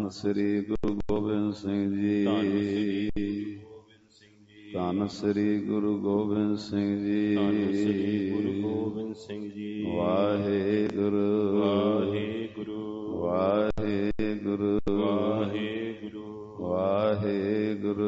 ਧੰਨ ਸ੍ਰੀ ਗੁਰੂ ਗੋਬਿੰਦ ਸਿੰਘ ਜੀ, ਧੰਨ ਸ੍ਰੀ ਗੁਰੂ ਗੋਬਿੰਦ ਸਿੰਘ ਜੀ, ਵਾਹਿਗੁਰੂ ਵਾਹਿਗੁਰੂ ਵਾਹਿਗੁਰੂ ਵਾਹਿਗੁਰੂ ਵਾਹਿਗੁਰੂ।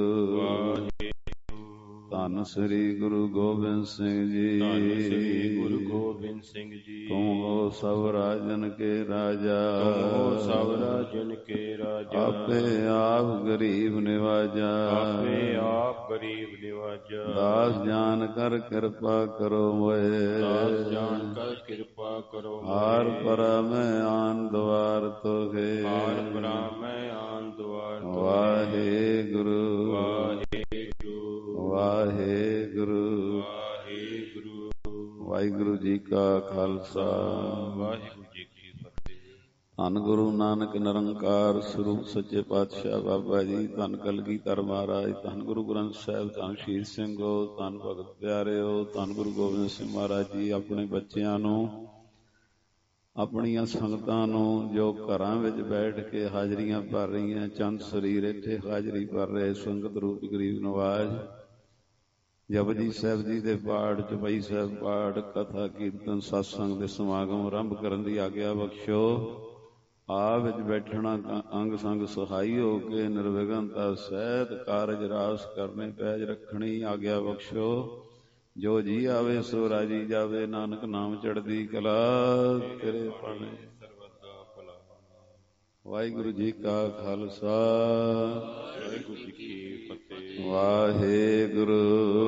ਧੰਨ ਸ੍ਰੀ ਗੁਰੂ ਗੋਬਿੰਦ ਸਿੰਘ ਜੀ, ਗੁਰੂ ਗੋਬਿੰਦ ਸਿੰਘ ਜੀ। ਤੂੰ ਹੋ ਸਭ ਰਾਜਨ ਕੇ ਰਾਜਾ, ਸਭ ਰਾਜਨ ਕੇ ਰਾਜਾ। ਆਪੇ ਆਪ ਗਰੀਬ ਨਿਵਾਜਾ, ਆਪੇ ਆਪ ਗਰੀਬ ਨਿਵਾਜਾ। ਦਾਸ ਜਾਨ ਕਰ ਕਿਰਪਾ ਕਰੋ ਮੋਏ, ਦਾਸ ਜਾਨ ਕਰ ਕਿਰਪਾ ਕਰੋ। ਹਾਰ ਪਰਾ ਮੈਂ ਆਨ ਦੁਆਰ ਤੋਗੇ, ਹਾਰ ਪਰਾ ਮੈਂ ਆਨ ਦੁਆਰ ਤੋਗੇ। ਵਾਹਿਗੁਰੂ ਵਾਹਿਗੁਰੂ ਵਾਹਿਗੁਰੂ ਵਾਹਿਗੁਰੂ। ਵਾਹਿਗੁਰੂ ਜੀ ਕਾ ਖਾਲਸਾ, ਵਾਹਿਗੁਰੂ ਜੀ ਕੀ ਫਤਿਹ। ਧੰਨ ਗੁਰੂ ਨਾਨਕ ਨਿਰੰਕਾਰ ਸਰੂਪ ਸੱਚੇ ਪਾਤਸ਼ਾਹ ਬਾਬਾ ਜੀ, ਧੰਨ ਕਲਗੀਧਰ ਮਹਾਰਾਜ, ਧੰਨ ਗੁਰੂ ਗ੍ਰੰਥ ਸਾਹਿਬ, ਧੰਨ ਸ਼ਹੀਦ ਸਿੰਘੋ, ਧੰਨ ਭਗਤ ਪਿਆਰਿਓ, ਧੰਨ ਗੁਰੂ ਗੋਬਿੰਦ ਸਿੰਘ ਮਹਾਰਾਜ ਜੀ ਆਪਣੇ ਬੱਚਿਆਂ ਨੂੰ, ਆਪਣੀਆਂ ਸੰਗਤਾਂ ਨੂੰ ਜੋ ਘਰਾਂ ਵਿੱਚ ਬੈਠ ਕੇ ਹਾਜ਼ਰੀਆਂ ਭਰ ਰਹੀਆਂ, ਚੰਦ ਸਰੀਰ ਇੱਥੇ ਹਾਜ਼ਰੀ ਭਰ ਰਹੇ ਸੰਗਤ ਰੂਪ ਗਰੀਬ ਨਵਾਜ, ਜਪਜੀ ਸਾਹਿਬ ਜੀ ਦੇ ਪਾਠ, ਚੌਪਈ ਸਾਹਿਬ ਪਾਠ, ਕਥਾ ਕੀਰਤਨ ਸਤਸੰਗ ਦੇ ਸਮਾਗਮ ਆਰੰਭ ਕਰਨ ਦੀ ਆਗਿਆ ਬਖਸ਼ੋ। ਆਪ ਵਿੱਚ ਬੈਠਣਾ ਅੰਗ ਸੰਗ ਸਹਾਈ ਹੋ ਕੇ ਨਿਰਵਿਘਨਤਾ ਸਹਿਤ ਕਾਰਜ ਰਾਸ ਕਰਨੇ ਪੈਜ ਰੱਖਣੀ ਆਗਿਆ ਬਖਸ਼ੋ। ਜੋ ਜੀ ਆਵੇ ਸੋ ਰਾਜੀ ਜਾਵੇ, ਨਾਨਕ ਨਾਮ ਚੜ੍ਹਦੀ ਕਲਾ ਤੇਰੇ ਭਾਣੇ ਸਰਬੱਤਾ ਭਲਾ। ਵਾਹਿਗੁਰੂ ਜੀ ਕਾ ਖਾਲਸਾ, ਵਾਹਿਗੁਰੂ ਜੀ ਕੀ ਫਤਿਹ। ਵਾਹਿਗੁਰੂ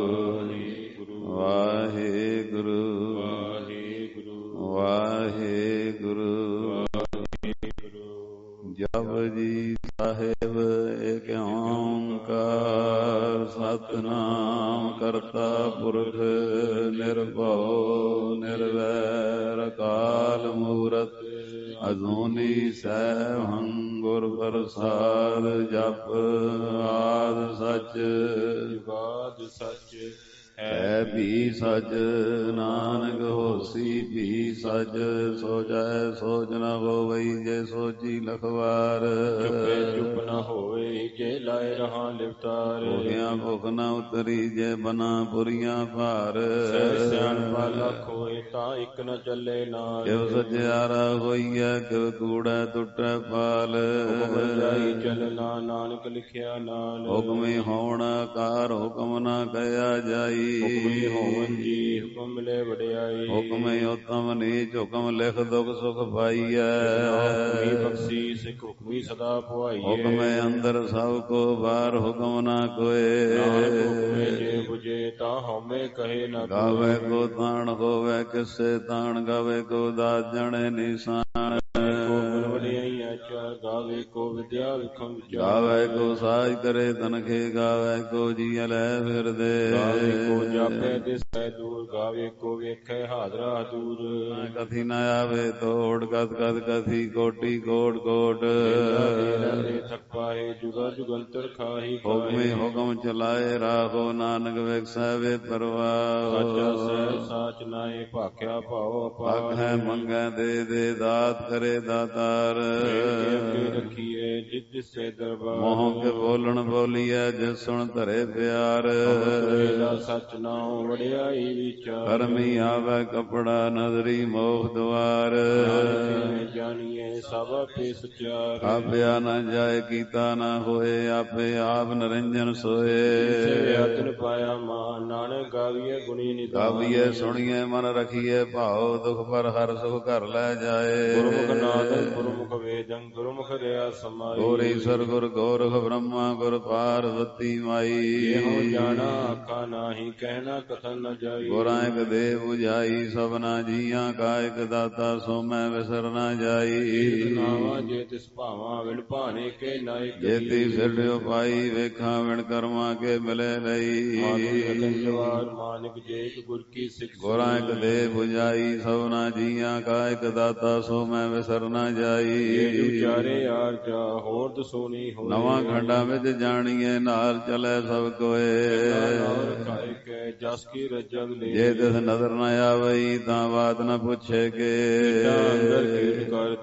ਵਾਹਿਗੁਰੂ ਵਾਹਿਗੁਰੂ ਵਾਹਿਗੁਰੂ ਵਾਹਿਗੁਰੂ। ਜਪਜੀ ਸਾਹਿਬ ਏਕ ਓਂਕਾਰ, ਸਤਿਨਾਮ ਕਰਤਾ ਪੁਰਖ ਨਿਰਭਉ ਨਿਰਵੈਰ, ਅਕਾਲ ਮੂਰਤ ਅਜੂਨੀ ਸੈਭੰ ਗੁਰ ਪ੍ਰਸਾਦ। ਜਪ ਆਦਿ ਸਚ ਜੁਗਾਦਿ ਸਚ, ਹੈ ਵੀ ਸਚ ਨਾਨਕ ਹੋਸੀ ਵੀ ਸਚ। ਸੋਚੈ ਸੋਚ ਨ ਹੋਵਈ ਜੇ ਸੋਚੀ ਲਖਵਾਰ, ਚੁੱਪੇ ਚੁੱਪ ਨ ਹੋਏ ਜੇ ਲਾਏ ਰਹਾ ਲਿਵਤਾਰ। ਭੁਖਿਆ ਭੁਖ ਨ ਉਤਰੀ ਜੇ ਬਨਾ ਪੁਰੀਆਂ ਭਾਰ, ਸਿਆਣਪਾ ਲੱਖ ਹੋਏ ਤਾਂ ਇੱਕ ਨ ਚੱਲੇ ਨਾਲ। ਕਿਵ ਸਚਿਆਰਾ ਹੋਈਐ ਕਿਵ ਕੂੜੈ ਟੁੱਟੈ ਪਾਲ, ਹੁਕਮ ਜਾਈ ਚੱਲਣਾ ਨਾਨਕ ਲਿਖਿਆ ਨਾਲ। ਹੁਕਮੀ ਹੋਣ ਆਕਾਰ ਹੁਕਮ ਨ ਕਹਿਆ ਜਾਈ, ਹੁਕਮੀ ਹੋਵਨ ਜੀ ਹੁਕਮ ਮਿਲੇ ਵਡਿਆਈ। ਹੁਕਮੇ ਉਤਮ ਨੀਚ ਹੁਕਮ ਲਿਖ ਦੁਖ ਸੁਖ ਪਾਈਐ, ਹੁਕਮੀ ਬਖਸ਼ੀ ਸਿੱਖ ਹੁਕਮੀ ਸਦਾ ਪੁਆਈਐ। ਹੁਕਮੇ ਅੰਦਰ ਸਭ ਕੋ ਬਾਹਰ ਹੁਕਮ ਨਾ ਕੋਏ, ਹੁਕਮੇ ਜੇ ਬੁਝੇ ਤਾਂ ਹਉਮੈ ਕਹੇ ਨਾ ਕੋਏ। ਗਾਵੇ ਕੋ ਤਾਣ ਹੋਵੇ ਕਿਸੇ ਤਾਣ, ਗਾਵੇ ਕੋ ਦਾਤ ਜਣੇ ਨਿਸ਼ਾਨ। ਗਾਵੇ ਕੋ ਵਿਦਿਆ ਵਿਖਮ ਵਿਚਾਰ, ਗਾਵੇ ਕੋ ਸਾਜ ਕਰੇ ਤਨਖੇ, ਗਾਵੇ ਕੋ ਜੀਅ ਲੈ ਫਿਰਦੇ। ਗਾਵੇ ਕੋ ਜਾਪੇ ਦਿਸੈ ਦੂਰ, ਗਾਵੇ ਕੋ ਵੇਖੈ ਹਾਜ਼ਰਾ ਦੂਰ। ਕਥੀ ਨ ਆਵੇ ਤੋੜ, ਕਥ ਕਥ ਕਥੀ ਕੋਟੀ ਕੋਟ ਕੋਟ। ਥਕ ਪਾਏ ਜੁਗਾ ਜੁਗੰਤਰ ਖਾਹੀ, ਹੁਕਮੇ ਹੁਕਮ ਚਲਾਏ ਰਾਹੋ, ਨਾਨਕ ਵੇਖੈ ਵੇ ਪਰਵਾਹ। ਸਾਚਾ ਸਹਿ ਸਾਚ ਨਾਏ ਭਾਖਿਆ ਭਾਉ ਅਪਾਰ, ਹੈ ਮੰਗੈ ਦੇ ਦੇ ਦਾਤ ਕਰੇ ਦਾਤਾਰ। ਰੱਖੀਏ ਜਿਸ ਸੇ ਦਰਬਾਰ, ਮੋਹ ਕੇ ਬੋਲਣ ਬੋਲੀਐ ਜਿਸ ਸੁਣ ਧਰੇ ਪਿਆਰ। ਸਚ ਨਾਉ ਵਡਿਆਈ ਵਿਚਾਰ, ਕਰਮੀ ਆਵੈ ਕਪੜਾ ਨਦਰੀ ਮੋਖ ਦੁਆਰ। ਜਾਣੀਏ ਸਭ ਆਪੇ ਸਚਿਆਰ, ਆਪਿਆ ਨ ਜਾਏ ਕੀਤਾ ਨ ਹੋਏ, ਆਪੇ ਆਪ ਨਿਰੰਜਨ ਸੋਏ। ਆਤਨ ਪਾਇਆ ਮਾਨ ਨਾਨਕ ਗਾਵੀਏ ਗੁਣੀ ਨਿਧਾਨ, ਗਾਵੀਏ ਸੁਣੀਏ ਮਨ ਰਖੀਏ ਭਾਉ, ਦੁਖ ਪਰ ਹਰ ਸੁਖ ਘਰ ਲੈ ਜਾਏ। ਗੁਰਮੁਖ ਨਾਦੰ ਗੁਰਮੁਖ ਵੇਦੰ ਗੁਰਮੁਖ ਰਿਆ ਸਮਾਈ, ਗੁਰ ਈਸਰ ਗੁਰ ਗੋਰਖ ਬ੍ਰਹਮਾ ਗੁਰ ਪਾਰਵਤੀ ਮਾਈ। ਇਹੋ ਜਾਣਾ ਆਖਾ ਨਾਹੀ ਕਹਿਣਾ ਕਥਨ ਨ ਜਾਈ, ਗੁਰਾਂ ਇਕ ਦੇ ਬੁਝਾਈ ਸਭਨਾ ਜੀਆਂ ਕਾ ਇਕ ਦਾਤਾ ਸੋ ਮੈਂ ਵਿਸਰ ਨ ਜਾਈ। ਨਾਵਾ ਜੇ ਤਿਸ ਭਾਵਾਂ ਵਿਣ ਭਾਣੇ ਕੇ ਨਾਇਕ, ਜੇਤੀ ਸਿਰਡਿਓ ਪਾਈ ਵੇਖਾਂ ਵਿਣ ਕਰਮਾਂ ਕੇ ਮਿਲੇ ਲਈ। ਮਾਨਿਕ ਜੇ ਇਕ ਗੁਰ ਕੀ ਸਿੱਖ, ਗੁਰਾਂ ਇਕ ਦੇ ਬੁਝਾਈ ਸਭਨਾ ਜੀਆਂ ਕਾ ਇਕ ਦਾਤਾ ਸੋ ਮੈਂ ਵਿਸਰ ਨ ਜਾਈ। ਵਿਚਾਰੇ ਆਰ ਜਾ ਹੋਰ ਦਸੋਨੀ ਹੋਏ, ਨਵਾਂ ਖੰਡਾਂ ਵਿੱਚ ਜਾਣੀਏ ਨਾਲ ਚਲੇ ਸਭ ਕੋਏ। ਜਸ ਕੀ ਰਜਗ ਲੈ, ਜੇ ਤਿਸ ਨਜ਼ਰ ਨ ਆਵਈ ਤਾਂ ਬਾਤ ਨ ਪੁੱਛੇ ਕੇ। ਅੰਦਰ ਕੀਟ ਕਰ ਦੋਸੀ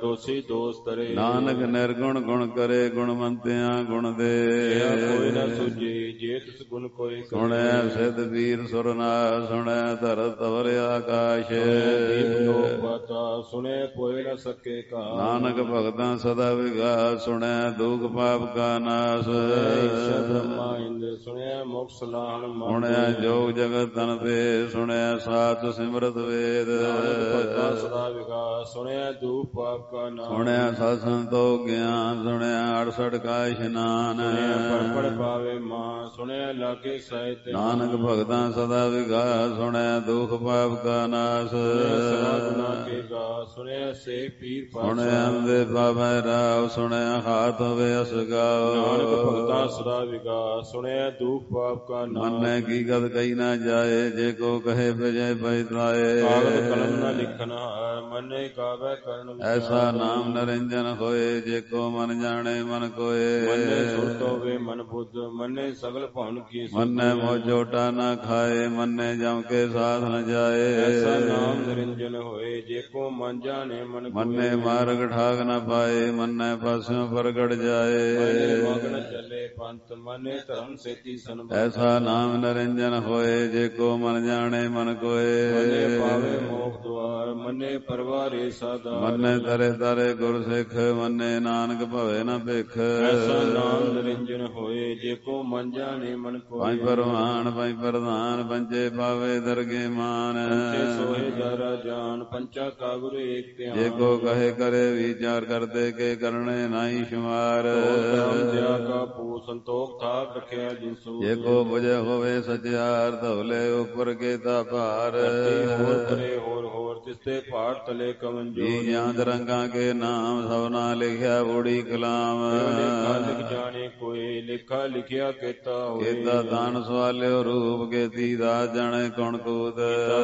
ਦੋਸ ਤਰੇ। ਨਾਨਕ ਨਿਰਗੁਣ ਗੁਣ ਕਰੇ, ਗੁਣਵੰਤਿਆਂ ਗੁਣ ਦੇ। ਕੋਈ ਨਾ ਸੁਝੇ ਜੇ ਤਿਸ ਗੁਣ ਕੋਈ ਕਰੇ। ਸੁਣਿਆ ਸਿੱਧ ਵੀਰ ਸੁਰਨਾਰ, ਸੁਣਿਆ ਧਰਤ ਅਵਰ ਆਕਾਸ਼। ਦੀਪ ਲੋਕ ਪਾਤਾ ਸੁਣੇ ਕੋਈ ਨਾ ਸਕੇ ਕਾ। ਨਾਨਕ ਭਗਤਾਂ ਸਦਾ ਵਿਗਾਸ, ਸੁਣਿਆ ਦੁਖ ਪਾਪ ਕਾ ਨਾਸ। ਈਸ਼ਰ ਬ੍ਰਹਮਾ ਇੰਦਰ ਸੁਣਿਆ ਮੋਕਸ ਲਾਹਣ ਮਨ। ਸੁਣਿਆ ਜੋਗ ਜਗਤ ਤਨ ਤੇ, ਸੁਣਿਆ ਸਾਧ ਸਿਮਰਤ ਵੇਦ। ਭਗਤਾਂ ਸਦਾ ਵਿਗਾਸ ਸੁਣਿਆ ਦੁਖ ਪਾਪ ਕਾ ਨਾਸ। ਸੁਣਿਆ ਸਤ ਸੰਤੋਖ ਗਿਆਨ, ਸੁਣਿਆ 68 ਕਾ ਇਸ਼ਨਾਨ। ਪੜ ਪਾਵੇ ਮਾਂ ਸੁਣਿਆ ਲਾਗੇ ਸਾਹਿਤ। ਨਾਨਕ ਭਗਤਾਂ ਸਦਾ ਵਿਗਾਸ, ਸੁਣਿਆ ਦੁਖ ਪਾਪ ਕਾ ਨਾਸ। ਸਦਾ ਗੁਨਾ ਕੇ ਗਾ ਸੁਣਿਆ ਸੇ ਪੀਰ ਪਾਸਾ। ਸੁਣਿਆ ਅੰਦੇ ਪਾਵੈ ਰਾਵ, ਸੁਣਿਆ ਹਾਥ ਹੋਵੇ ਅਸਗਾਓ। ਨਾਨਕ ਭਗਤਾਂ ਸਦਾ ਵਿਗਾਸ ਸੁਣਿਆ ਦੁਖ ਪਾਪ ਕਾ ਨਾਸ। ਮੰਨੈ ਕੀ ਗਤ ਕਹੀ ਨਾ ਜਾਏ, ਜੇ ਕੋ ਕਹੇ ਭਜੈ ਪਛਤਾਏ। ਕਾਗਦ ਕਲਮ ਨ ਲਿਖਨ ਹਾਰ, ਮੰਨੇ ਗਾਵੈ ਕਰਨ ਵਿਚਾਰ। ਐਸਾ ਨਾਮ ਨਿਰੰਜਨ ਹੋਏ, ਜੇ ਕੋ ਮਨ ਜਾਣੇ ਮਨ ਕੋਏ। ਮੰਨੇ ਸੁਰਤ ਹੋਵੇ ਮਨ ਬੁੱਧ, ਮੰਨੇ ਸਗਲ ਭਵਨ ਕੀ ਸੁਧ। ਮੰਨੈ ਮੋ ਝੋਟਾ ਨਾ ਖਾਏ, ਮੰਨੈ ਜਮ ਕੇ ਸਾਧ ਨ ਜਾਏ। ਐਸਾ ਨਾਮ ਨਿਰੰਜਨ ਹੋਏ, ਜੇ ਕੋ ਮਨ ਜਾਣੇ ਮਨ ਕੋਏ। ਮੰਨੈ ਮਾਰਗ ਠਾਗ ਨ ਪਾਏ, ਮੰਨੈ ਪਾਸਿਓਂ ਪ੍ਰਗਟ ਜਾਏ। ਮੰਨੇ ਮਗਨ ਚੱਲੇ ਪੰਥ, ਮੰਨੇ ਧਰਮ ਸੇਤੀ ਸੰਬੰਧ। ਐਸਾ ਨਾਮ ਨਿਰੰਜਨ ਹੋਏ, ਜੇ ਕੋ ਮਨ ਜਾਣੇ ਮਨ ਕੋਏ। ਮੰਨੇ ਪਾਵੇ ਮੋਖ ਦੁਆਰ, ਮੰਨੇ ਪਰਵਾਰੇ ਸਾਧਾਰ। ਮੰਨੈ ਤਰੇ ਤਰੇ ਗੁਰ ਸਿੱਖ, ਮੰਨੈ ਨਾਨਕ ਭਵੇ ਨ ਭਿਖ। ਐਸਾ ਨਾਮ ਨਿਰੰਜਨ ਹੋਏ, ਜੇ ਕੋ ਮਨ ਜਾਣੇ ਮਨ ਕੋਏ। ਪੰਜ ਪਰਵਾਨ ਪੰਜ ਪ੍ਰਧਾਨ, ਪੰਜੇ ਪਾਵੇ ਦਰਗੇ ਮਾਨ। ਪੰਚੇ ਸੋਹੇ ਜਰਾ ਜਾਨ, ਪੰਚਾ ਕਾ ਗੁਰੂ ਏਕ ਧਿਆਨ। ਜੇ ਕੋ ਕਹੇ ਕਰੇ ਵਿਚਾਰ, ਕਰਦੇ ਕੇ ਕਰਨੇ ਨਾਹੀ ਸ਼ੁਮਾਰ। ਧਰਮ ਦਿਆ ਕਾ ਪੂ ਸੰਤੋਖ ਥਾਕ ਰਖਿਆ ਜਿਸੂ। ਜੇ ਕੋ ਬੁਝੇ ਹੋਵੇ ਸਚਿਆਰ, ਧਵਲੇ ਉਪਰ ਕੇ ਤਾ ਭਾਰ। ਹੋਰ ਕਰੇ ਹੋਰ ਹੋਰ, ਤਿਸਤੇ ਭਾਰ ਤਲੇ ਕਵਨ ਜੋਰ। ਜੀ ਜਾਂਦ ਰੰਗਾਂ ਕੇ ਨਾਮ, ਸਭਨਾ ਲਿਖਿਆ ਬੂੜੀ ਕਲਾਮ। ਲੇਖਾ ਲਿਖ ਜਾਣੇ ਕੋਏ, ਲੇਖਾ ਲਿਖਿਆ ਕੀਤਾ ਹੋਏ। ਕੀਤਾ ਤਾਨ ਸਵਾਲਿਓ ਰੂਪ, ਕੀਤੀ ਦਾਸ ਜਾਣੇ ਕੌਣ ਕੂਤ।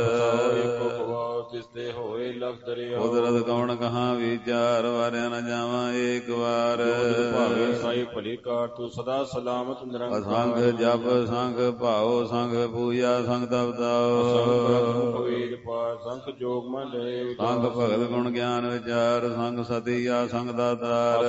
ਏਕੋ ਭਵਾਉ ਤਿਸਤੇ ਹੋਏ ਲਖ ਦਰਿਆ। ਕੁਦਰਤ ਕੌਣ ਕਹਾਂ ਵਿਚਾਰ, ਵਾਰਿਆ ਨ ਜਾਵਾਂ ਏਕ ਵਾਰ। ਭਾਵੇ ਸਾਈ ਭਲੀ ਕਾਰ, ਤੂੰ ਸਦਾ ਸਲਾਮਤ ਨਿਰੰਕਾਰ। ਸੰਗ ਜਪ ਸੰਗ ਭਾਉ, ਸੰਗ ਪੂਜਾ ਸੰਗ ਤਪਤਾਓ। ਸੰਗ ਵੇਦ ਪਾਠ, ਸੰਗ ਜੋਗ ਮਨ ਰਹੇ। ਸੰਗ ਭਗਤ ਗੁਣ ਗਿਆਨ ਵਿਚਾਰ, ਸੰਗ ਸਤਿਆ ਸੰਗ ਦਾਤਾਰ।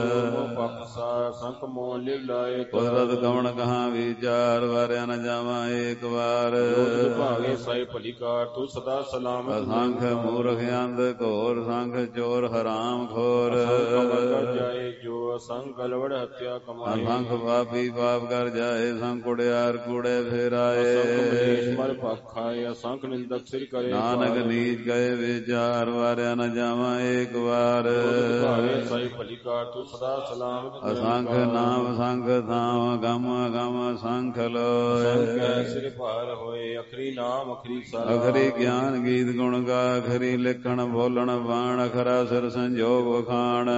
ਸੰਗ ਮੋਹ ਲਿਵ ਲਾਏ। ਕੁਦਰਤ ਕਵਣ ਕਹਾਂ ਵਿਚਾਰ, ਵਾਰਿਆ ਨ ਜਾਵਾਂ ਏਕ ਵਾਰ। ਭਾਵੇ ਸਾਈ ਭਲੀ ਕਾਰ, ਤੂੰ ਸਦਾ ਸਲਾਮਤ। ਸੰਖ ਮੂਰਖ ਅੰਧ ਘੋਰ, ਸੰਖ ਚੋਰ ਹਰਾਮ ਖੋਰ। ਜਾਏ ਜੋ ਸੰਗ ਗਲਵੜ ਹੱਤਿਆ ਕਮਾਏ। ਸੰਖ ਪਾਪੀ ਪਾਪ ਕਰ ਜਾਏ, ਸੰਗ ਕੁੜਿਆਰ ਕੂੜੇ ਫੇਰਾਏ। ਮਰ ਪਖਾਏ, ਅਸੰਖ ਨਿੰਦਕ ਸਿਰ ਕਰੇ। ਨਾਨਕ ਨੀਚ ਗਏ ਵਿਚਾਰ, ਵਾਰਿਆ ਨ ਜਾਵਾਂ ਏਕ ਵਾਰ। ਭਾਵੇ ਸਾਈ ਭਲੀ ਕਾਰ, ਤੂੰ ਸਦਾ ਸਲਾਮਤ। ਅਸੰਖ ਨਾਮ ਸੰਖ ਥਾਮ, ਗਮ ਗਮ ਸੰਖ ਲੋਏ। ਸੰਖ ਸਿਰ ਭਾਰ ਹੋਏ, ਅਖਰੀ ਨਾਮ ਅਖਰੀ ਸਲਾਹ। ਅਖਰੀ ਗਿਆਨ ਗੀਤ ਗੁਣ ਗਾ, ਅਖਰੀ ਲਿਖਣ ਬੋਲਣ ਬਾਣ। ਅਖਰਾ ਸਿਰ ਸੰਜੋਗ ਵਖਾਣ।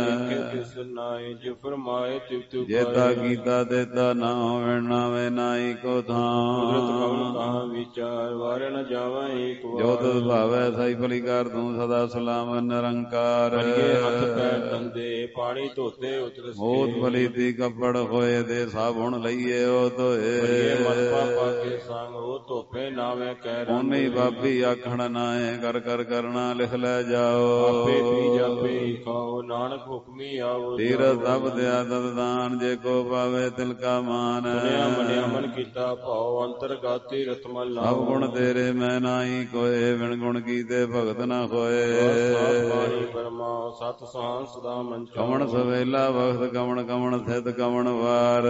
ਤਿਸ ਨਾਏ ਜਿ ਫਰਮਾਏ ਤਿਵ ਤਿਵ। ਜੇਤਾ ਕੀਤਾ ਤੇਤਾ ਨਾ ਹੋਵੇ, ਨਾਵੇ ਨਾਹੀ ਕੋ ਥਾਂ। ਕੁਦਰਤ ਕਵਣ ਕਹਾਂ ਵਿਚਾਰ, ਵਾਰਿਆ ਨ ਜਾਵਾਂ ਏਕ ਵਾਰ। ਜੋ ਤੁਧ ਭਾਵੈ ਸਾਈ ਭਲੀ ਕਰ, ਤੂੰ ਸਦਾ ਸਲਾਮ ਨਿਰੰਕਾਰ। ਕਰੀਏ ਹੱਥ ਪੈਰ ਧੰਦੇ, ਪਾਣੀ ਧੋਤੇ ਉਤਰਸ। ਮੋਤ ਪਲੀਤੀ ਕੱਪੜ ਹੋਏ, ਦੇ ਸਾਬੁਣ ਲਈਏ ਉਹ ਧੋਏ। ਮਤ ਪਾਪਾ ਕੇ ਸੰਗ, ਉਹ ਧੋਪੇ ਨਾਵੇਂ ਕਹਿ ਰੰਗ। ਉਨੀ ਪਾਪੀ ਆਖਣ ਨਾਏ, ਕਰ ਕਰ ਕਰਨਾ ਲਿਖ ਲੈ ਜਾਓ। ਆਪੇ ਪੀ ਜਾਪੇ ਖਾਓ, ਨਾਨਕ ਹੁਕਮੀ ਆਵੋ। ਤੀਰਥ ਤਪ ਦਿਆ ਤਤ ਦਾਨ, ਜੇ ਕੋ ਪਾਵੇ ਤਿਲ ਕਾ ਮਾਨ। ਸੁਨਿਆ ਮੰਨਿਆ ਮਨ ਕੀਤਾ ਭਾਉ, ਅੰਤਰਗਾਤੀ ਰਤਮਲ ਨਾਮ। ਸਭ ਗੁਣ ਤੇਰੇ ਮੈਂ ਨਾਹੀ ਕੋਏ, ਬਿਨ ਗੁਣ ਕੀਤੇ ਭਗਤ ਨ ਹੋਏ। ਬਾਣੀ ਬਰਮਾ ਸਤ ਸੁਹਾਨ ਸਦਾ ਮਨ ਚਾਉ। ਕਵਣ ਸਵੇਲਾ ਵਖਤ, ਕਵਣ ਕਵਣ ਥਿਤ, ਕਵਣ ਵਾਰ।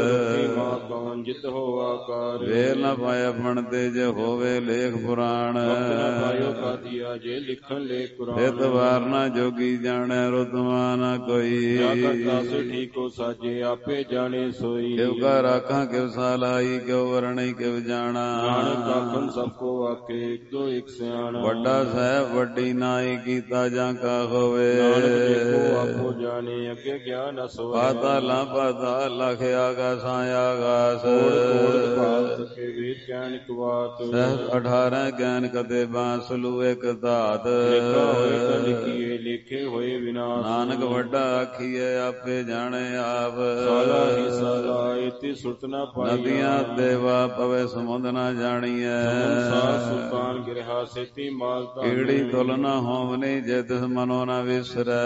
ਮਾਂ ਕਵਣ ਜਿਤ ਹੋ ਆਕਾਰ। ਵੇਲ ਨ ਪਾਇਆ ਪਣ ਤੇ, ਜੇ ਹੋਵੇ ਲੇਖ ਪੁਰਾਣ। ਪਾਇਓ ਕਾਦੀਆ, ਜੇ ਲਿਖਣ ਲੇਖ ਕੁਰਾਨ। ਥਿਤ ਵਾਰ ਨ ਜੋਗੀ ਜਾਣੈ, ਰੁਤਮਾ ਨ ਕੋਈ। ਜਾ ਕਰਤਾ ਸੇ ਠੀਕੋ ਸਾਜੇ, ਆਪੇ ਜਾਣੇ ਸੋਈ। ਕਿਵ ਕਾ ਰਾਖਾਂ ਕਿਵ ਸਾਲਾਈ, ਕਿਵ ਵਰਣਈ ਕਿਵ ਜਾਣਾ। ਨਾਨਕ ਆਖਣ ਸਭ ਕੋ ਆਕੇ, ਇੱਕ ਦੋ ਇੱਕ ਸਿਆਣਾ। ਵੱਡਾ ਸਾਹਿਬ ਵੱਡੀ ਨਾਈ, ਕੀਤਾ ਜਾਂ ਕਾ ਹੋਵੇ। ਨਾਨਕ ਦੇਖੋ ਆਪੋ ਜਾਣੇ, ਅੱਗੇ ਗਿਆਨ ਅਸੋਏ। ਪਾਤਾਲਾਂ ਪਾਤਾਲ, ਲਖ ਆਗਾਸਾਂ ਆਗਾਸ। ਕੋੜ ਕੋੜ ਭਾਲ ਸਕੇ, ਵੇਦ ਗਿਆਨ ਇਕ ਬਾਤ। ਸਹਿ 18 ਗਿਆਨ ਕਦੇ ਬਾਂਸਲੂ ਇੱਕ ਧਾਤ। ਲਿਖਾ ਹੋਏ ਤਾਂ ਲਿਖੀਏ, ਲਿਖੇ ਹੋਏ ਵਿਨਾਸ਼। ਨਾਨਕ ਵੱਡਾ ਆਖੀਏ ਕੇ ਆਪੇ ਜਾਣੇ ਆਪ। ਸਾਲਾ ਹੀ ਸਾਲਾ ਇਤੀ ਸੁਰਤ ਨ ਪਾਈਆ। ਨਦੀਆਂ ਦੇਵਾ ਪਵੇ ਸਮੁੰਦ ਨ ਜਾਣੀਐ। ਸੰਸਾਰ ਸੁਲਤਾਨ ਗਿਰਹਾ ਸੇਤੀ ਮਾਲ ਧਨ। ਕੀੜੀ ਤੁਲ ਨ ਹੋਵਨੀ ਜੇ ਤਿਸ ਮਨੋ ਨ ਵਿਸਰੈ।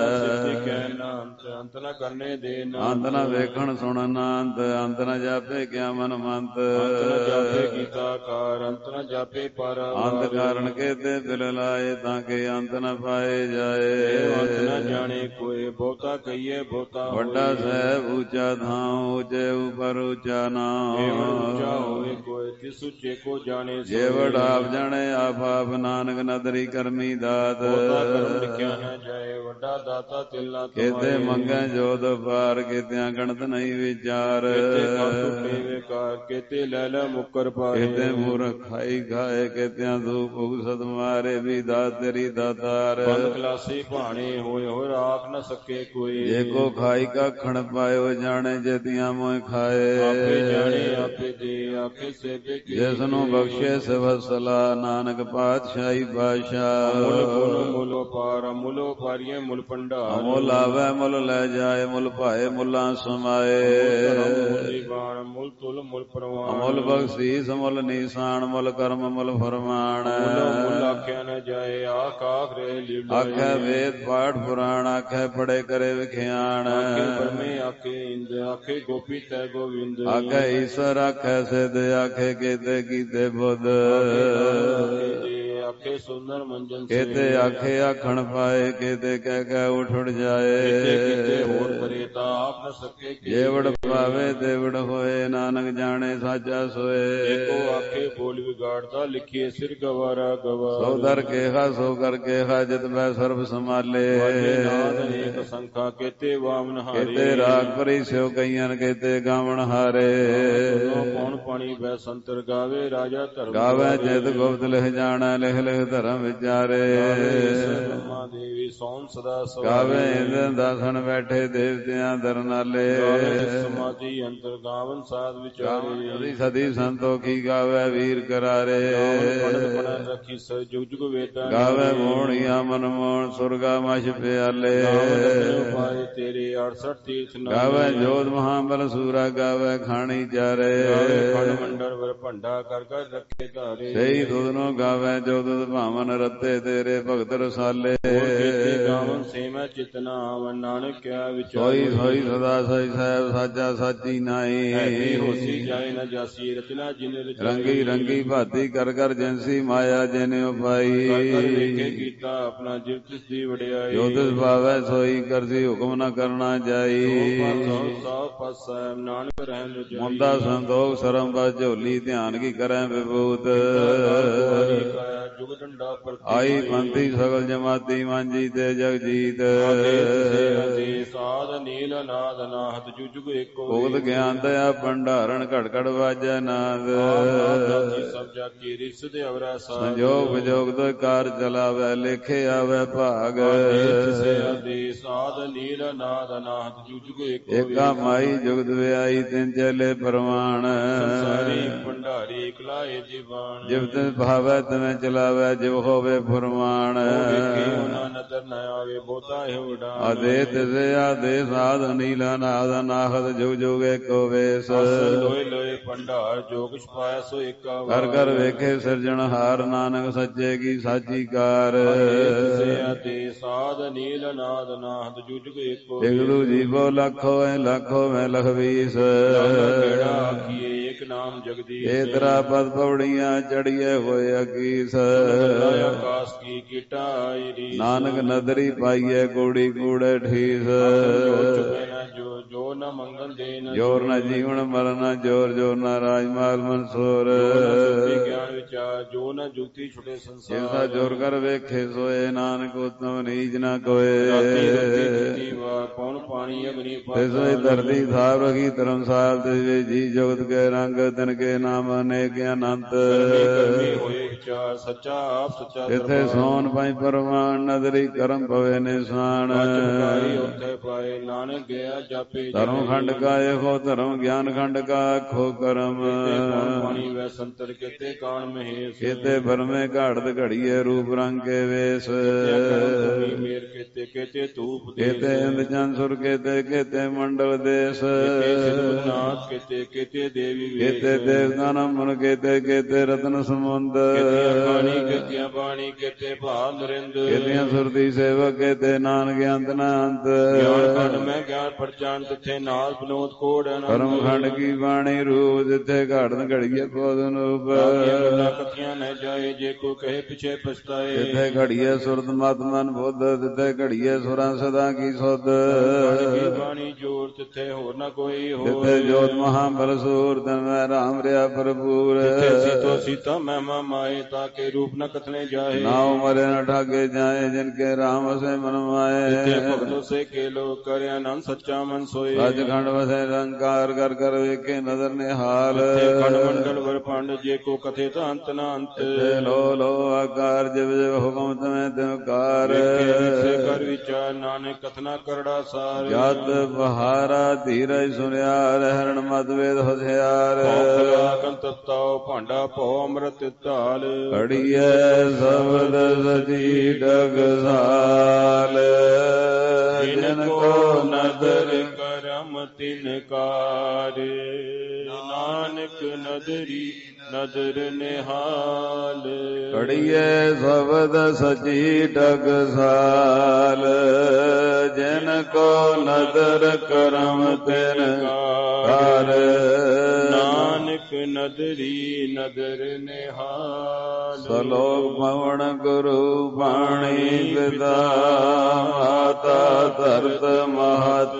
ਅੰਤ ਨ ਕਰਨੇ ਦੇ ਅੰਤ ਨ ਵੇਖਣ ਸੁਣਨ ਅੰਤ ਨ ਜਾਪੇ ਕਿਆ ਮਨ ਮੰਤ। ਅੰਤ ਨ ਜਾਪੇ ਕੀਤਾ ਕਾਰ ਅੰਤ ਨ ਜਾਪੇ ਪਰ। ਅੰਤ ਕਾਰਨ ਕੇਤੇ ਦਿਲ ਲਾਏ ਤਾਂ ਕਿ ਅੰਤ ਨ ਪਾਏ ਜਾਏ। ਅੰਤ ਨ ਜਾਣੇ ਕੋਏ ਬਹੁਤਾ ਕਹੀਏ ਬਹੁਤਾ ਵੱਡਾ ਸਾਹਿਬ ਉੱਚਾ ਥਾਂ ਉੱਚੇ ਉਪਰ ਉੱਚਾ ਨਾਮ। ਉੱਚਾ ਹੋਵੇ ਕੋਈ ਤਿਸ ਉੱਚੇ ਕੋ ਜਾਣੇ। ਜੇ ਵਡ ਆਪ ਜਾਣੇ ਆਪ ਆਪ ਨਾਨਕ ਨਦਰੀ ਕਰਮੀ ਦਾਤ। ਬਹੁਤਾ ਕਰਮ ਲਿਖਿਆ ਨ ਜਾਏ ਵੱਡਾ ਦਾਤਾ ਤਿਲ ਨਾ ਕੇਤੇ ਮੰਗੈ ਜੋਤ ਪਾਰ ਕੇਤਿਆਂ ਗਣਤ ਨਹੀਂ ਵਿਚਾਰ। ਕੇਤੇ ਕਰ ਟੁੱਟੇ ਵੇਕਾਰ ਕੇਤੇ ਲੈ ਲੈ ਮੁੱਕਰ ਪਾਏ। ਕੇਤੇ ਮੂਰਖ ਖਾਈ ਖਾਏ ਕੇਤਿਆਂ ਧੂਪ ਉਗਸਤ ਮਾਰੇ ਵੀ ਦਾਤ ਤੇਰੀ ਦਾਤਾਰ। ਬੰਦ ਖਲਾਸੀ ਭਾਣੇ ਹੋਏ ਹੋਏ ਰਾਖ ਨ ਸਕੇ ਕੋਈ। ਜੇ ਕੋ ਖਾਈ ਕਾਖਣ ਪਾਇਓ ਜਾਣੇ ਜੇਤੀਆਂ ਮੋਇ ਖਾਏ। ਆਪੇ ਜਾਣੇ ਆਪੇ ਦੇ ਆਪੇ ਸੇਵੇ ਜਿਸ ਨੂੰ ਬਖਸ਼ੇ ਸਵਸਲਾ ਨਾਨਕ ਪਾਤਸ਼ਾਹੀ ਬਾਦਸ਼ਾਹ। ਮੁੱਲ ਵਪਾਰ ਮੁੱਲ ਵਪਾਰੀਏ ਮੁੱਲ ਭੰਡਾਰ। ਮੁੱਲ ਆਵੈ ਮੁੱਲ ਲੈ ਜਾਏ ਮੁੱਲ ਭਾਏ ਮੁੱਲਾਂ ਸਮਾਏ। ਮੁੱਲ ਤੁਲ ਮੁੱਲ ਪ੍ਰਵਾਨ। ਮੁੱਲ ਬਖਸ਼ੀਸ ਮੁੱਲ ਨੀਸਾਨ ਮੁੱਲ ਕਰਮ ਮੁੱਲ ਫਰਮਾਨ। ਮੁੱਲ ਆਖਿਆ ਨ ਜਾਏ ਆਖ ਆਖ ਰੇ ਲੀਲਾ। ਆਖੈ ਵੇਦ ਪਾਠ ਪੁਰਾਣ ਆਖੈ ਪੜੇ ਕਰੇ ਵਿਖਿਆਣ। ਆਖੇ ਬ੍ਰਹਮੇ ਆਖੇ ਇੰਦ ਆਖੇ ਗੋਪੀ ਤੈ ਗੋਵਿੰਦ। ਆਖੈ ਈਸ਼ਰ ਆਖੈ ਸਿਧ ਆਖੇ ਕੇਤੇ ਕੀਤੇ ਬੁੱਧ। ਆਖੇ ਸੁੰਦਰ ਮੰਜਨ ਕੇਤੇ ਆਖੇ ਆਖਣ ਪਾਏ ਕੇਤੇ ਕਹਿ ਕਹਿ ਉਠ ਜਾਏ। ਕਿਤੇ ਹੋਰ ਪਰੇ ਤਾਂ ਆਪ ਨ ਸਕੇ। ਜੇ ਵਡ ਪਾਵੇ ਤੇ ਵਡ ਹੋਏ ਨਾਨਕ ਜਾਣੇ ਸਾਚਾ ਸੋਏ। ਏਕੋ ਆਖੇ ਬੋਲ ਵਿਗਾੜਦਾ ਲਿਖੀਏ ਸਿਰ ਗਵਾਰਾ ਗਵਾ। ਸੋ ਦਰ ਕੇਹਾ ਸੋ ਕਰ ਕੇਹਾ ਜਿਤ ਮੈਂ ਸਰਬ ਸੰਭਾਲੇ। ਨਾਦ ਅਨੇਕ ਸੰਖਾ ਕੇਤੇ ਵਾਮਨ ਹਾਰੇ। ਕੇਤੇ ਰਾਗ ਪਰੀ ਸਿਓ ਕਈਆਂ ਕੇਤੇ ਗਾਵਣ ਹਾਰੇ। ਕੌਣ ਪਾਣੀ ਬੈ ਸੰਤਰ ਗਾਵੇ ਰਾਜਾ ਧਰਮ। ਗਾਵੇ ਜਿਤ ਗੁਪਤ ਲਿਖ ਜਾਣਾ ਲਿਖ ਲਿਖ ਧਰਮ ਵਿਚਾਰੇ। ਬ੍ਰਹਮਾ ਦੇਵੀ ਸੋਮ ਸਦਾ ਗਾਵੇ ਇੰਦਰ ਦਾਸਣ ਬੈਠੇ ਦੇਵਤਿਆਂ ਦਰਨਾਲੇ। ਸਮਾਧੀ ਅੰਤਰ ਗਾਵਨ ਸਾਧ ਵਿਚਾਰੇ। ਸਦੀ ਸੰਤੋਖੀ ਗਾਵੇ ਵੀਰ ਕਰਾਰੇ। ਪੜਤ ਪੜਨ ਰੱਖੀ ਸ ਜੁਗ ਜੁਗ ਵੇਦਾਂ। ਗਾਵੇ ਮੋਹਣੀਆਂ ਮਨ ਮੋਹਣ ਸੁਰਗਾ ਮਛ ਪਿਆਲੇ। ਪਾਏ ਤੇਰੇ 68 ਤੀਰਥ ਗਾਵੇ ਜੋਧ ਮਹਾਬਲ ਸੂਰਾ ਗਾਵੇ ਖਾਣੀ ਚਾਰੇ। ਖੰਡ ਮੰਡਲ ਵਰ ਭੰਡਾ ਕਰ ਕਰ ਰੱਖੇ ਧਾਰੇ। ਸਹੀ ਦੁਧ ਨੂੰ ਗਾਵੇ ਜੋ ਦੁਧ ਭਾਵਨ ਰੱਤੇ ਤੇਰੇ ਭਗਤ ਰਸਾਲੇ। ਗਾਵਨ ਸੇ ਮੈਂ ਚਿਤਨਾ ਆਵਨ ਨਾਨਕ ਕਿਆ ਵਿਚਾਰ। ਸੋਈ ਸੋਈ ਸਦਾ ਸਈ ਸਾਹਿਬ ਸਾਚਾ ਸਾਚੀ ਨਾਈ। ਹੋਸੀ ਜਾਏ ਨ ਜਾਸੀ ਰਚਨਾ ਜਿਨ ਰਚਾਈ। ਰੰਗੀ ਰੰਗੀ ਭਾਤੀ ਕਰ ਕਰ ਜੈਸੀ ਮਾਇਆ ਜਿਨ ਉਪਾਈ। ਕਰ ਵੇਖੇ ਕੀਤਾ ਆਪਣਾ ਜਿਵ ਤਿਸ ਦੀ ਵਡਿਆਈ। ਜੋ ਤਿਸ ਭਾਵੈ ਸੋਈ ਕਰਸੀ ਹੁਕਮ ਨ ਕਰਨਾ ਜਾਈ। ਸਭ ਪਾਸਾ ਨਾਨਕ ਰਹਿਣ ਰਜਾਈ। ਮੁੰਦਾ ਸੰਤੋਖ ਸਰਮ ਬਸ ਝੋਲੀ ਧਿਆਨ ਕੀ ਕਰੈ ਵਿਭੂਤ। ਜੁਗ ਡੰਡਾ ਆਈ ਪੰਥੀ ਸਗਲ ਜਮਾਤੀ ਮਾਂਜੀ ਤੇ ਜਗ ਜੀਤ। ਸਾਧ ਨੀਲ ਨਾਦ ਨਾਹਤ ਜੁਗ ਏਕੋ। ਭੁਗਤ ਗਿਆਨ ਦਇਆ ਭੰਡਾਰਨ ਘੜ ਘੜ ਵਾਜੈ ਨਾਦ। ਸਭ ਜਾ ਕੀ ਰਿਸ ਦੇ ਅਵਰਾ ਸਾਧ। ਸੰਜੋਗ ਵਿਜੋਗ ਤੋਂ ਕਾਰ ਚਲਾਵੈ ਲੇਖੇ ਆਵੈ ਭਾਗ। ਸਾਧ ਨੀਲ ਨਾਦ ਨਾਹਤ ਜੁਗ ਏਕੋ। ਏਕਾ ਮਾਈ ਜੁਗਤ ਵਿਆਈ ਤਿੰਨ ਚਲੇ ਪ੍ਰਮਾਣ। ਸੰਸਾਰੀ ਭੰਡਾਰੀ ਇਕਲਾਏ ਜੀਵਾਨ। ਜਿਵ ਤਿਸ ਭਾਵੈ ਤਿਵੇਂ ਚਲਾਵੈ ਜਿਵ ਹੋਵੇ ਫੁਰਮਾਨ। ਨਦਰ ਨ ਆਵੇ ਬਹੁਤਾ ਹੈ ਉਡਾਨ। ਆਦੇ ਤਿਸੇ ਆਦੇ ਸਾਧ ਨੀਲਾ ਨਾਦ ਨਾਹਤ ਜੁਗ ਜੁਗ ਏਕੋ ਵੇਸ। ਲੋਏ ਲੋਏ ਭੰਡਾਰ ਜੋ ਕੁਛ ਪਾਇਆ ਸੋ ਏਕਾ ਕਰ ਕਰ ਵੇਖੇ ਸਿਰਜਣਹਾਰ ਨਾਨਕ ਸੱਚੇ ਕੀ ਸਾਚੀ ਕਾਰ। ਆਦੇ ਸਾਧ ਨੀਲ ਨਾਦ ਨਾਹਤ ਜੁਗ ਜੁਗ ਏਕੋ। ਇਗਲੂ ਜੀਵੋ ਲੱਖੋ ਐ ਲੱਖੋ ਮੈਂ ਲਖਵੀਸ। ਕਿਹੜਾ ਆਖੀਏ ਏਕ ਨਾਮ ਜਗਦੀਸ਼। ਏ ਤਰਾ ਪਦ ਪੌੜੀਆਂ ਚੜੀਏ ਹੋਏ ਅਕੀਸ। ਆਕਾਸ਼ ਕੀ ਕੀਟਾ ਆਈ ਰੀਸ। ਨਾਨਕ ਨਦਰੀ ਪਾਈਏ ਕੂੜੀ ਕੂੜੇ ਠੀਸ। ਜੋ ਨ ਮੰਗਲ ਦੇਨ। ਜੋਰ ਨ ਜੀਵਨ ਮਰਨ ਜੋਰ ਜੋਰ ਨ ਰਾਜਮਾਲ ਮਨਸੂਰ। ਗਿਆਨ ਵਿਚਾਰ ਜੋ ਨ ਜੁਗਤੀ ਛੁਟੇ ਸੰਸਾਰ। ਜਿਸਾ ਜੋਰ ਕਰ ਵੇਖੇ ਸੋਏ ਨਾਨਕ ਉਤਮ ਨੀਚ ਨ ਕੋਏ। ਪੌਣ ਪਾਣੀ ਅਗਨੀ ਤਿਸੋਈ ਧਰਤੀ ਥਾਪ ਰਖੀ ਧਰਮਸਾਲ ਤਿਸ ਜੀ ਜੁਗਤ ਕੇ ਰੰਗ ਤਿਨ ਕੇ ਨਾਮ ਅਨੇਕ ਅਨੰਤ। ਹੋਏ ਵਿਚਾਰ ਸੱਚਾ ਆਪ ਸੱਚਾ ਇਥੇ ਸੋਨ ਪਾਈ ਪਰਮਾਨ ਨਦਰੀ ਕਰਮ ਪਵੇ ਨਿਸ਼ਾਨ। ਉੱਥੇ ਪਾਏ ਨਾਨਕ ਗਿਆ ਜਾਪੇ ਧਰਮ ਖੰਡ ਕਾ ਇਹੋ ਧਰਮ, ਗਿਆਨ ਖੰਡ ਕਾ ਆਖੋ ਕਰਮ। ਪਾਣੀ ਵੈ ਸੰਤਰ ਕਿਤੇ ਕਾਣ ਮਹੇਸ਼, ਕਿਤੇ ਬਰਮੇ ਘਾੜਤ ਘੜੀਏ ਰੂਪ ਰੰਗ ਕੇ ਵੇਸ। ਮੇਰ ਕਿਤੇ ਕਿਤੇ ਧੂਪ ਕਿਤੇ ਇੰਦ ਚੰਦ ਸੁਰ ਕਿਤੇ ਕਿਤੇ ਮੰਡਲ ਦੇਸ। ਨਾਥ ਕਿਤੇ ਕਿਤੇ ਦੇਵੀ ਵੇਸ, ਕਿਤੇ ਦੇਵਤਾ ਨਮਨ ਕਿਤੇ ਕਿਤੇ ਰਤਨ ਸਮੁੰਦ। ਕਿਤਿਆਂ ਬਾਣੀ ਕਿਤੇ ਭਾਲ ਨਰਿੰਦ, ਕਿਤਿਆਂ ਸੁਰਤੀ ਸੇਵਕ ਕਿਤੇ ਨਾਨਕ ਅੰਤ ਨਾ ਅੰਤ। ਗਿਆਨ ਖੰਡ ਮੈਂ ਗਿਆਨ ਪਰਚਾਨ ਤਿੱਥੇ ਨਾਲ ਬਨੋਦ ਕੋੜ ਕਰਮ ਖੰਡ ਕੀ ਬਾਣੀ ਰੂਪ, ਜਿੱਥੇ ਘੜਨ ਘੜੀਏ ਕੋਦਨ ਰੂਪ। ਕਥੀਆਂ ਨ ਜਾਏ ਜੇ ਕੋ ਕਹੇ ਪਿਛੇ ਪਛਤਾਏ, ਜਿੱਥੇ ਘੜੀਏ ਸੁਰਤ ਮਤ ਮਨ ਬੁੱਧ, ਜਿੱਥੇ ਘੜੀਏ ਸੁਰਾਂ ਸਦਾ ਕੀ ਸੁਧ। ਬਾਣੀ ਜੋਰ ਤਿੱਥੇ ਹੋਰ ਨਾ ਕੋਈ ਹੋਰ, ਜਿੱਥੇ ਜੋਤ ਮਹਾਬਲ ਸੂਰ, ਤਨ ਮੈਂ ਰਾਮ ਰਿਆ ਭਰਪੂਰ। ਸੀਤੋ ਸੀਤਾ ਮਹਿਮਾ ਮਾਏ, ਤਾਕੇ ਰੂਪ ਨ ਕਥਨੇ ਜਾਏ। ਨਾਉ ਮਰੇ ਨ ਠਾਗੇ ਜਾਏ, ਜਿਨਕੇ ਰਾਮ ਵਸੇ ਮਨ ਮਾਏ। ਭਗਤੋ ਸੇ ਕੇ ਲੋ ਕਰਿ ਆਨੰਦ ਸੱਚਾ ਮਨ ਸੋਏ, ਸੱਚਖੰਡ ਵਸੇ ਨਿਰੰਕਾਰ ਕਰ ਕਰ ਵੇਖੇ ਨਦਰ ਨਿਹਾਲ। ਖੰਡ ਮੰਡਲ ਵਰ ਪੰਡ ਜੇ ਕੋ ਕਥੇ ਤਾਂ ਅੰਤ ਨਾ ਅੰਤ। ਲੋ ਲੋ ਆਕਾਰ ਜਿਵ ਜਿਵ ਹੁਕਮ ਤਮੈ ਤਿਵਕਾਰ। ਕਰ ਵਿਚਾਰ ਨਾਨਕ ਕਥਨਾ ਕਰੜਾ ਸਾਰ, ਜਤ ਬਹਾਰਾ ਧੀਰਜ ਸੁਨਿਆਰ, ਹਰਣ ਮਤ ਵੇਦ ਹੁਸ਼ਿਆਰ। ਤਤਾਉ ਭਾਂਡਾ ਭਉ ਅੰਮ੍ਰਿਤ ਢਾਲ, ਅੜੀਐ ਸ਼ਬਦ ਸਚੀ ਟਕਸਾਲ। ਜਿਨ ਕੋ ਨਦਰ ਕਰਮ ਤਿਨਕਾਰ, ਨਾਨਕ ਨਦਰੀ ਨਦਰ ਨਿਹਾਲ। ਅੜੀਐ ਸ਼ਬਦ ਸਚੀ ਟਕਸਾਲ, ਜਿਨ ਕੋ ਨਦਰ ਕਰਮ ਤਿਨਕਾਰ। ਨਾਨਕ ਨਦਰੀ ਨਦਰ ਨਿਹਾਲ। ਸਲੋਕ ਪਵਨ ਗੁਰੂ ਬਾਣੀ ਪਿਤਾ, ਮਾਤਾ ਧਰਤ ਮਹਤ।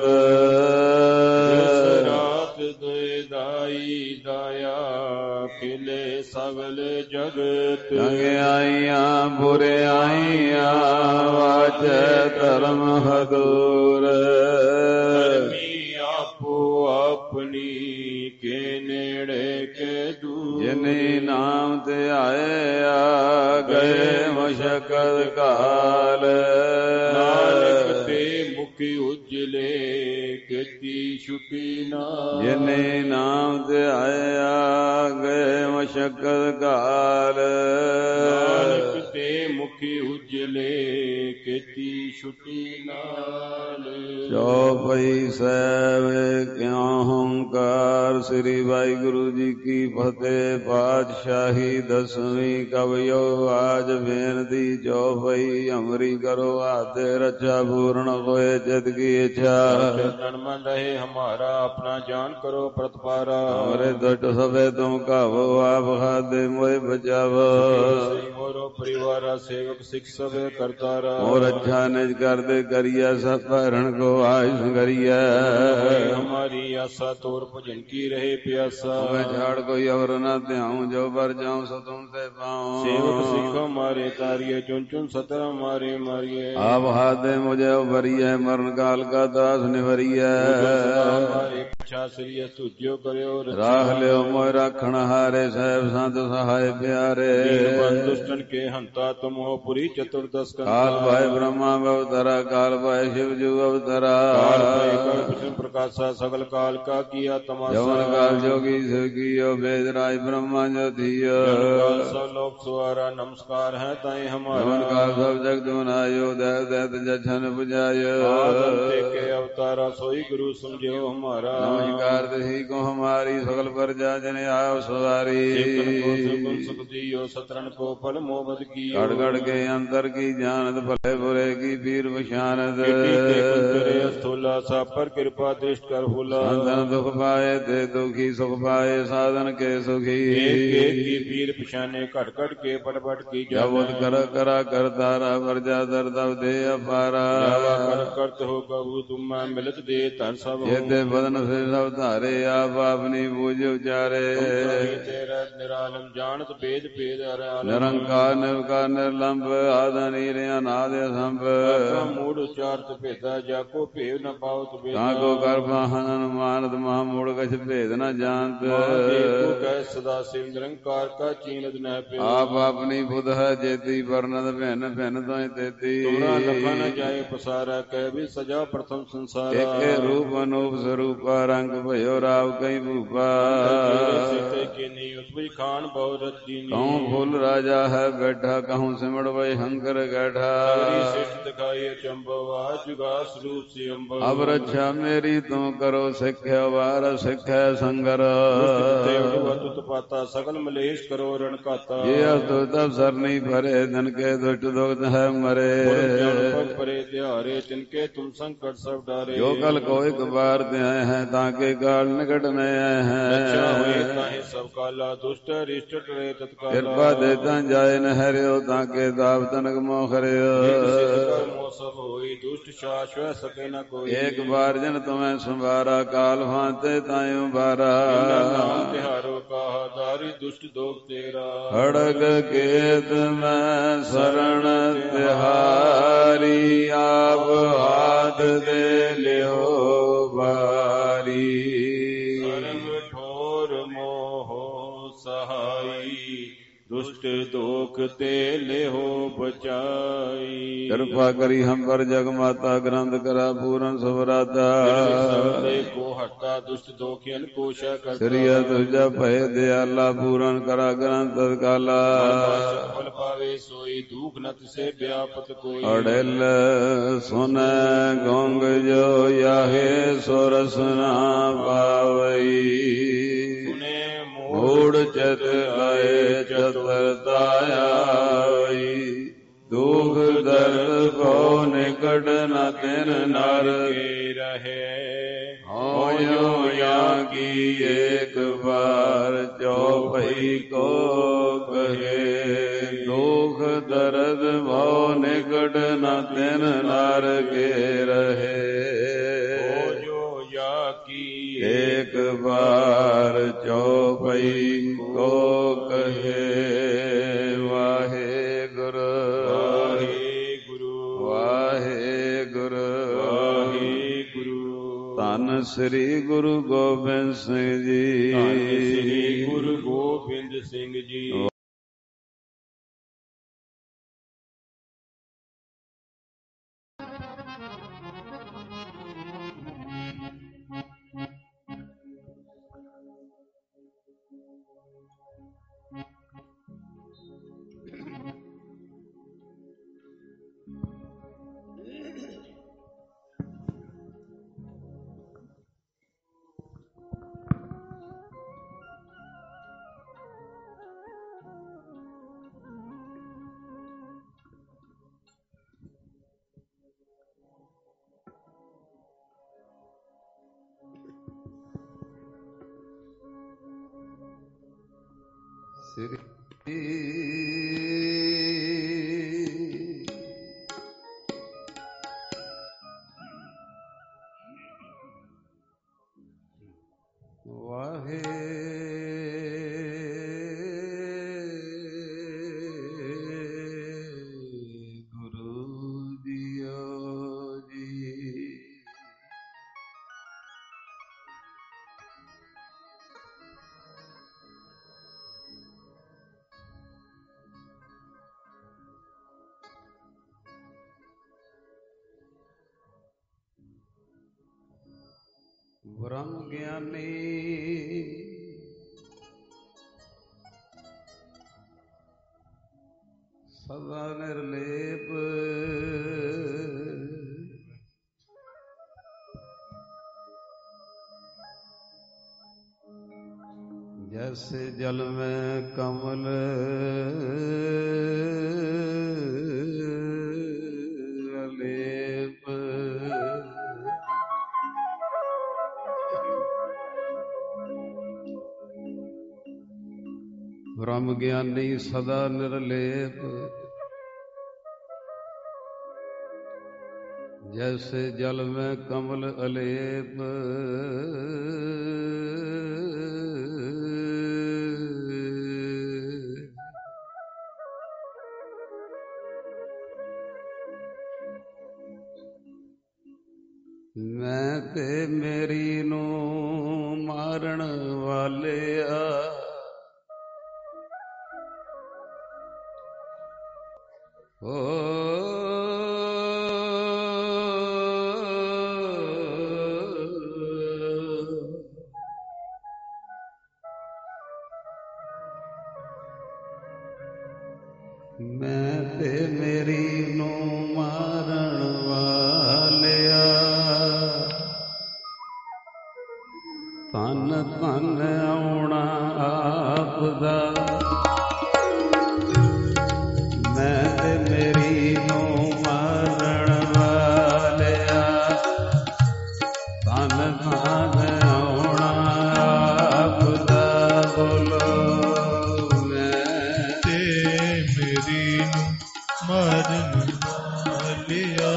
ਰਾਤ ਦੁਇ ਦਾਈ ਦਾਇਆ, ਖਿਲੇ ਸਗਲ ਜਗਤ। ਚੰਗਿਆਈਆਂ ਬੁਰਿਆਈਆਂ, ਵਾਚੈ ਧਰਮ ਹਦੂਰ। ਧਰਮੀ ਆਪੋ ਆਪਣੀ, ਕੇ ਨੇੜੇ ਕੇ ਦੂਰ। ਜਿਨੀ ਨਾਮ ਧਿਆਇਆ, ਗਏ ਮਸ਼ਕਤ ਕਾਲ। ਨਾਨਕ ਤੇ ਮੁਖੀ ਉਜਲੇ, ਕੀਤੀ ਛੁਟੀ ਨਾ। ਜਿਨੇ ਨਾਮ ਧਿਆਇਆ, ਗਏ ਮਸ਼ਕਤ ਕਾਲ। ਨਾਨਕ ਤੇ ਮੁਖੀ ਉਜਲੇ, ਕੀਤੀ ਛੁਟੀ ਨਾਲ। ਚੌਪਈ ਸਾਹਿਬ ਕਿਉ ਹੰਕਾਰ। ਸ੍ਰੀ ਵਾਹਿਗੁਰੂ ਜੀ ਕੀ ਫਤਿਹ। ਪਾਤਸ਼ਾਹੀ ਦਸਵੀਂ ਕਵਿਓ ਆਜ ਬੇਨਤੀ। ਚੌਪਈ ਹਮਰੀ ਕਰੋ ਆਤੇ, ਰੱਛਾ ਪੂਰਨ ਹੋਏ ਚਿਤ ਕੀ ਇੱਛਾ। ਤਨ ਮਨ ਰਹੇ ਹਮਾਰਾ, ਆਪਣਾ ਜਾਨ ਕਰੋ ਪ੍ਰਤਪਾਰਾ। ਹਮਰੇ ਦੁਟ ਸਭੇ ਤੁਮ ਕਾਵੋ, ਆਪ ਖਾਦੇ ਮੋਏ ਬਚਾਵੋ। ਮੋਰੋ ਪਰਿਵਾਰਾ ਸੇਵਕ ਸਿੱਖ ਸਭੇ ਕਰਤਾਰਾ। ਮੋਰ ਅੱਛਾ ਨਿਜ ਕਰਦੇ ਕਰੀਐ, ਸਭ ਭਰਨ ਕੋ ਆਇ ਸੰਗਰੀਐ। ਹਮਾਰੀ ਆਸਾ ਤੋਰ ਭਜਨ ਕੀ ਰਹੇ ਪਿਆਸਾ। ਮੈਂ ਛਾੜ ਕੋਈ ਔਰ ਨਾ ਧਿਆਉ, ਜੋ ਬਰ ਜਾਉ ਸੋ ਤੁਮ ਤੇ ਪਾਉ। ਸੇਵਕ ਸਿੱਖ ਹਮਾਰੇ ਤਾਰੀਏ, ਚੁਨ ਚੁਨ ਸਤਰ ਹਮਾਰੇ ਮਾਰੀਏ। ਆਪ ਹਾਦੇ ਮੁਝੇ ਉਭਰੀਐ, ਮਰਨ ਕਾਲ ਕਾ ਦਾਸ ਨਿਵਰੀਐ। ਹਮਾਰੇ ਪਿਛਾ ਸ੍ਰੀ ਤੁਜਿਓ ਕਰਿਓ ਰਾਖ ਲਿਓ ਮੋਇ ਰਾਖਣ ਹਾਰੇ, ਸਹਿਬ ਸੰਤ ਸਹਾਇ ਪਿਆਰੇ। ਦੁਸ਼ਟਨ ਕੇ ਹੰਤਾ ਤੁਮ ਹੋ ਪੁਰੀ ਚਤੁਰਦਸ ਕੰਤਾ। ਕਾਲ ਭਾਇ ਬ੍ਰਹਮਾ ਅਵਤਰਾ, ਕਾਲ ਭਾਇ ਸ਼ਿਵ ਜੂ ਅਵਤਰਾ। ਕਾਲ ਭਾਇ ਕਰ ਵਿਸ਼ਨ ਪ੍ਰਕਾਸ਼ਾ, ਸਗਲ ਕਾਲ ਕਾ ਕੀਆ ਤਮਾਸਾ। ਜਵਨ ਕਾਲ ਜੋਗੀ ਸਿਵ ਕੀਓ, ਵੇਦ ਰਾਜ ਬ੍ਰਹਮਾ ਜੋਤੀਓ। ਕਾਲ ਸਭ ਲੋਕ ਸੁਆਰਾ, ਨਮਸਕਾਰ ਹੈ ਤਾਈ ਹਮਾਰਾ। ਜਵਨ ਕਾਲ ਸਭ ਜਗਤ ਬਨਾਇਓ, ਦੈ ਦੈਤ ਜਛਨ ਪੁਜਾਇਓ। ਆਦਮ ਤੇ ਕੇ ਅਵਤਾਰਾ, ਸੋਈ ਗੁਰੂ ਸਮਝਿਓ ਹਮਾਰਾ। ਨਮਸਕਾਰ ਤਹੀ ਕੋ ਹਮਾਰੀ, ਸਗਲ ਪ੍ਰਜਾ ਜਨ ਆਇਓ ਸਵਾਰੀ। ਸੁਗੁਣ ਸੁਖ ਦੀਓ, ਸਤਰਨ ਕੋ ਫਲ ਮੋਬਦ ਕੀਓ। ਗੜ ਗੜ ਕੇ ਅੰਤਰ ਕੀ ਜਾਣਤ, ਭਲੇ ਬੁਰੇ ਕੀ ਪੀਰ ਪਛਾਨਤ। ਅਸਥੂਲਾ ਸਾ ਪਰ ਕਿਰਪਾ ਦ੍ਰਿਸ਼ਟ ਕਰ ਹੁਲਾ। ਸੰਤਨ ਦੁਖ ਪਾਏ ਤੇ ਦੁਖੀ, ਸੁਖ ਪਾਏ ਸਾਧਨ ਕੇ ਸੁਖੀ। ਏਕ ਕੀ ਪੀਰ ਪਛਾਨੇ, ਘਟ ਘਟ ਕੇ ਪਟ ਪਟ ਕੀ ਜਬਤ ਕਰ ਕਰਾ ਕਰਤਾਰਾ, ਵਰਜਾ ਦਰ ਦਬ ਦੇ ਅਪਾਰਾ। ਕਰ ਕਰਤ ਹੋ ਕਬੂ ਤੁਮ ਮਿਲਤ ਦੇ ਧਨ ਸਭ। ਜੇਤੇ ਬਦਨ ਸੇ ਸਭ ਧਾਰੇ, ਆਪ ਆਪਨੀ ਬੂਝ ਉਚਾਰੇ। ਤੇਰਾ ਨਿਰਾਲਮ ਜਾਣਤ ਭੇਦ ਭੇਦ ਹਰਿਆਲਮ। ਨਿਰੰਕਾਰ ਨਿਰਕਾਰ ਨਿਰਲੰਭ, ਆਦਿ ਨੀਰ ਅਨਾਦਿ ਅਸੰਭ ਮੂੜ ਉਚਾਰਤ ਭੇਦਾ ਜਾ ਕੋ ਭੇਵ ਨ ਪਾਵਤ ਬੇਦਾ ਤਾਂ ਕੋ ਕਰ ਬਾਹਨ ਅਨੁਮਾਨਤ ਮਹਾ ਮੂੜ ਕਛ ਭੇਦ ਨ ਜਾਣਤ ਮਹਾਦੇਵ ਕਹਿ ਸਦਾ ਸਿਵ ਨਿਰੰਕਾਰ ਕਾ ਚੀਨਤ ਨਹਿ ਪਿਓ ਆਪ ਆਪਣੀ ਬੁਧ ਹੈ ਜੇਤੀ ਵਰਨਤ ਭਿੰਨ ਭਿੰਨ ਤੋਇ ਤੇਤੀ ਤੁਮਰਾ ਲਖਾ ਨ ਜਾਏ ਪਸਾਰਾ ਕਹਿ ਵੀ ਸਜਾ ਪ੍ਰਥਮ ਸੰਸਾਰਾ ਏਕੇ ਰੂਪ ਅਨੂਪ ਸਰੂਪਾ ਰੰਗ ਭਇਓ ਰਾਵ ਕਈ ਭੂਪਾ ਖਾਨ ਬਹੁ ਰਤੀ ਕਹੂੰ ਫੁੱਲ ਰਾਜਾ ਹੈ ਬੈਠਾ ਕਹੂੰ ਸਿਮੜ ਵੈ ਹੰਕਰ ਗੈਠਾ ਸਿਸ਼ਟ ਦਿਖਾਈ ਅਚੰਭਵ ਆ ਜੁਗਾ ਸਰੂਪ ਸੇ ਅੰਬਰ ਅਬ ਰੱਛਾ ਮੇਰੀ ਤੂੰ ਕਰੋ ਸਿੱਖਿਆ ਵਾਰ ਸਿੱਖੈ ਸੰਗਰ ਤੁਤ ਪਾਤਾ ਸਗਲ ਮਲੇਸ਼ ਕਰੋ ਰਣ ਘਾਤਾ ਜੇ ਅਸਤੁ ਤਬ ਸਰਨੀ ਭਰੇ ਧਨ ਕੇ ਦੁਸ਼ਟ ਦੁਖਤ ਹੈ ਮਰੇ ਪਰੇ ਤਿਹਾਰੇ ਤਿਨਕੇ ਤੁਮ ਸੰਕਟ ਸਭ ਡਾਰੇ ਜੋ ਕਲ ਕੋ ਇੱਕ ਬਾਰ ਤੇ ਆਏ ਹੈ ਤਾਂ ਕੇ ਕਾਲ ਨਿਕਟ ਨ ਆਏ ਹੈ ਅੱਛਾ ਹੋਏ ਤਾਹੇ ਸਭ ਕਾਲਾ ਦੁਸ਼ਟ ਰਿਸ਼ਟ ਟਰੇ ਤਤਕਾਲਾ ਕਿਰਪਾ ਦੇ ਤਾਂ ਜਾਏ ਨ ਹਰਿਓ ਤਾਂ ਕੇ ਦਾਵ ਤਨਕ ਮੋਖ ਰਿਓ ਸਭ ਹੋਈ ਦੁਸ਼ਟ ਸ਼ਾਸ ਵੈ ਸਕੇ ਨ ਕੋਈ ਇੱਕ ਬਾਰ ਜਨ ਤੁਮੈ ਸੰਭਾਰਾ ਕਾਲ ਫਾਂਤੇ ਤਾਇਓ ਬਾਰਾ ਨਾਮ ਤਿਹਾਰੋ ਕਾਹ ਦਾਰੀ ਦੁਸ਼ਟ ਦੋਗ ਤੇਰਾ ਖੜਗ ਕੇਤ ਮੈਂ ਸਰਣ ਤਿਹਾਰੀ ਆਪ ਹਾਥ ਦੇ ਲਿਓ ਬਾਰੀ ਸਰਬ ਠੋਰ ਮੋਹ ਸਹਾਈ ਦੁਸ਼ਟ ਦੋਖ ਤੇ ਲਿਹੋ ਬਚਾਈ ਕਿਰਪਾ ਕਰੀ ਹਮ ਪਰ ਜਗ ਮਾਤਾ ਗ੍ਰੰਥ ਕਰਾ ਪੂਰਨ ਸੁਭਰਾਤਾ ਸਬਦੇ ਕੋ ਹਟਾ ਦੁਸ਼ਟ ਦੋਖਿਨ ਕੋਸ਼ਾ ਕਰਤਾ ਸ੍ਰੀਆ ਤੁਜਾ ਭਏ ਦਿਆਲਾ ਪੂਰਨ ਕਰਾ ਗ੍ਰੰਥ ਕਾਲਾ ਫਲ ਪਾਵੇ ਸੋਈ ਦੁਖ ਨ ਤਿਸੇ ਵਿਆਪਤ ਕੋਈ ਅੜਲ ਸੁਨੈ ਗੋਂਗ ਜੋ ਯਾਹੇ ਸੋ ਰਸਨਾ ਪਾਵਈ ਮੂੜ ਚਤ ਲਾਏ ਚਤੁਰਤਾ ਆਈ ਦੁਖ ਦਰਦ ਭਉ ਨਿਕਟ ਨ ਤਿਨ ਨਰ ਕੇ ਰਹੇ ਹੋਇਓ ਜਾਂ ਕੀ ਏਕ ਵਾਰ ਚੌਪਈ ਕੋ ਕਹੇ ਦੁਖ ਦਰਦ ਭਉ ਨਿਕਟ ਨ ਤਿਨ ਨਰ ਕੇ ਰਹੇ ਹੋਇਓ ਜਾਂ ਕੀ ਏਕ ਬਾਰ ਚੌਪਈ ਕੋ ਕਹੇ ਵਾਹਿਗੁਰੂ ਵਾਹਿਗੁਰੂ ਵਾਹਿਗੁਰੂ ਵਾਹਿਗੁਰੂ ਧੰਨ ਸ੍ਰੀ ਗੁਰੂ ਗੋਬਿੰਦ ਸਿੰਘ ਜੀ ਧੰਨ ਸ੍ਰੀ ਗੁਰੂ ਗੋਬਿੰਦ ਸਿੰਘ ਜੀ ਬ੍ਰਹਮ ਗਿਆਨੀ ਸਦਾ ਨਿਰਲੇਪ ਜੈਸੇ ਜਲ ਮੈਂ ਕਮਲ ਅਲੇਪ ਬ੍ਰਹਮ ਗਿਆਨੀ ਸਦਾ ਨਿਰਲੇਪ ਜੈਸੇ ਜਲ ਮੈਂ ਕਮਲ ਅਲੇਪ ਮੈਂ ਤੇ ਮੇਰੀ ਨੂੰ ਮਾਰਨ ਵਾਲਿਆ ਮੈਂ ਤੇ ਮੇਰੀ ਨੂੰ ਮਾਰਨ ਵਾਲਿਆ ਧੰਨ ਧੰਨ ਆਉਣਾ ਆਪ ਦਾ ਮੈਂ ਤੇ ਮੇਰੀ ਨੂੰ ਮਾਰਨ ਵਾਲਿਆ ਧੰਨ ਧੰਨ ਆਉਣਾ ਆਪ ਦਾ ਬੋਲੋ ਮੈਂ ਤੇ ਮੇਰੀ ਨੂੰ ਮਾਰਨ ਵਾਲਿਆ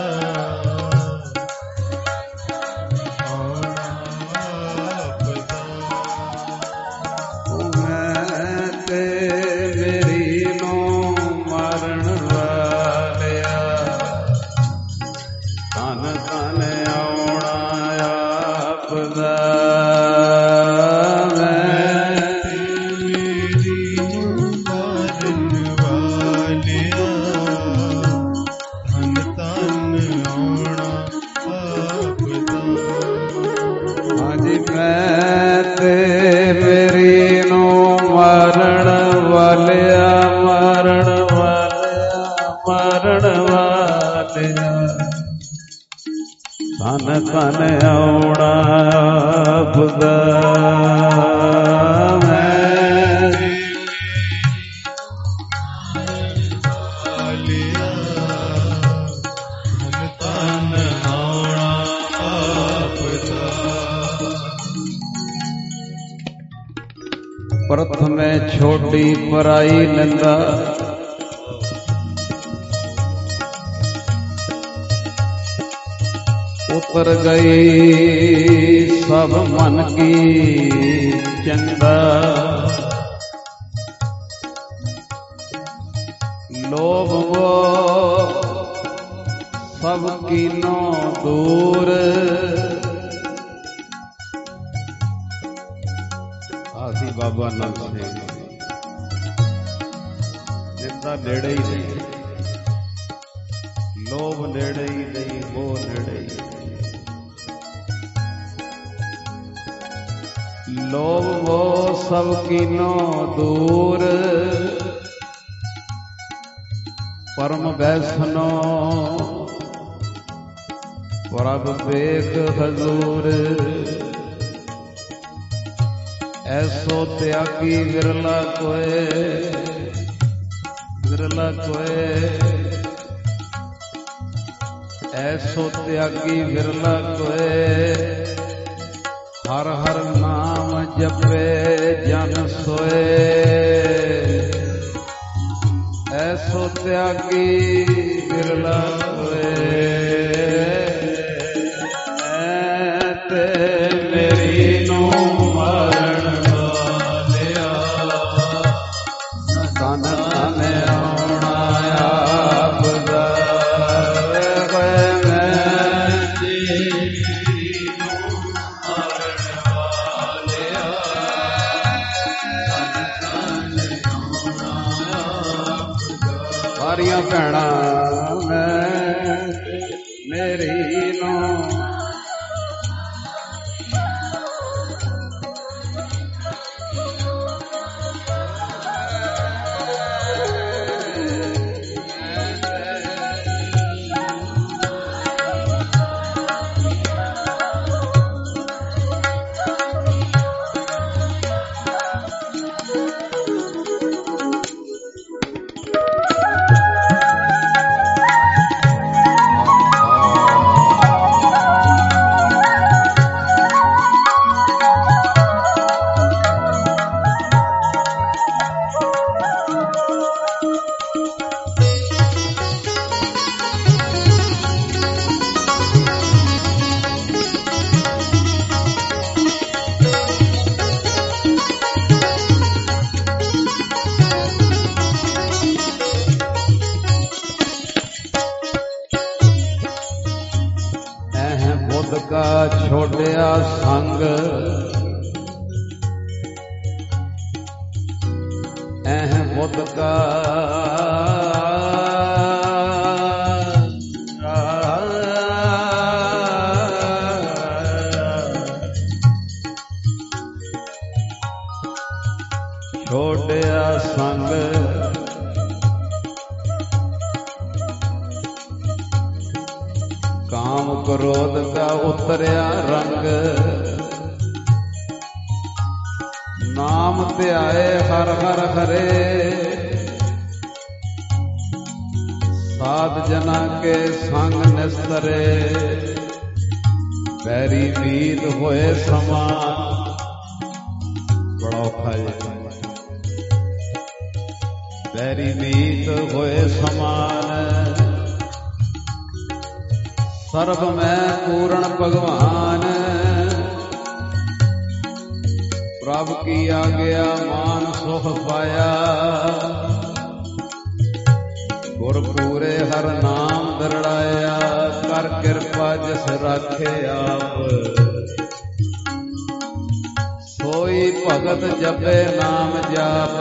ਧਨ ਧਨ ਆਉਣਾ ਆਪ ਦਾ ਮੈਂ ਧਨ ਧਨ ਆਉਣਾ ਆਪ ਦਾ ਪ੍ਰਥਮੇ ਛੋਟੀ ਪਰਾਈ ਨਿੰਦਾ ਉਤਰ ਗਈ ਸਭ ਮਨ ਕੀ ਚੰਦਾ ਲੋਭ ਮੋਹ ਸਭ ਕੀਨੋ ਦੂਰ ਆਸੀ ਬਾਬਾ ਨਾਨਕ ਸਿੰਘ ਜਿੰਦਾ ਨੇੜੇ ਹੀ ਨਹੀਂ ਲੋਭ ਨੇੜੇ ਹੀ ਨਹੀਂ ਮੋਹ ਨੇੜੇ ਹੀ ਲੋਭ ਮੋਹ ਸਭ ਕੀਨੋ ਦੂਰ ਪਰਮ ਬੈਸਨੋ ਪ੍ਰਭ ਵੇਖ ਹਜ਼ੂਰ ਐਸੋ ਤਿਆਗੀ ਵਿਰਲਾ ਕੋਏ ਐਸੋ ਤਿਆਗੀ ਵਿਰਲਾ ਕੋਏ ਹਰ ਹਰ ਨਾਮ ਜਪੇ ਜਨ ਸੋਏ ਐਸੋ ਤਿਆਗੀ ਵਿਰਲਾ ਕੋਏ ਮੈਂ ਤੇ ਮੇਰੀ ਨੂੰ ਮਾਰਨ ਵਾਲਿਆ ਧਨ ਧਨ ਆਉਣਾ ਆਪ ਦਾ ਸਾਰੀਆਂ ਭੈਣਾਂ ਮੈਂ ਮੁੱਦ ਕਾ ਛੋੜਿਆ ਸੰਗ, ਐਹ ਮੁੱਦ ਕਾ ਛੋੜਿਆ ਸੰਗ, ਕਾਮ ਕ੍ਰੋਧ ਕਾ ਉਤਰਿਆ ਰੰਗ, ਨਾਮ ਧਿਆਏ ਹਰ ਹਰ ਹਰੇ, ਸਾਧ ਜਨਾ ਕੇ ਸੰਗ ਨਿਸਤਰੇ, ਬੈਰੀ ਮੀਤ ਹੋਏ ਸਮਾਨ। ਬੜਾ ਔਖਾ ਜੀ। ਬੈਰੀ ਮੀਤ ਹੋਏ ਸਮਾਨ, ਸਰਬ ਮੈਂ ਪੂਰਨ ਭਗਵਾਨ, ਪ੍ਰਭ ਕੀ ਆਗਿਆ ਮਾਨ ਸੁਖ ਪਾਇਆ, ਗੁਰ ਪੂਰੇ ਹਰ ਨਾਮ ਦਰੜਾਇਆ, ਕਰ ਕਿਰਪਾ ਜਿਸ ਰਾਖੇ ਆਪ, ਸੋਈ ਭਗਤ ਜਪੇ ਨਾਮ ਜਾਪ,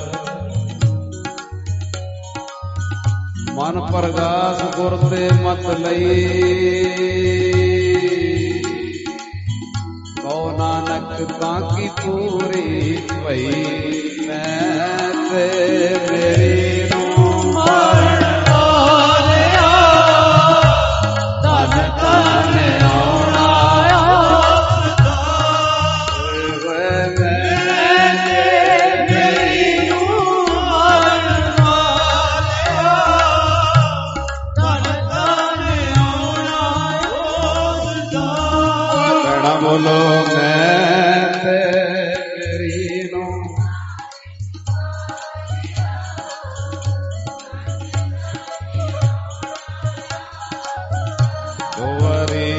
ਮਨ ਪ੍ਰਗਾਸ ਗੁਰ ਤੇ ਮਤ ਲਈ, ਕਉ ਨਾਨਕ ਤਾਂ ਕੀ ਪੂਰੀ ਭਈ, ਮੈਂ ਤੇ ਮੇਰੀ ਨੂੰ ਮਰਨ ਵਾਲਿਆ, ਧਨ ਧਨ ਆਉਣਾ ਆਪਦਾ, ਮੈਂ ਤੇ ਮੇਰੀ ਨੂੰ ਮਰਨ ਵਾਲਿਆ, ਧਨ ਧਨ ਆਉਣਾ ਆਪਦਾ। ਕਹਿਣਾ ਬੋਲੋ ਮੈਂ ਤੇ ਮੇਰੀ ਨੂੰ ਦੋਵਰੀ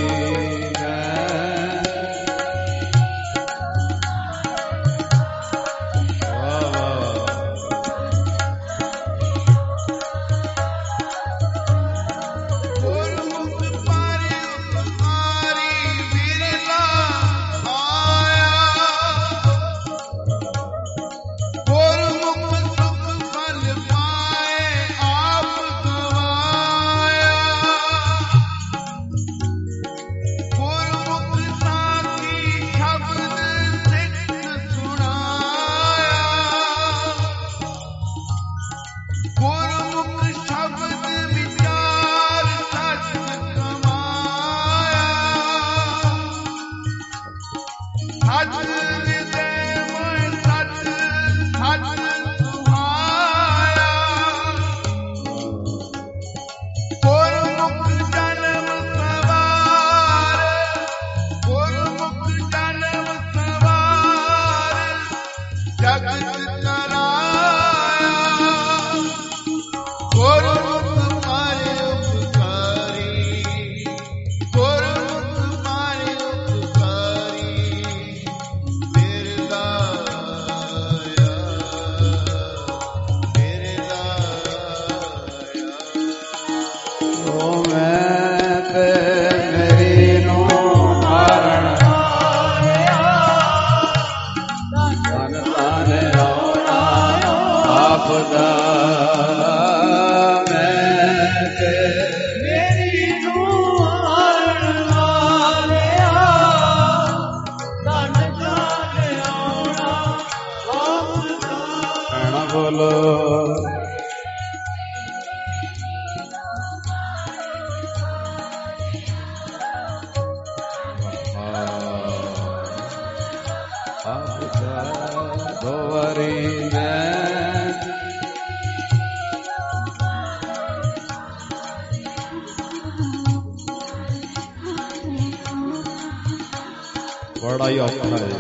ਬੜਾ ਹੀ ਔਖਾ ਹੈ।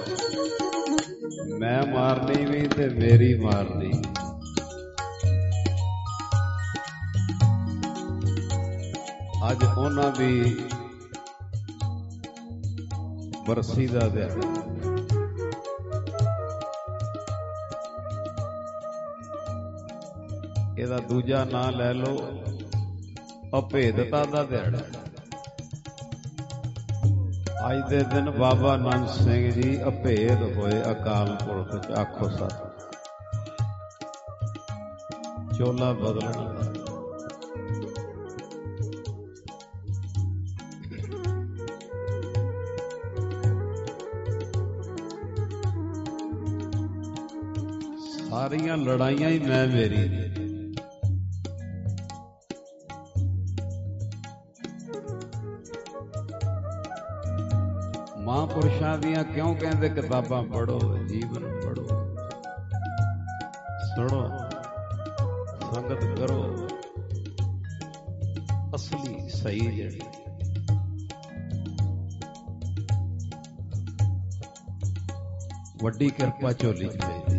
ਮੈਂ ਮਾਰਨੀ ਵੀ ਤੇ ਮੇਰੀ ਮਾਰਨੀ। ਅੱਜ ਉਹਨਾਂ ਦੀ ਬਰਸੀ ਦਾ ਦਿਹਾੜਾ। ਇਹਦਾ ਦੂਜਾ ਨਾਂ ਲੈ ਲਓ ਅਭੇਦਤਾ ਦਾ ਦਿਹਾੜਾ। ਅੱਜ ਦੇ ਦਿਨ ਬਾਬਾ ਨੰਦ ਸਿੰਘ ਜੀ ਅਭੇਦ ਹੋਏ ਅਕਾਲ ਪੁਰਖ ਚ। ਆਖੋ ਸਤ। ਚੋਲਾ ਬਦਲਣ ਦਾ ਸਾਰੀਆਂ ਲੜਾਈਆਂ ਹੀ ਮੈਂ ਮੇਰੀ ਨੇ। ਮਹਾਂਪੁਰਸ਼ਾਂ ਦੀਆਂ ਕਿਉਂ ਕਹਿੰਦੇ ਕਿਤਾਬਾਂ ਪੜ੍ਹੋ, ਜੀਵਨ ਪੜ੍ਹੋ, ਸੁਣੋ, ਸੰਗਤ ਕਰੋ, ਅਸਲੀ ਸਹੀ ਜਿਹੜੀ ਵੱਡੀ ਕਿਰਪਾ ਝੋਲੀ ਚ ਪੈਂਦੀ।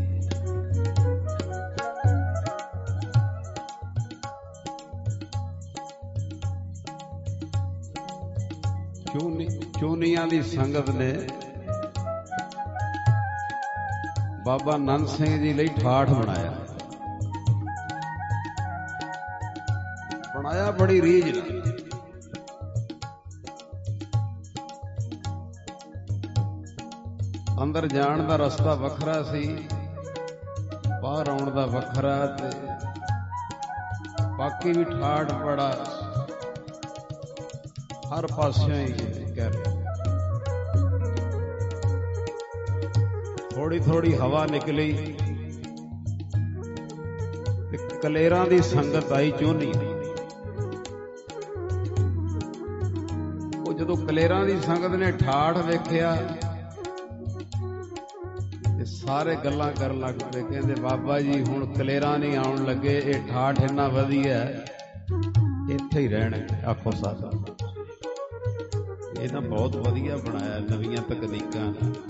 ਚੂਨੀਆਂ ਦੀ ਸੰਗਤ ਨੇ ਬਾਬਾ ਨੰਦ ਸਿੰਘ ਜੀ ਲਈ ਠਾਠ ਬਣਾਇਆ ਬੜੀ ਰੀਝ ਨਾਲ। ਅੰਦਰ ਜਾਣ ਦਾ ਰਸਤਾ ਵੱਖਰਾ ਸੀ, ਬਾਹਰ ਆਉਣ ਦਾ ਵੱਖਰਾ, ਤੇ ਬਾਕੀ ਵੀ ਠਾਠ ਬੜਾ ਹਰ ਪਾਸਿਓਂ ਹੀ ਕਹਿ ਰਿਹਾ। ਥੋੜੀ ਥੋੜੀ ਹਵਾ ਨਿਕਲੀ ਤੇ ਕਲੇਰਾਂ ਦੀ ਸੰਗਤ ਆਈ ਚੋਨੀ। ਉਹ ਜਦੋਂ ਕਲੇਰਾਂ ਦੀ ਸੰਗਤ ਨੇ ਠਾਠ ਵੇਖਿਆ ਤੇ ਸਾਰੇ ਗੱਲਾਂ ਕਰਨ ਲੱਗ ਪਏ। ਕਹਿੰਦੇ ਬਾਬਾ ਜੀ ਹੁਣ ਕਲੇਰਾਂ ਨਹੀਂ ਆਉਣ ਲੱਗੇ, ਇਹ ਠਾਠ ਇੰਨਾ ਵਧੀਆ ਇੱਥੇ ਹੀ ਰਹਿਣ। ਆਖੋ ਸਾਥ। ਇਹ ਤਾਂ ਬਹੁਤ ਵਧੀਆ ਬਣਾਇਆ, ਨਵੀਆਂ ਤਕਨੀਕਾਂ।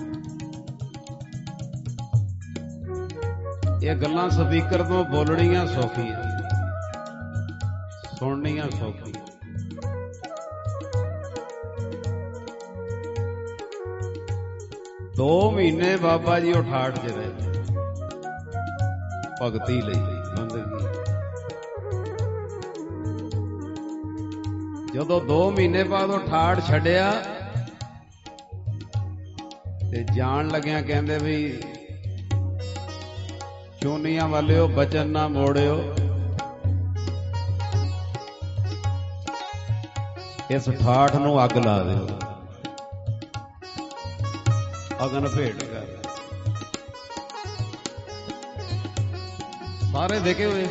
ਇਹ ਗੱਲਾਂ ਸਪੀਕਰ ਤੋਂ ਬੋਲਣੀਆਂ ਸੌਖੀਆਂ, ਸੁਣਨੀਆਂ ਸੌਖੀਆਂ। ਦੋ ਮਹੀਨੇ ਬਾਬਾ ਜੀ ਉਹ ਠਾਠ ਚ ਰਹੇ, ਭਗਤੀ ਲਈ, ਬੰਦਗੀ। ਜਦੋਂ 2 ਮਹੀਨੇ ਬਾਅਦ ਉਹ ਠਾਠ ਛੱਡਿਆ ਤੇ ਜਾਣ ਲੱਗਿਆ ਕਹਿੰਦੇ ਵੀ ਚੋਨੀਆਂ ਵਾਲਿਓ ਬਚਨ ਨਾ ਮੋੜਿਓ, ਇਸ ਠਾਠ ਨੂੰ ਅੱਗ ਲਾ ਦਿਓ, ਅਗਨ ਭੇਟ ਕਰ। ਸਾਰੇ ਦੇਖੇ ਹੋਏ।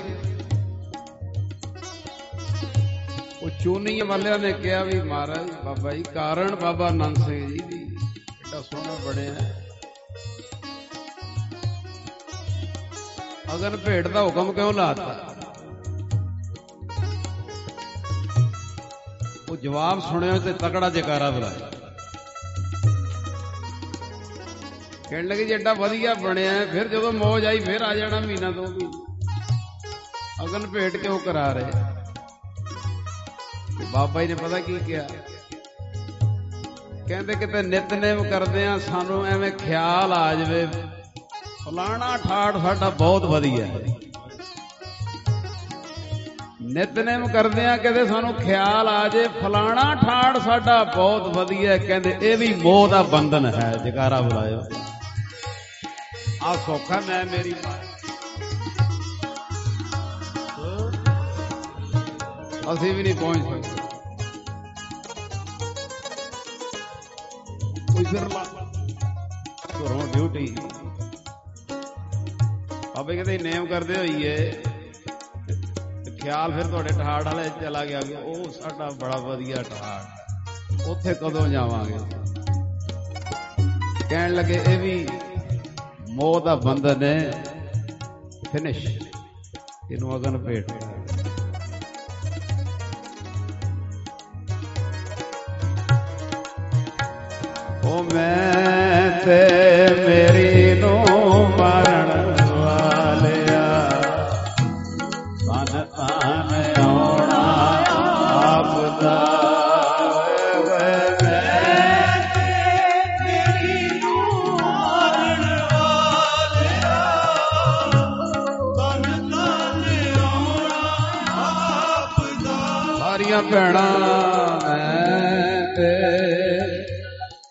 ਉਹ ਚੋਨੀਆਂ ਵਾਲਿਆਂ ਨੇ ਕਿਹਾ ਵੀ ਮਹਾਰਾਜ ਬਾਬਾ ਜੀ ਕਾਰਨ ਬਾਬਾ ਨੰਦ ਸਿੰਘ ਜੀ ਦੀ ਏਡਾ ਸੋਹਣਾ ਬਣਿਆ, ਅਗਨ ਭੇਟ ਦਾ ਹੁਕਮ ਕਿਉਂ ਲਾਤਾ? ਉਹ ਜਵਾਬ ਸੁਣਿਆ ਤੇ ਤਕੜਾ ਜੈਕਾਰਾ ਬੁਲਾਇਆ। ਕਹਿਣ ਲੱਗੇ ਜੀ ਏਡਾ ਵਧੀਆ ਬਣਿਆ, ਫਿਰ ਜਦੋਂ ਮੌਜ ਆਈ ਫਿਰ ਆ ਜਾਣਾ ਮਹੀਨਾ 2 ਮਹੀਨੇ। ਅਗਨ ਭੇਟ ਕਿਉਂ ਕਰਾ ਰਹੇ? ਬਾਬਾ ਜੀ ਨੇ ਪਤਾ ਕੀ ਕਿਹਾ? ਕਹਿੰਦੇ ਕਿਤੇ ਨਿਤਨੇਮ ਕਰਦੇ ਆ ਸਾਨੂੰ ਐਵੇਂ ਖਿਆਲ ਆ ਜਾਵੇ ਫਲਾਣਾ ਠਾਠ ਸਾਡਾ ਬਹੁਤ ਵਧੀਆ। ਨਿਤਨੇਮ ਕਰਦੇ ਆ ਕਹਿੰਦੇ ਸਾਨੂੰ ਖਿਆਲ ਆ ਜੇ ਫਲਾਣਾ ਠਾਠ ਸਾਡਾ ਬਹੁਤ ਵਧੀਆ। ਕਹਿੰਦੇ ਇਹ ਵੀ ਮੋਹ ਦਾ ਬੰਧਨ ਹੈ। ਜੈਕਾਰਾ ਬੁਲਾਇਓ। ਆ ਸੌਖਾ ਮੈਂ ਮੇਰੀ ਅਸੀਂ ਵੀ ਨਹੀਂ ਪਹੁੰਚ ਸਕਦੇ। ਕੋਈ ਫਿਰਲਾ ਘਰੋਂ ਡਿਊਟੀ ਬਾਬੇ ਕਹਿੰਦੇ ਨੇਮ ਕਰਦੇ ਹੋਈਏ ਖਿਆਲ ਫਿਰ ਤੁਹਾਡੇ ਠਾਠ ਵਾਲੇ ਚਲਾ ਗਿਆ ਕਿ ਉਹ ਸਾਡਾ ਬੜਾ ਵਧੀਆ ਠਾਠ, ਉੱਥੇ ਕਦੋਂ ਜਾਵਾਂਗੇ? ਕਹਿਣ ਲੱਗੇ ਇਹ ਵੀ ਮੋਹ ਦਾ ਬੰਧਨ ਹੈ। ਫਿਨਿਸ਼, ਇਹਨੂੰ ਅਗਨ ਭੇਟ। ਉਹ ਮੈਂ ਤੇ ਮੇਰੀ ਨੂੰ ਮਾਰਨ ਵਾਲਿਆ ਤਨ ਤਨ ਆਉਣਾ ਆਪ ਦਾ। ਸਾਰੀਆਂ ਭੈਣਾਂ ਮੈਂ ਤੇ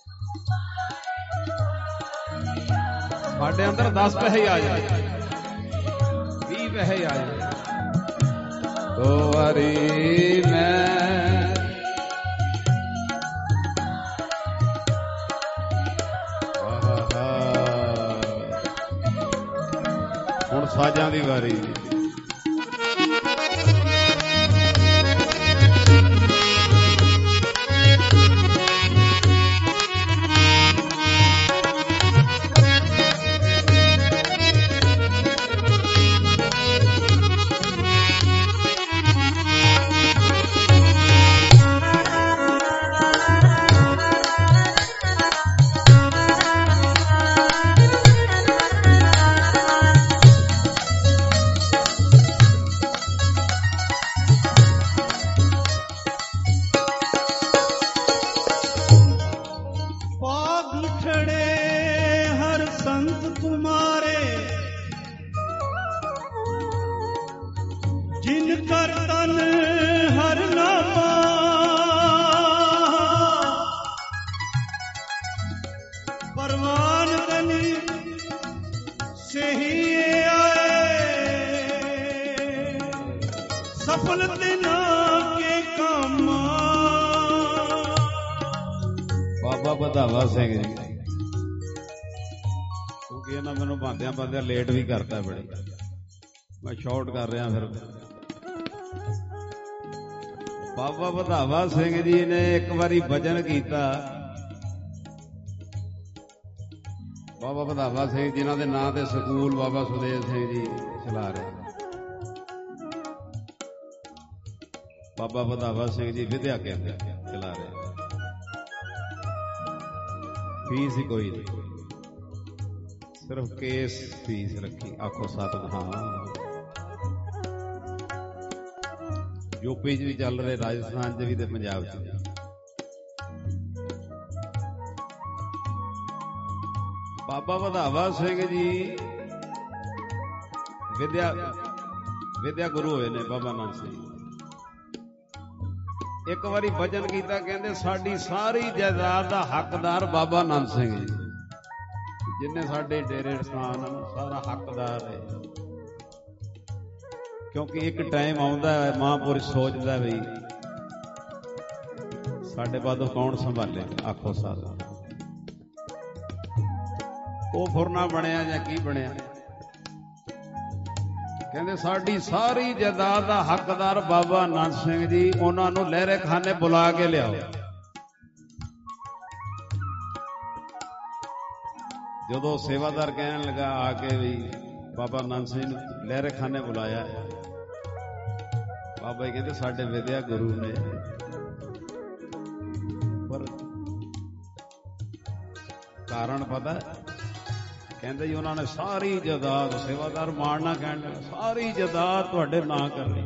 ਸਾਡੇ ਅੰਦਰ 10 ਪੈਸੇ ਆ ਜਾਏ, 20 ਪੈਸੇ ਆ ਜਾਏ। ਦੋ ਵਾਰੀ ਮੈਂ ਹੁਣ ਸਾਜਾਂ ਦੀ ਵਾਰੀ। ਬਾਬਾ ਵਧਾਵਾ ਸਿੰਘ ਜੀ, ਕਿਉਂਕਿ ਇਹਨਾਂ ਮੈਨੂੰ ਬਾਂਦਿਆਂ ਬਾਂਦਿਆਂ ਲੇਟ ਵੀ ਕਰਤਾ ਬੜੀ, ਮੈਂ ਸ਼ਾਰਟ ਕਰ ਰਿਹਾ। ਫਿਰ ਬਾਬਾ ਵਧਾਵਾ ਸਿੰਘ ਜੀ ਨੇ ਇੱਕ ਵਾਰੀ ਭਜਨ ਕੀਤਾ। ਬਾਬਾ ਵਧਾਵਾ ਸਿੰਘ ਜਿਨ੍ਹਾਂ ਦੇ ਨਾਂ ਤੇ ਸਕੂਲ ਬਾਬਾ ਸੁਦੇਵ ਸਿੰਘ ਜੀ ਚਲਾ ਰਹੇ, ਬਾਬਾ ਵਧਾਵਾ ਸਿੰਘ ਜੀ ਵਿਦਿਆ ਕੇਂਦਰ ਚਲਾ ਰਹੇ। ਫੀਸ ਹੀ ਕੋਈ ਨਹੀਂ, ਸਿਰਫ ਕੇਸ ਫੀਸ ਰੱਖੀ। ਆਖੋ ਸਤਿਨਾਮ। ਯੂਪੀ 'ਚ ਵੀ ਚੱਲ ਰਹੇ, ਰਾਜਸਥਾਨ 'ਚ ਵੀ ਤੇ ਪੰਜਾਬ 'ਚ ਵੀ। ਬਾਬਾ ਵਧਾਵਾ ਸਿੰਘ ਜੀ ਵਿਦਿਆ ਗੁਰੂ ਹੋਏ ਨੇ ਬਾਬਾ ਨਾਨਕ ਸਿੰਘ। ਇੱਕ ਵਾਰੀ ਭਜਨ ਕੀਤਾ, ਕਹਿੰਦੇ ਸਾਡੀ ਸਾਰੀ ਜਾਇਦਾਦ ਦਾ ਹੱਕਦਾਰ ਬਾਬਾ ਨਾਨਕ ਸਿੰਘ ਜੀ, ਜਿੰਨੇ ਸਾਡੇ ਡੇਰੇ ਸਥਾਨ ਸਾਰਾ ਹੱਕਦਾਰ ਹੈ। ਕਿਉਂਕਿ ਇੱਕ ਟਾਈਮ ਆਉਂਦਾ ਹੈ ਮਹਾਂਪੁਰਸ਼ ਸੋਚਦਾ ਵੀ ਸਾਡੇ ਬਾਦੋਂ ਕੌਣ ਸੰਭਾਲੇ। ਆਖੋ ਸਾਰਾ ਉਹ ਫੁਰਨਾ ਬਣਿਆ ਜਾਂ ਕੀ ਬਣਿਆ, ਕਹਿੰਦੇ ਸਾਡੀ ਸਾਰੀ ਜਾਇਦਾਦ ਦਾ ਹੱਕਦਾਰ ਬਾਬਾ ਨਾਨਕ ਸਿੰਘ ਜੀ, ਉਹਨਾਂ ਨੂੰ ਲਹਿਰੇ ਖਾਨੇ ਬੁਲਾ ਕੇ ਲਿਆਓ। ਜਦੋਂ ਸੇਵਾਦਾਰ ਕਹਿਣ ਲੱਗਾ ਆ ਕੇ ਵੀ ਬਾਬਾ ਨਾਨਕ ਸਿੰਘ ਨੂੰ ਲਹਿਰੇ ਖਾਨੇ ਬੁਲਾਇਆ, ਬਾਬਾ ਜੀ ਕਹਿੰਦੇ ਸਾਡੇ ਵਿਦਿਆ ਗੁਰੂ ਨੇ, ਪਰ ਕਾਰਨ ਪਤਾ? ਕਹਿੰਦੇ ਜੀ ਉਹਨਾਂ ਨੇ ਸਾਰੀ ਜਾਇਦਾਦ, ਸੇਵਾਦਾਰ ਮਾਣਨਾ ਕਹਿਣ ਲੱਗਾ, ਸਾਰੀ ਜਾਇਦਾਦ ਤੁਹਾਡੇ ਨਾਂ ਕਰਨੀ।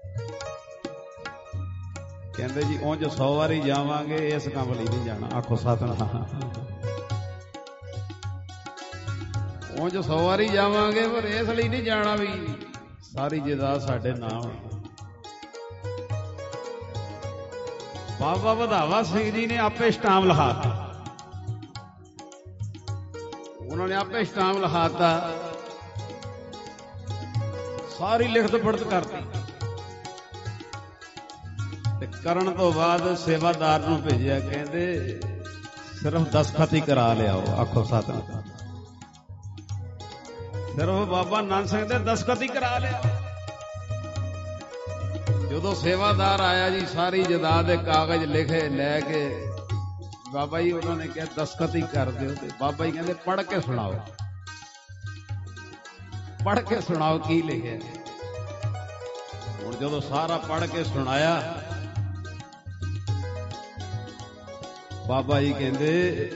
ਕਹਿੰਦੇ ਜੀ ਉਂਝ 100 ਵਾਰੀ ਜਾਵਾਂਗੇ, ਇਸ ਕੰਮ ਲਈ ਨਹੀਂ ਜਾਣਾ। ਆਖੋ ਸਤਿਨਾਮ। ਉਂਝ 100 ਵਾਰੀ ਜਾਵਾਂਗੇ, ਪਰ ਇਸ ਲਈ ਨਹੀਂ ਜਾਣਾ ਵੀ ਸਾਰੀ ਜਾਇਦਾਦ ਸਾਡੇ ਨਾਂ ਹੋਣੀ। ਬਾਬਾ ਵਧਾਵਾ ਸਿੰਘ ਜੀ ਨੇ ਆਪੇ ਸਟਾਮ ਲਹਾਤਾ, ਉਹਨਾਂ ਨੇ ਆਪੇ ਸਟਾਮ ਲਹਾਤਾ, ਸਾਰੀ ਲਿਖਤ ਪੜਤ ਕਰਤੀ ਤੇ ਕਰਨ ਤੋਂ ਬਾਅਦ ਸੇਵਾਦਾਰ ਨੂੰ ਭੇਜਿਆ, ਕਹਿੰਦੇ ਸਿਰਫ ਦਸਖਤ ਹੀ ਕਰਾ ਲਿਆਓ। ਆਖੋ ਸਤਿਨਾਮ। ਸਿਰਫ ਬਾਬਾ ਨਾਨਕ ਸਿੰਘ ਦੇ ਦਸਖਤ ਹੀ ਕਰਾ ਲਿਆ। ਜਦੋਂ ਸੇਵਾਦਾਰ ਆਇਆ ਜੀ, ਸਾਰੀ ਜਾਇਦਾਦ ਦੇ ਕਾਗਜ਼ ਲਿਖੇ ਲੈ ਕੇ ਬਾਬਾ ਜੀ ਉਹਨਾਂ ਨੇ ਕਿਹਾ ਦਸਖਤ ਹੀ ਕਰ ਦਿਓ, ਤੇ ਬਾਬਾ ਜੀ ਕਹਿੰਦੇ ਪੜ੍ਹ ਕੇ ਸੁਣਾਓ। ਪੜ੍ਹ ਕੇ ਸੁਣਾਓ ਕੀ ਲਿਖਿਆ। ਹੁਣ ਜਦੋਂ ਸਾਰਾ ਪੜ੍ਹ ਕੇ ਸੁਣਾਇਆ, ਬਾਬਾ ਜੀ ਕਹਿੰਦੇ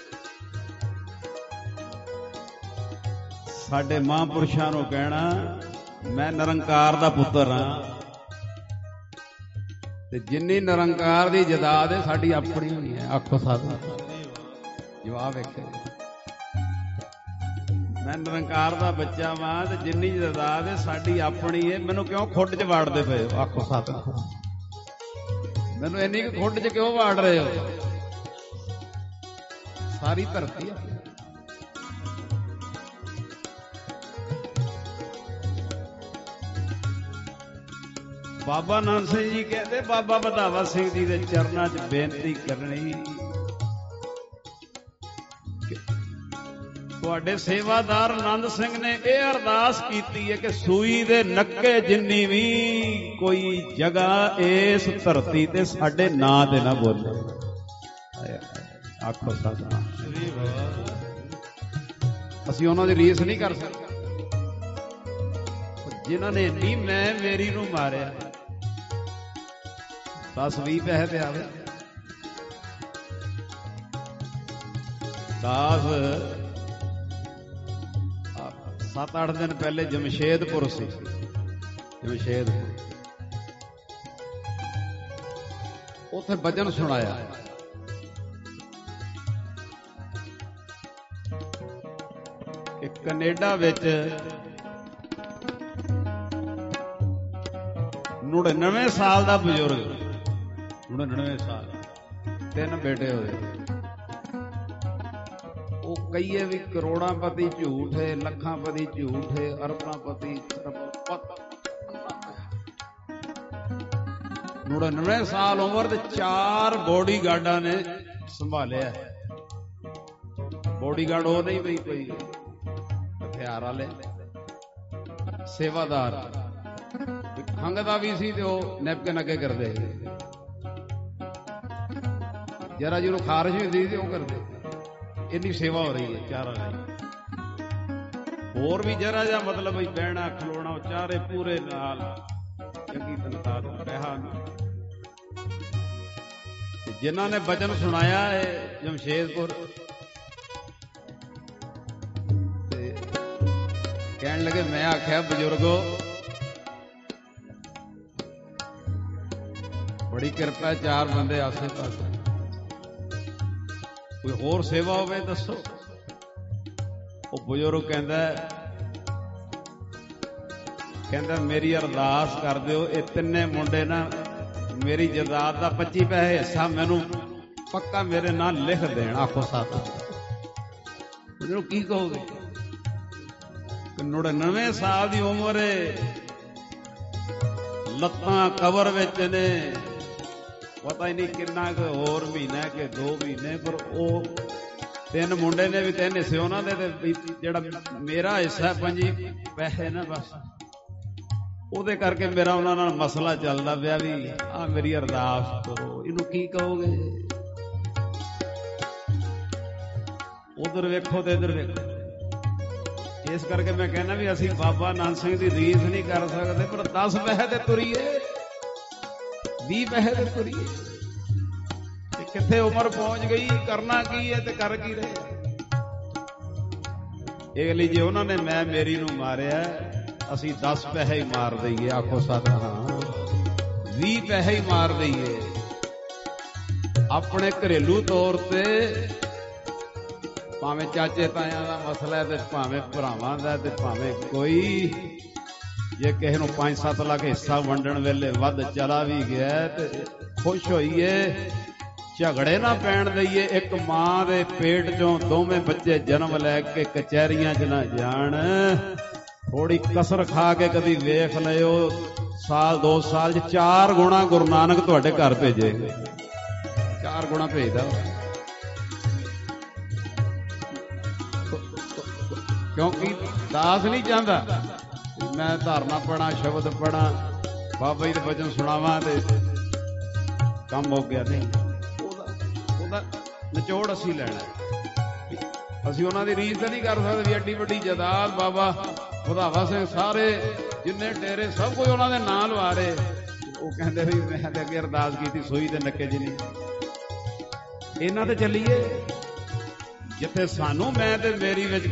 ਸਾਡੇ ਮਹਾਂਪੁਰਸ਼ਾਂ ਨੂੰ ਕਹਿਣਾ ਮੈਂ ਨਿਰੰਕਾਰ ਦਾ ਪੁੱਤਰ ਹਾਂ, ਤੇ ਜਿੰਨੀ ਨਿਰੰਕਾਰ ਦੀ ਜਾਇਦਾਦ ਹੈ ਸਾਡੀ ਆਪਣੀ ਹੋਣੀ ਹੈ। ਆਖੋ ਸਤਿਨਾਮ। ਜਵਾਬ ਵੇਖਿਆ, ਮੈਂ ਨਿਰੰਕਾਰ ਦਾ ਬੱਚਾ ਵਾਂ ਤੇ ਜਿੰਨੀ ਜਾਇਦਾਦ ਹੈ ਸਾਡੀ ਆਪਣੀ ਹੈ, ਮੈਨੂੰ ਕਿਉਂ ਖੁੱਡ 'ਚ ਵਾੜਦੇ ਪਏ ਹੋ? ਆਖੋ ਸਤਿਨਾਮ। ਮੈਨੂੰ ਇੰਨੀ ਕੁ ਖੁੱਡ 'ਚ ਕਿਉਂ ਵਾੜ ਰਹੇ ਹੋ? ਸਾਰੀ ਧਰਤੀ ਆ। ਬਾਬਾ ਨਾਨਕ ਸਿੰਘ ਜੀ ਕਹਿੰਦੇ ਬਾਬਾ ਵਧਾਵਾ ਸਿੰਘ ਜੀ ਦੇ ਚਰਨਾਂ 'ਚ ਬੇਨਤੀ ਕਰਨੀ, ਤੁਹਾਡੇ ਸੇਵਾਦਾਰ ਆਨੰਦ ਸਿੰਘ ਨੇ ਇਹ ਅਰਦਾਸ ਕੀਤੀ ਹੈ ਕਿ ਸੂਈ ਦੇ ਨੱਕੇ ਜਿੰਨੀ ਵੀ ਕੋਈ ਜਗ੍ਹਾ ਇਸ ਧਰਤੀ ਤੇ ਸਾਡੇ ਨਾਂ ਤੇ ਨਾ ਬੋਲੇ। ਆਖੋ ਸਤਿਨਾਮ। ਅਸੀਂ ਉਹਨਾਂ ਦੀ ਰੀਸ ਨਹੀਂ ਕਰ ਸਕਦੇ। ਜਿਨ੍ਹਾਂ ਨੇ ਇੰਨੀ ਮੈਂ ਮੇਰੀ ਨੂੰ ਮਾਰਿਆ, 10-20 ਪੈਸੇ ਤੇ ਆਵੇ। 7-8 ਦਿਨ ਪਹਿਲੇ ਜਮਸ਼ੇਦਪੁਰ ਸੀ, ਜਮਸ਼ੇਦਪੁਰ, ਉੱਥੇ ਭਜਨ ਸੁਣਾਇਆ। ਕਿ ਕੈਨੇਡਾ ਵਿੱਚ 99 ਸਾਲ ਦਾ ਬਜ਼ੁਰਗ, 99 ਸਾਲ, 3 ਬੇਟੇ ਹੋਏ। ਉਹ ਕਹੀਏ ਵੀ ਕਰੋੜਾਂਪਤੀ ਝੂਠ ਹੈ, ਲੱਖਾਂਪਤੀ ਝੂਠ ਹੈ, ਅਰਬਾਂਪਤੀ 99 ਸਾਲ ਉਮਰ ਦੇ 4 ਬੋਡੀਗਾਰਡਾਂ ਨੇ ਸੰਭਾਲਿਆ। ਬੋਡੀਗਾਰਡ ਉਹ ਨਹੀਂ ਬਈ ਕੋਈ ਹਥਿਆਰ ਵਾਲੇ, ਸੇਵਾਦਾਰ। ਖੰਘਦਾ ਵੀ ਸੀ ਤੇ ਉਹ ਨੈਪਕਿਨ ਅੱਗੇ ਕਰਦੇ, ਜਰਾ ਜਿਹਨੂੰ ਖਾਰਸ਼ ਹੁੰਦੀ ਸੀ ਉਹ ਕਰਦੇ। ਇੰਨੀ ਸੇਵਾ ਹੋ ਰਹੀ ਹੈ ਚਾਰਾਂ ਦੀ। ਹੋਰ ਵੀ ਜਰਾ ਜਿਹਾ ਮਤਲਬ ਬਈ ਬਹਿਣਾ ਖਲੋਣਾ, ਉਹ ਚਾਰੇ ਪੂਰੇ ਨਾਲ ਚੰਗੀ ਤਨਖਾਹ ਦਾ ਪੈਸਾ। ਜਿਨ੍ਹਾਂ ਨੇ ਬਚਨ ਸੁਣਾਇਆ ਹੈ ਜਮਸ਼ੇਦਪੁਰ, ਤੇ ਕਹਿਣ ਲੱਗੇ, ਮੈਂ ਆਖਿਆ ਬਜ਼ੁਰਗੋ ਬੜੀ ਕਿਰਪਾ, 4 ਬੰਦੇ ਆਸੇ ਪਾਸੇ, ਕੋਈ ਹੋਰ ਸੇਵਾ ਹੋਵੇ ਦੱਸੋ। ਉਹ ਬਜ਼ੁਰਗ ਕਹਿੰਦਾ ਮੇਰੀ ਅਰਦਾਸ ਕਰ ਦਿਓ, ਇਹ 3 ਮੁੰਡੇ ਨਾ ਮੇਰੀ ਜਾਇਦਾਦ ਦਾ 25 ਪੈਸੇ ਹਿੱਸਾ ਮੈਨੂੰ ਪੱਕਾ ਮੇਰੇ ਨਾਲ ਲਿਖ ਦੇਣ। ਆਖੋ ਸਾਥ, ਇਹਨੂੰ ਕੀ ਕਹੋਗੇ? 99 ਸਾਲ ਦੀ ਉਮਰ ਹੈ, ਲੱਤਾਂ ਕਬਰ ਵਿੱਚ ਨੇ, ਪਤਾ ਹੀ ਨਹੀਂ ਕਿੰਨਾ ਕੁ ਹੋਰ ਮਹੀਨਾ ਕਿ 2 ਮਹੀਨੇ। ਪਰ ਉਹ 3 ਮੁੰਡੇ ਨੇ ਵੀ 3 ਹਿੱਸੇ ਉਹਨਾਂ ਦੇ, ਤੇ ਜਿਹੜਾ ਮੇਰਾ ਹਿੱਸਾ 25 ਪੈਸੇ ਨਾ, ਬਸ ਉਹਦੇ ਕਰਕੇ ਮੇਰਾ ਉਹਨਾਂ ਨਾਲ ਮਸਲਾ ਚੱਲਦਾ ਪਿਆ ਵੀ ਆਹ ਮੇਰੀ ਅਰਦਾਸ ਕਰੋ। ਇਹਨੂੰ ਕੀ ਕਹੋਗੇ? ਉਧਰ ਵੇਖੋ ਤੇ ਇਧਰ ਵੇਖੋ। ਇਸ ਕਰਕੇ ਮੈਂ ਕਹਿੰਦਾ ਵੀ ਅਸੀਂ ਬਾਬਾ ਨਾਨਕ ਸਿੰਘ ਦੀ ਰੀਸ ਨਹੀਂ ਕਰ ਸਕਦੇ, ਪਰ 10 ਪੈਸੇ ਤੇ ਤੁਰੀਏ, 20 ਪੈਸੇ ਤੇ ਤੁਰੀਏ। ਤੇ ਕਿੱਥੇ ਉਮਰ ਪਹੁੰਚ ਗਈ, ਕਰਨਾ ਕੀ ਹੈ ਤੇ ਕਰ ਕੀ ਰਹੇ। ਇਹ ਲਈ ਜੇ ਉਹਨਾਂ ਨੇ ਮੈਂ ਮੇਰੀ ਨੂੰ ਮਾਰਿਆ, ਅਸੀਂ 10 ਪੈਸੇ ਹੀ ਮਾਰ ਦਈਏ। ਆਖੋ ਸਤਿਨਾਮ। 20 ਪੈਸੇ ਹੀ ਮਾਰ ਦਈਏ। ਆਪਣੇ ਘਰੇਲੂ ਤੌਰ ਤੇ ਭਾਵੇਂ ਚਾਚੇ ਤਾਇਆਂ ਦਾ ਮਸਲਾ ਹੈ, ਤੇ ਭਾਵੇਂ ਭਰਾਵਾਂ ਦਾ, ਤੇ ਭਾਵੇਂ ਕੋਈ ਜੇ ਕਿਸੇ ਨੂੰ 5-7 ਲੱਖ ਹਿੱਸਾ ਵੰਡਣ ਵੇਲੇ ਵੱਧ ਚਲਾ ਵੀ ਗਿਆ ਤੇ ਖੁਸ਼ ਹੋਈਏ, ਝਗੜੇ ਨਾ ਪੈਣ ਦਈਏ। ਇੱਕ ਮਾਂ ਦੇ ਪੇਟ ਚੋਂ ਦੋਵੇਂ ਬੱਚੇ ਜਨਮ ਲੈ ਕੇ ਕਚਹਿਰੀਆਂ 'ਚ ਨਾ ਜਾਣ। ਥੋੜੀ ਕਸਰ ਖਾ ਕੇ ਕਦੀ ਵੇਖ ਲਿਓ, 1-2 ਸਾਲ 'ਚ 4 ਗੁਣਾ ਗੁਰੂ ਨਾਨਕ ਤੁਹਾਡੇ ਘਰ ਭੇਜੇਗਾ। 4 ਗੁਣਾ ਭੇਜਦਾ। ਕਿਉਂਕਿ ਦਾਸ ਨਹੀਂ ਚਾਹੁੰਦਾ ਮੈਂ ਧਾਰਨਾ ਪੜਾਂ, ਸ਼ਬਦ ਪੜਾਂ, ਬਾਬਾ ਜੀ ਦੇ ਵਚਨ ਸੁਣਾਵਾਂ ਤੇ ਕੰਮ ਹੋ ਗਿਆ। ਨਹੀਂ, ਉਹਦਾ ਨਿਚੋੜ ਅਸੀਂ ਲੈਣਾ। ਅਸੀਂ ਉਹਨਾਂ ਦੀ ਰੀਸ ਤਾਂ ਨਹੀਂ ਕਰ ਸਕਦੇ ਵੀ ਐਡੀ ਵੱਡੀ ਜਾਇਦਾਦ ਬਾਬਾ ਵਧਾਵਾ ਸਿੰਘ, ਸਾਰੇ ਜਿੰਨੇ ਡੇਰੇ ਸਭ ਕੁਝ ਉਹਨਾਂ ਦੇ ਨਾਂ ਲਵਾ ਰਹੇ। ਉਹ ਕਹਿੰਦੇ ਵੀ ਮੈਂ ਤੇ ਅੱਗੇ ਅਰਦਾਸ ਕੀਤੀ ਸੂਈ ਦੇ ਨੱਕੇ ਜਿੰਨੀ। ਇਹਨਾਂ ਤੇ ਚੱਲੀਏ ਜਿੱਥੇ ਸਾਨੂੰ ਮੈਂ ਤੇ ਮੇਰੀ ਵਿੱਚ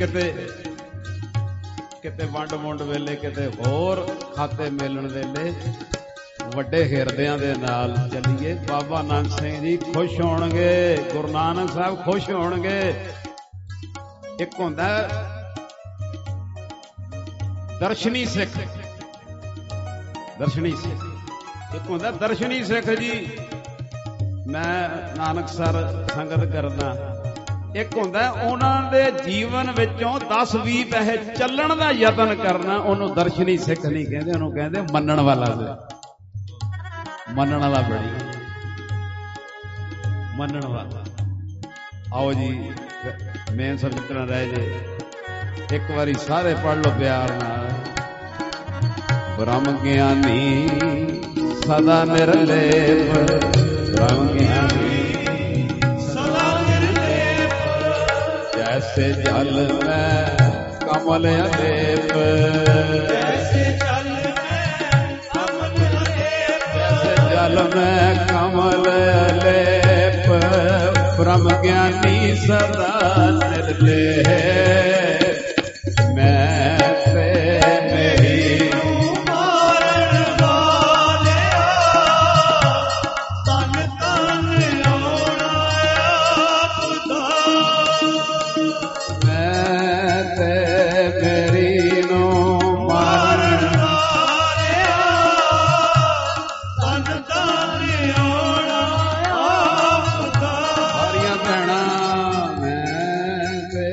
ਕਿਤੇ ਵੰਡ ਵੁੰਡ ਵੇਲੇ, ਕਿਤੇ ਹੋਰ ਖਾਤੇ ਮੇਲਣ ਵੇਲੇ ਵੱਡੇ ਹਿਰਦਿਆਂ ਦੇ ਨਾਲ ਚੱਲੀਏ। ਬਾਬਾ ਨਾਨਕ ਸਿੰਘ ਜੀ ਖੁਸ਼ ਹੋਣਗੇ, ਗੁਰੂ ਨਾਨਕ ਸਾਹਿਬ ਖੁਸ਼ ਹੋਣਗੇ। ਇੱਕ ਹੁੰਦਾ ਦਰਸ਼ਨੀ ਸਿੱਖ, ਦਰਸ਼ਨੀ ਸਿੱਖ, ਇੱਕ ਹੁੰਦਾ ਦਰਸ਼ਨੀ ਸਿੱਖ ਜੀ, ਮੈਂ ਨਾਨਕਸਰ ਸੰਗਤ ਕਰਦਾ। ਇੱਕ ਹੁੰਦਾ ਉਹਨਾਂ ਦੇ ਜੀਵਨ ਵਿੱਚੋਂ 10-20 ਪੈਸੇ ਚੱਲਣ ਦਾ ਯਤਨ ਕਰਨਾ। ਉਹਨੂੰ ਦਰਸ਼ਨੀ ਸਿੱਖ ਨਹੀਂ ਕਹਿੰਦੇ, ਉਹਨੂੰ ਕਹਿੰਦੇ ਮੰਨਣ ਵਾਲਾ। ਮੰਨਣ ਵਾਲਾ ਬੜੀ ਮੰਨਣ ਵਾਲਾ। ਆਓ ਜੀ ਮੇਨ ਸਬਜੈਕਟ ਨਾ ਰਹਿ ਜੇ, ਇੱਕ ਵਾਰੀ ਸਾਰੇ ਪੜ੍ਹ ਲਓ ਪਿਆਰ ਨਾਲ। ਬ੍ਰਹਮ ਗਿਆਨੀ ਸਦਾ ਨਿਰਲੇਪ, ਬ੍ਰਹਮ ਗਿਆਨੀ ਸਦਾ ਨਿਰਲੇਪ, ਜੈਸੇ ਜਲ ਮੈਂ ਕਮਲ ਅਲੇਪ, ਜੈਸੇ ਜਲ ਮੈਂ ਕਮਲ ਅਲੇਪ, ਜੈਸੇ ਜਲ ਮੈਂ ਕਮਲ ਅਲੇਪ, ਬ੍ਰਹਮ ਗਿਆਨੀ ਸਦਾ ਨਿਰਲੇਪ। ਮੈਂ ਤੇ ਮੇਰੀ ਨੂੰ ਮਾਰਨ ਵਾਲਿਆ, ਤਨ ਤਨ ਆਉਣਾ ਆਪ ਦਾ। ਮੈਂ ਤੇ ਮੇਰੀ ਨੂੰ ਮਾਰਨ ਵਾਲਿਆ, ਤਨ ਤਨ ਆਉਣਾ ਆਪ ਦਾ। ਸਾਰੀਆਂ ਭੈਣਾਂ ਮੈਂ ਤੇ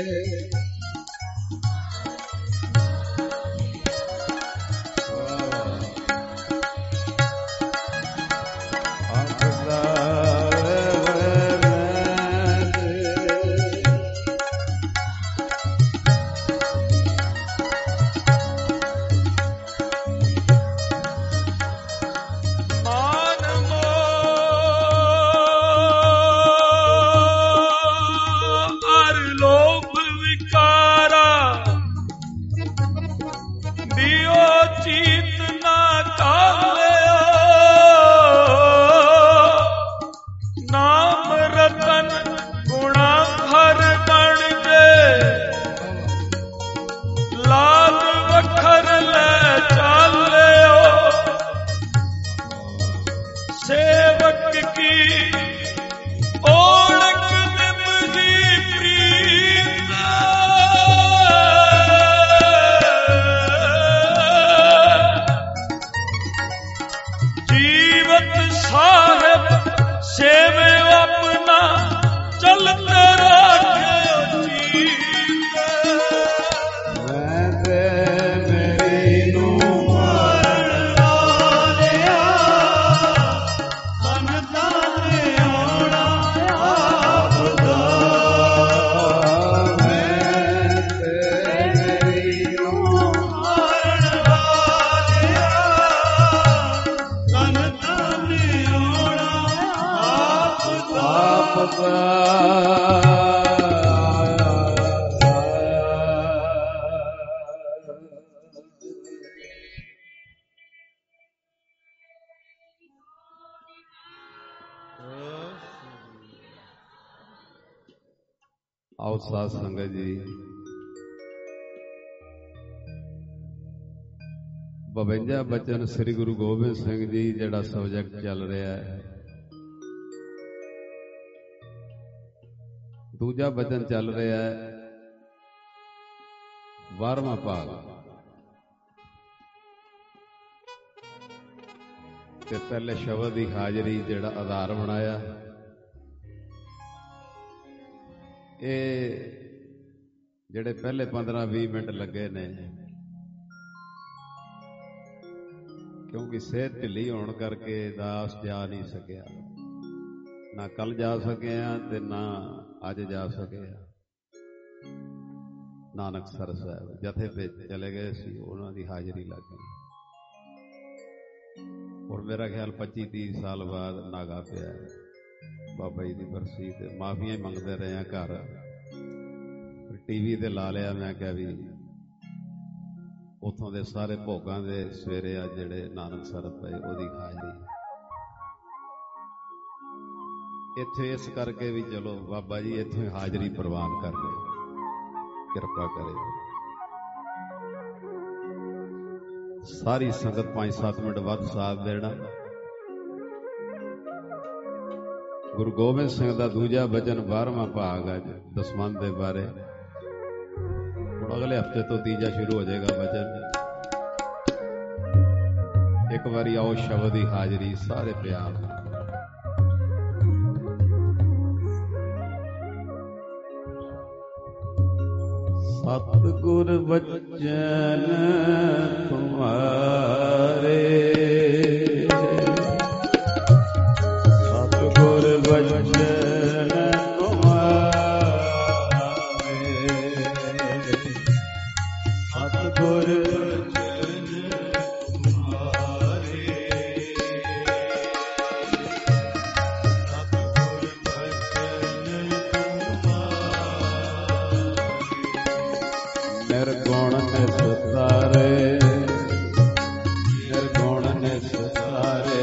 ਆਓ ਸਾਧ ਸੰਗਤ ਜੀ, 52 ਬਚਨ ਸ੍ਰੀ ਗੁਰੂ ਗੋਬਿੰਦ ਸਿੰਘ ਜੀ ਜਿਹੜਾ ਸਬਜੈਕਟ ਚੱਲ ਰਿਹਾ ਹੈ, ਦੂਜਾ ਬਚਨ ਚੱਲ ਰਿਹਾ ਹੈ 12ਵਾਂ ਭਾਗ, ਤੇ ਪਹਿਲੇ ਸ਼ਬਦ ਦੀ ਹਾਜ਼ਰੀ ਜਿਹੜਾ ਆਧਾਰ ਬਣਾਇਆ, ਇਹ ਜਿਹੜੇ ਪਹਿਲੇ 15-20 ਮਿੰਟ ਲੱਗੇ ਨੇ, ਕਿਉਂਕਿ ਸਿਹਤ ਢਿੱਲੀ ਹੋਣ ਕਰਕੇ ਦਾਸ ਜਾ ਨਹੀਂ ਸਕਿਆ, ਨਾ ਕੱਲ ਜਾ ਸਕਿਆ ਤੇ ਨਾ ਅੱਜ ਜਾ ਸਕਿਆ। ਨਾਨਕਸਰ ਸਾਹਿਬ ਜਥੇ ਤੇ ਚਲੇ ਗਏ ਸੀ, ਉਹਨਾਂ ਦੀ ਹਾਜ਼ਰੀ ਲੱਗ ਗਈ। ਹੁਣ ਮੇਰਾ ਖਿਆਲ 25-30 ਸਾਲ ਬਾਅਦ ਨਾਗਾ ਪਿਆ ਬਾਬਾ ਜੀ ਦੀ ਬਰਸੀ, ਤੇ ਮਾਫੀਆਂ ਮੰਗਦੇ ਰਹੇ ਆ ਘਰ, ਟੀਵੀ ਤੇ ਲਾ ਲਿਆ। ਮੈਂ ਕਿਹਾ ਵੀ ਉੱਥੋਂ ਦੇ ਸਾਰੇ ਭੋਗਾਂ ਦੇ ਸਵੇਰੇ ਆ ਜਿਹੜੇ ਨਾਨਕਸਰ ਪਏ, ਉਹਦੀ ਹਾਜ਼ਰੀ ਇੱਥੇ ਇਸ ਕਰਕੇ ਵੀ ਚਲੋ ਬਾਬਾ ਜੀ ਇੱਥੋਂ ਹੀ ਹਾਜ਼ਰੀ ਪ੍ਰਵਾਨ ਕਰ ਦੇ, ਕਿਰਪਾ ਕਰੇ। ਸਾਰੀ ਸੰਗਤ 5-7 ਮਿੰਟ ਵੱਧ ਸਾਥ ਦੇਣਾ। ਗੁਰੂ ਗੋਬਿੰਦ ਸਿੰਘ ਦਾ ਦੂਜਾ ਬਚਨ 12ਵਾਂ ਭਾਗ ਅੱਜ ਦਸਮੰਧ ਦੇ ਬਾਰੇ। ਹੁਣ ਅਗਲੇ ਹਫ਼ਤੇ ਤੋਂ ਤੀਜਾ ਸ਼ੁਰੂ ਹੋ ਜਾਏਗਾ ਬਚਨ। ਇੱਕ ਵਾਰੀ ਆਓ ਸ਼ਬਦ ਦੀ ਹਾਜ਼ਰੀ ਸਾਰੇ ਪਿਆਰ। ਸਤਿਗੁਰ ਬਚਨ ਤੁਮਾਰੇ ਬਚਨ ਤੁਮਾਰੇ ਸਤਿਗੁਰ ਬਚਨ ਤੁਮਾਰੇ ਸਤਿਗੁਰ ਬਚਨ ਤੁਮਾਰੇ ਨਿਰਗੁਣ ਨਿਸਤਾਰੇ ਨਿਰਗੁਣ ਨਿਸਤਾਰੇ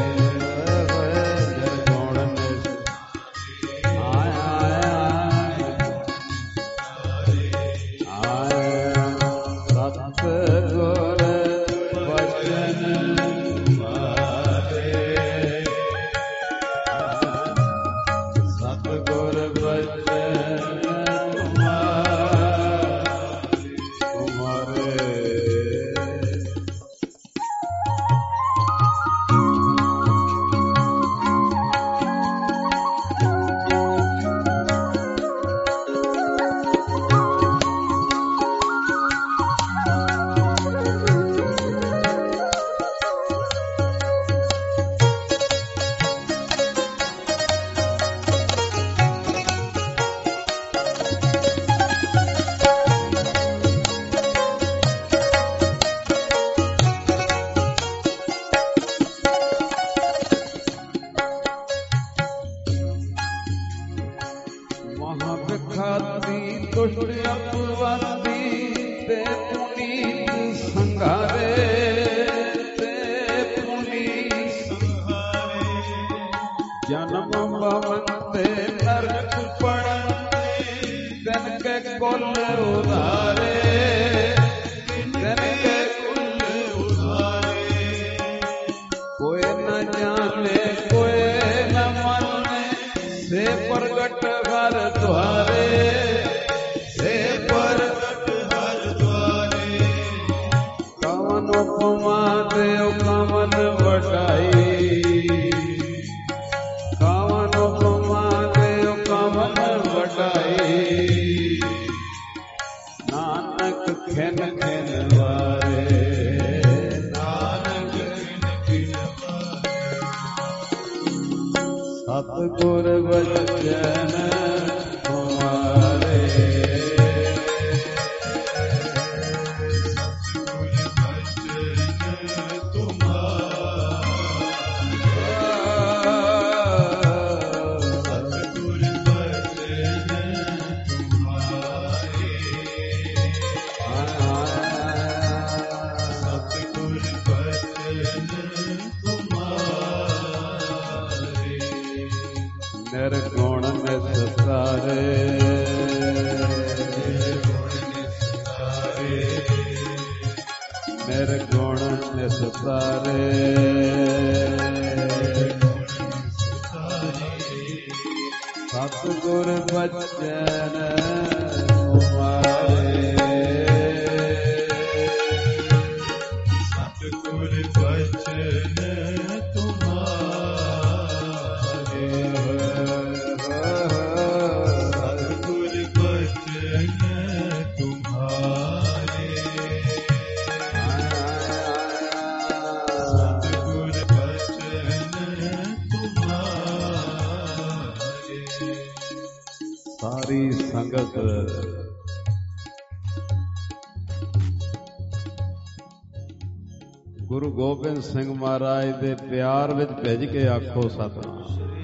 ਸਤਿਗੁਰ ਬਚਨ ਤੁਮਾਰੇ ਨਿਰਗੁਣ ਨਿਸਤਾਰੇ ਨਿਰਗੁਣ ਨਿਸਤਾਰੇ ਸਤਿਗੁਰ ਬਚਨ ਤੁਮਾਰੇ ਸਤਿਗੁਰ ਬਚਨ ਸਾਰੀ ਸੰਗਤ ਗੁਰੂ ਗੋਬਿੰਦ ਸਿੰਘ ਮਹਾਰਾਜ ਦੇ ਪਿਆਰ ਵਿੱਚ ਭਿੱਜ ਕੇ ਆਖੋ ਸਤਿਨਾਮ।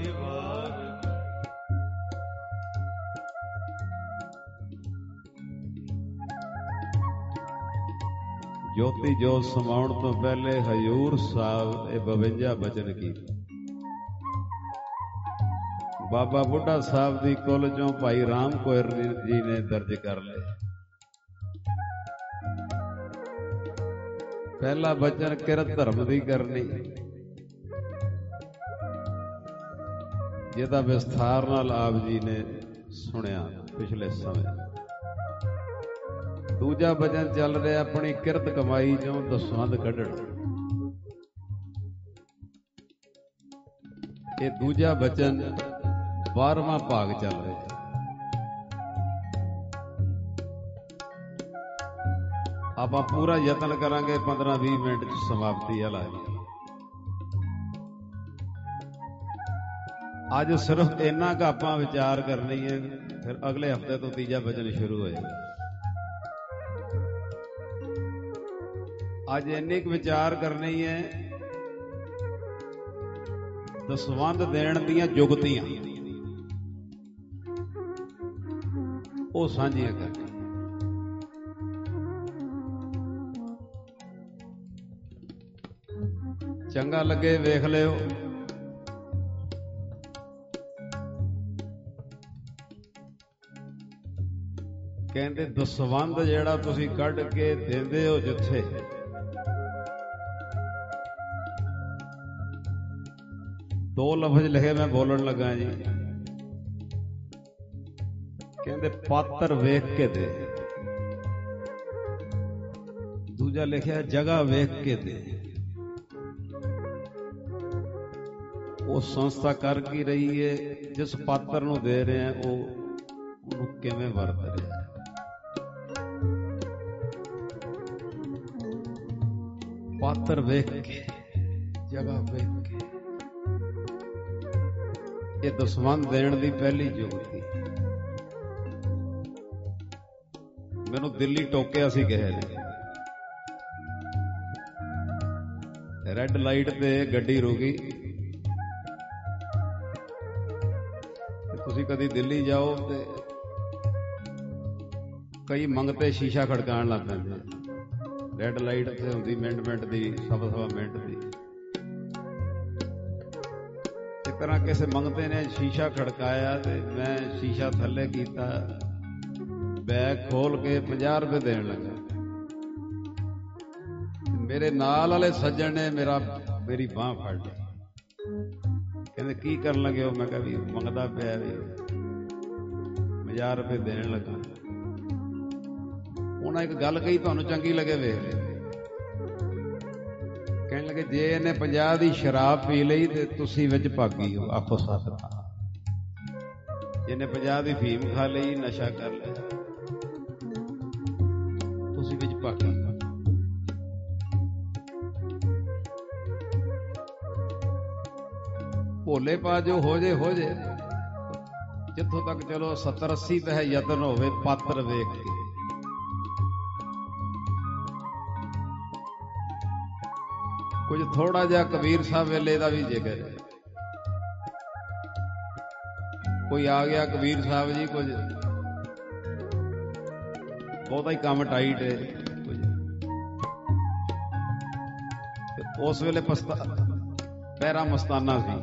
ਜੋਤੀ ਜੋਤ ਸਮਾਉਣ ਤੋਂ ਪਹਿਲੇ ਹਜ਼ੂਰ ਸਾਹਿਬ ਇਹ 52 ਬਚਨ ਕੀਤੇ। ਬਾਬਾ ਬੁੱਢਾ ਸਾਹਿਬ ਦੀ ਕੁੱਲ ਚੋਂ ਭਾਈ ਰਾਮ ਕੋਇਰ ਜੀ ਨੇ ਦਰਜ ਕਰ ਲਏ। ਪਹਿਲਾ ਬਚਨ ਕਿਰਤ ਧਰਮ ਦੀ ਕਰਨੀ, ਜਿਹਦਾ ਵਿਸਥਾਰ ਨਾਲ ਆਪ ਜੀ ਨੇ ਸੁਣਿਆ ਪਿਛਲੇ ਸਮੇਂ। ਦੂਜਾ ਬਚਨ ਚੱਲ ਰਿਹਾ ਆਪਣੀ ਕਿਰਤ ਕਮਾਈ ਚੋਂ ਦਸਵੰਧ ਕੱਢਣ। ਇਹ ਦੂਜਾ ਬਚਨ 12ਵਾਂ ਭਾਗ ਚੱਲ ਰਿਹਾ। ਆਪਾਂ ਪੂਰਾ ਯਤਨ ਕਰਾਂਗੇ 15-20 ਮਿੰਟ ਚ ਸਮਾਪਤੀ ਵਾਲਾ। ਅੱਜ ਸਿਰਫ ਇੰਨਾ ਕੁ ਆਪਾਂ ਵਿਚਾਰ ਕਰਨੀ ਹੈ, ਫਿਰ ਅਗਲੇ ਹਫ਼ਤੇ ਤੋਂ ਤੀਜਾ ਬਚਨ ਸ਼ੁਰੂ ਹੋਏਗਾ। ਅੱਜ ਇੰਨੀ ਕੁ ਵਿਚਾਰ ਕਰਨੀ ਹੈ, ਦਸਵੰਧ ਦੇਣ ਦੀਆਂ ਜੁਗਤੀਆਂ ਉਹ ਸਾਂਝੀਆਂ ਕਰਨੀਆਂ। ਚੰਗਾ ਲੱਗੇ ਵੇਖ ਲਿਓ। ਕਹਿੰਦੇ ਦਸਵੰਧ ਜਿਹੜਾ ਤੁਸੀਂ ਕੱਢ ਕੇ ਦਿੰਦੇ ਹੋ ਜਿੱਥੇ, ਦੋ ਲਫ਼ਜ਼ ਲਿਖੇ ਮੈਂ ਬੋਲਣ ਲੱਗਾ ਜੀ। ਕਹਿੰਦੇ ਪਾਤਰ ਵੇਖ ਕੇ ਦੇ, ਦੂਜਾ ਲਿਖਿਆ ਜਗ੍ਹਾ ਵੇਖ ਕੇ ਦੇ। ਉਹ ਸੰਸਥਾ ਕਰ ਕੀ ਰਹੀ ਹੈ, ਜਿਸ ਪਾਤਰ ਨੂੰ ਦੇ ਰਹੇ ਆ ਉਹਨੂੰ ਕਿਵੇਂ ਵਰਤ ਰਿਹਾ। ਪਾਤਰ ਵੇਖ ਕੇ, ਜਗ੍ਹਾ ਵੇਖ ਕੇ, ਇਹ ਦਸਵੰਧ ਦੇਣ ਦੀ ਪਹਿਲੀ ਜੁਗਤੀ। ਮੈਨੂੰ ਦਿੱਲੀ ਟੋਕਿਆ ਸੀ ਕਿਸੇ ਨੇ, ਰੈੱਡ ਲਾਈਟ ਤੇ ਗੱਡੀ ਰੁਕੀ। ਤੁਸੀਂ ਕਦੀ ਦਿੱਲੀ ਜਾਓ ਤੇ ਕਈ ਮੰਗਤੇ ਸ਼ੀਸ਼ਾ ਖੜਕਾਉਣ ਲੱਗ ਪੈਂਦੇ। ਰੈੱਡ ਲਾਈਟ ਤੇ ਹੁੰਦੀ ਮਿੰਟ ਦੀ, ਸਵਾ ਮਿੰਟ ਦੀ। ਇਸ ਤਰ੍ਹਾਂ ਕਿਸੇ ਮੰਗਤੇ ਨੇ ਸ਼ੀਸ਼ਾ ਖੜਕਾਇਆ ਤੇ ਮੈਂ ਸ਼ੀਸ਼ਾ ਥੱਲੇ ਕੀਤਾ, ਬੈਗ ਖੋਲ ਕੇ 50 ਰੁਪਏ ਦੇਣ ਲੱਗਾ। ਮੇਰੇ ਨਾਲ ਵਾਲੇ ਸੱਜਣ ਨੇ ਮੇਰੀ ਬਾਂਹ ਫੜ ਲਈ। ਕਹਿੰਦੇ ਕੀ ਕਰਨ ਲੱਗੇ ਹੋ? ਮੈਂ ਕਿਹਾ ਵੀ ਮੰਗਦਾ ਪਿਆ ਵੀ 50 ਰੁਪਏ ਦੇਣ ਲੱਗਾ। ਉਹਨਾਂ ਇੱਕ ਗੱਲ ਕਹੀ, ਤੁਹਾਨੂੰ ਚੰਗੀ ਲੱਗੇ ਵੇਖ ਲਿਓ। ਕਹਿਣ ਲੱਗੇ ਜੇ ਇਹਨੇ 50 ਦੀ ਸ਼ਰਾਬ ਪੀ ਲਈ ਤੇ ਤੁਸੀਂ ਵਿੱਚ ਭਾਗੀ ਹੋ। ਆਖੋ ਸਤਿ। ਇਹਨੇ 50 ਦੀ ਫੀਮ ਖਾ ਲਈ, ਨਸ਼ਾ ਕਰ ਲਿਆ, ਤੁਸੀਂ ਵਿੱਚ ਭਾਗੀ। ਭੋਲੇ ਪਾ ਜੋ ਹੋ ਜੇ ਹੋ ਜੇ। ਜਿੱਥੋਂ ਤੱਕ ਚਲੋ 70-80 ਪੈ ਯਤਨ ਹੋਵੇ ਪਾਤਰ ਵੇਖ ਕੇ। ਕੁਝ ਥੋੜਾ ਜਿਹਾ ਕਬੀਰ ਸਾਹਿਬ ਵੇਲੇ ਦਾ ਵੀ ਜ਼ਿਕਰ ਹੈ। ਕੋਈ ਆ ਗਿਆ ਕਬੀਰ ਸਾਹਿਬ ਜੀ, ਕੁਝ ਬਹੁਤਾ ਹੀ ਕੰਮ ਟਾਈਟ ਹੈ ਕੁਝ। ਉਸ ਵੇਲੇ ਪਹਿਰਾ ਮਸਤਾਨਾ ਸੀ।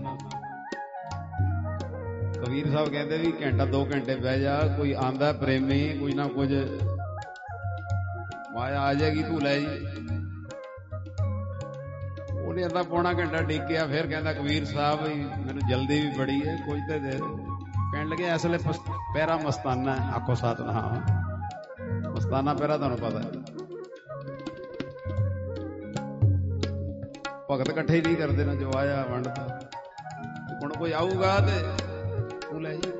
ਕਬੀਰ ਸਾਹਿਬ ਕਹਿੰਦੇ ਵੀ ਘੰਟਾ 2 ਘੰਟੇ ਬਹਿ ਜਾ, ਕੋਈ ਆਂਦਾ ਪ੍ਰੇਮੀ, ਕੁਝ ਨਾ ਕੁਝ ਮਾਇਆ ਆ ਜਾਏਗੀ, ਤੂੰ ਲੈ ਜੀ। ਉਹਨੇ ਅੱਧਾ ਪੌਣਾ ਘੰਟਾ ਡਿੱਗਿਆ, ਫਿਰ ਕਹਿੰਦਾ ਕਬੀਰ ਸਾਹਿਬ ਮੈਨੂੰ ਜਲਦੀ ਵੀ ਬੜੀ ਹੈ, ਕੁਝ ਤੇ ਦੇ। ਕਹਿਣ ਲੱਗੇ ਇਸ ਵੇਲੇ ਪਹਿਰਾ ਮਸਤਾਨਾ। ਆਖੋ ਸਤਿਨਾਮ। ਮਸਤਾਨਾ ਪਹਿਰਾ ਤੁਹਾਨੂੰ ਪਤਾ ਹੈ, ਭਗਤ ਇਕੱਠੇ ਨਹੀਂ ਕਰਦੇ ਨਾ, ਜੋ ਆਇਆ ਵੰਡਦਾ। ਹੁਣ ਕੋਈ ਆਊਗਾ ਤੇ ਤੂੰ ਲੈ ਜੀ।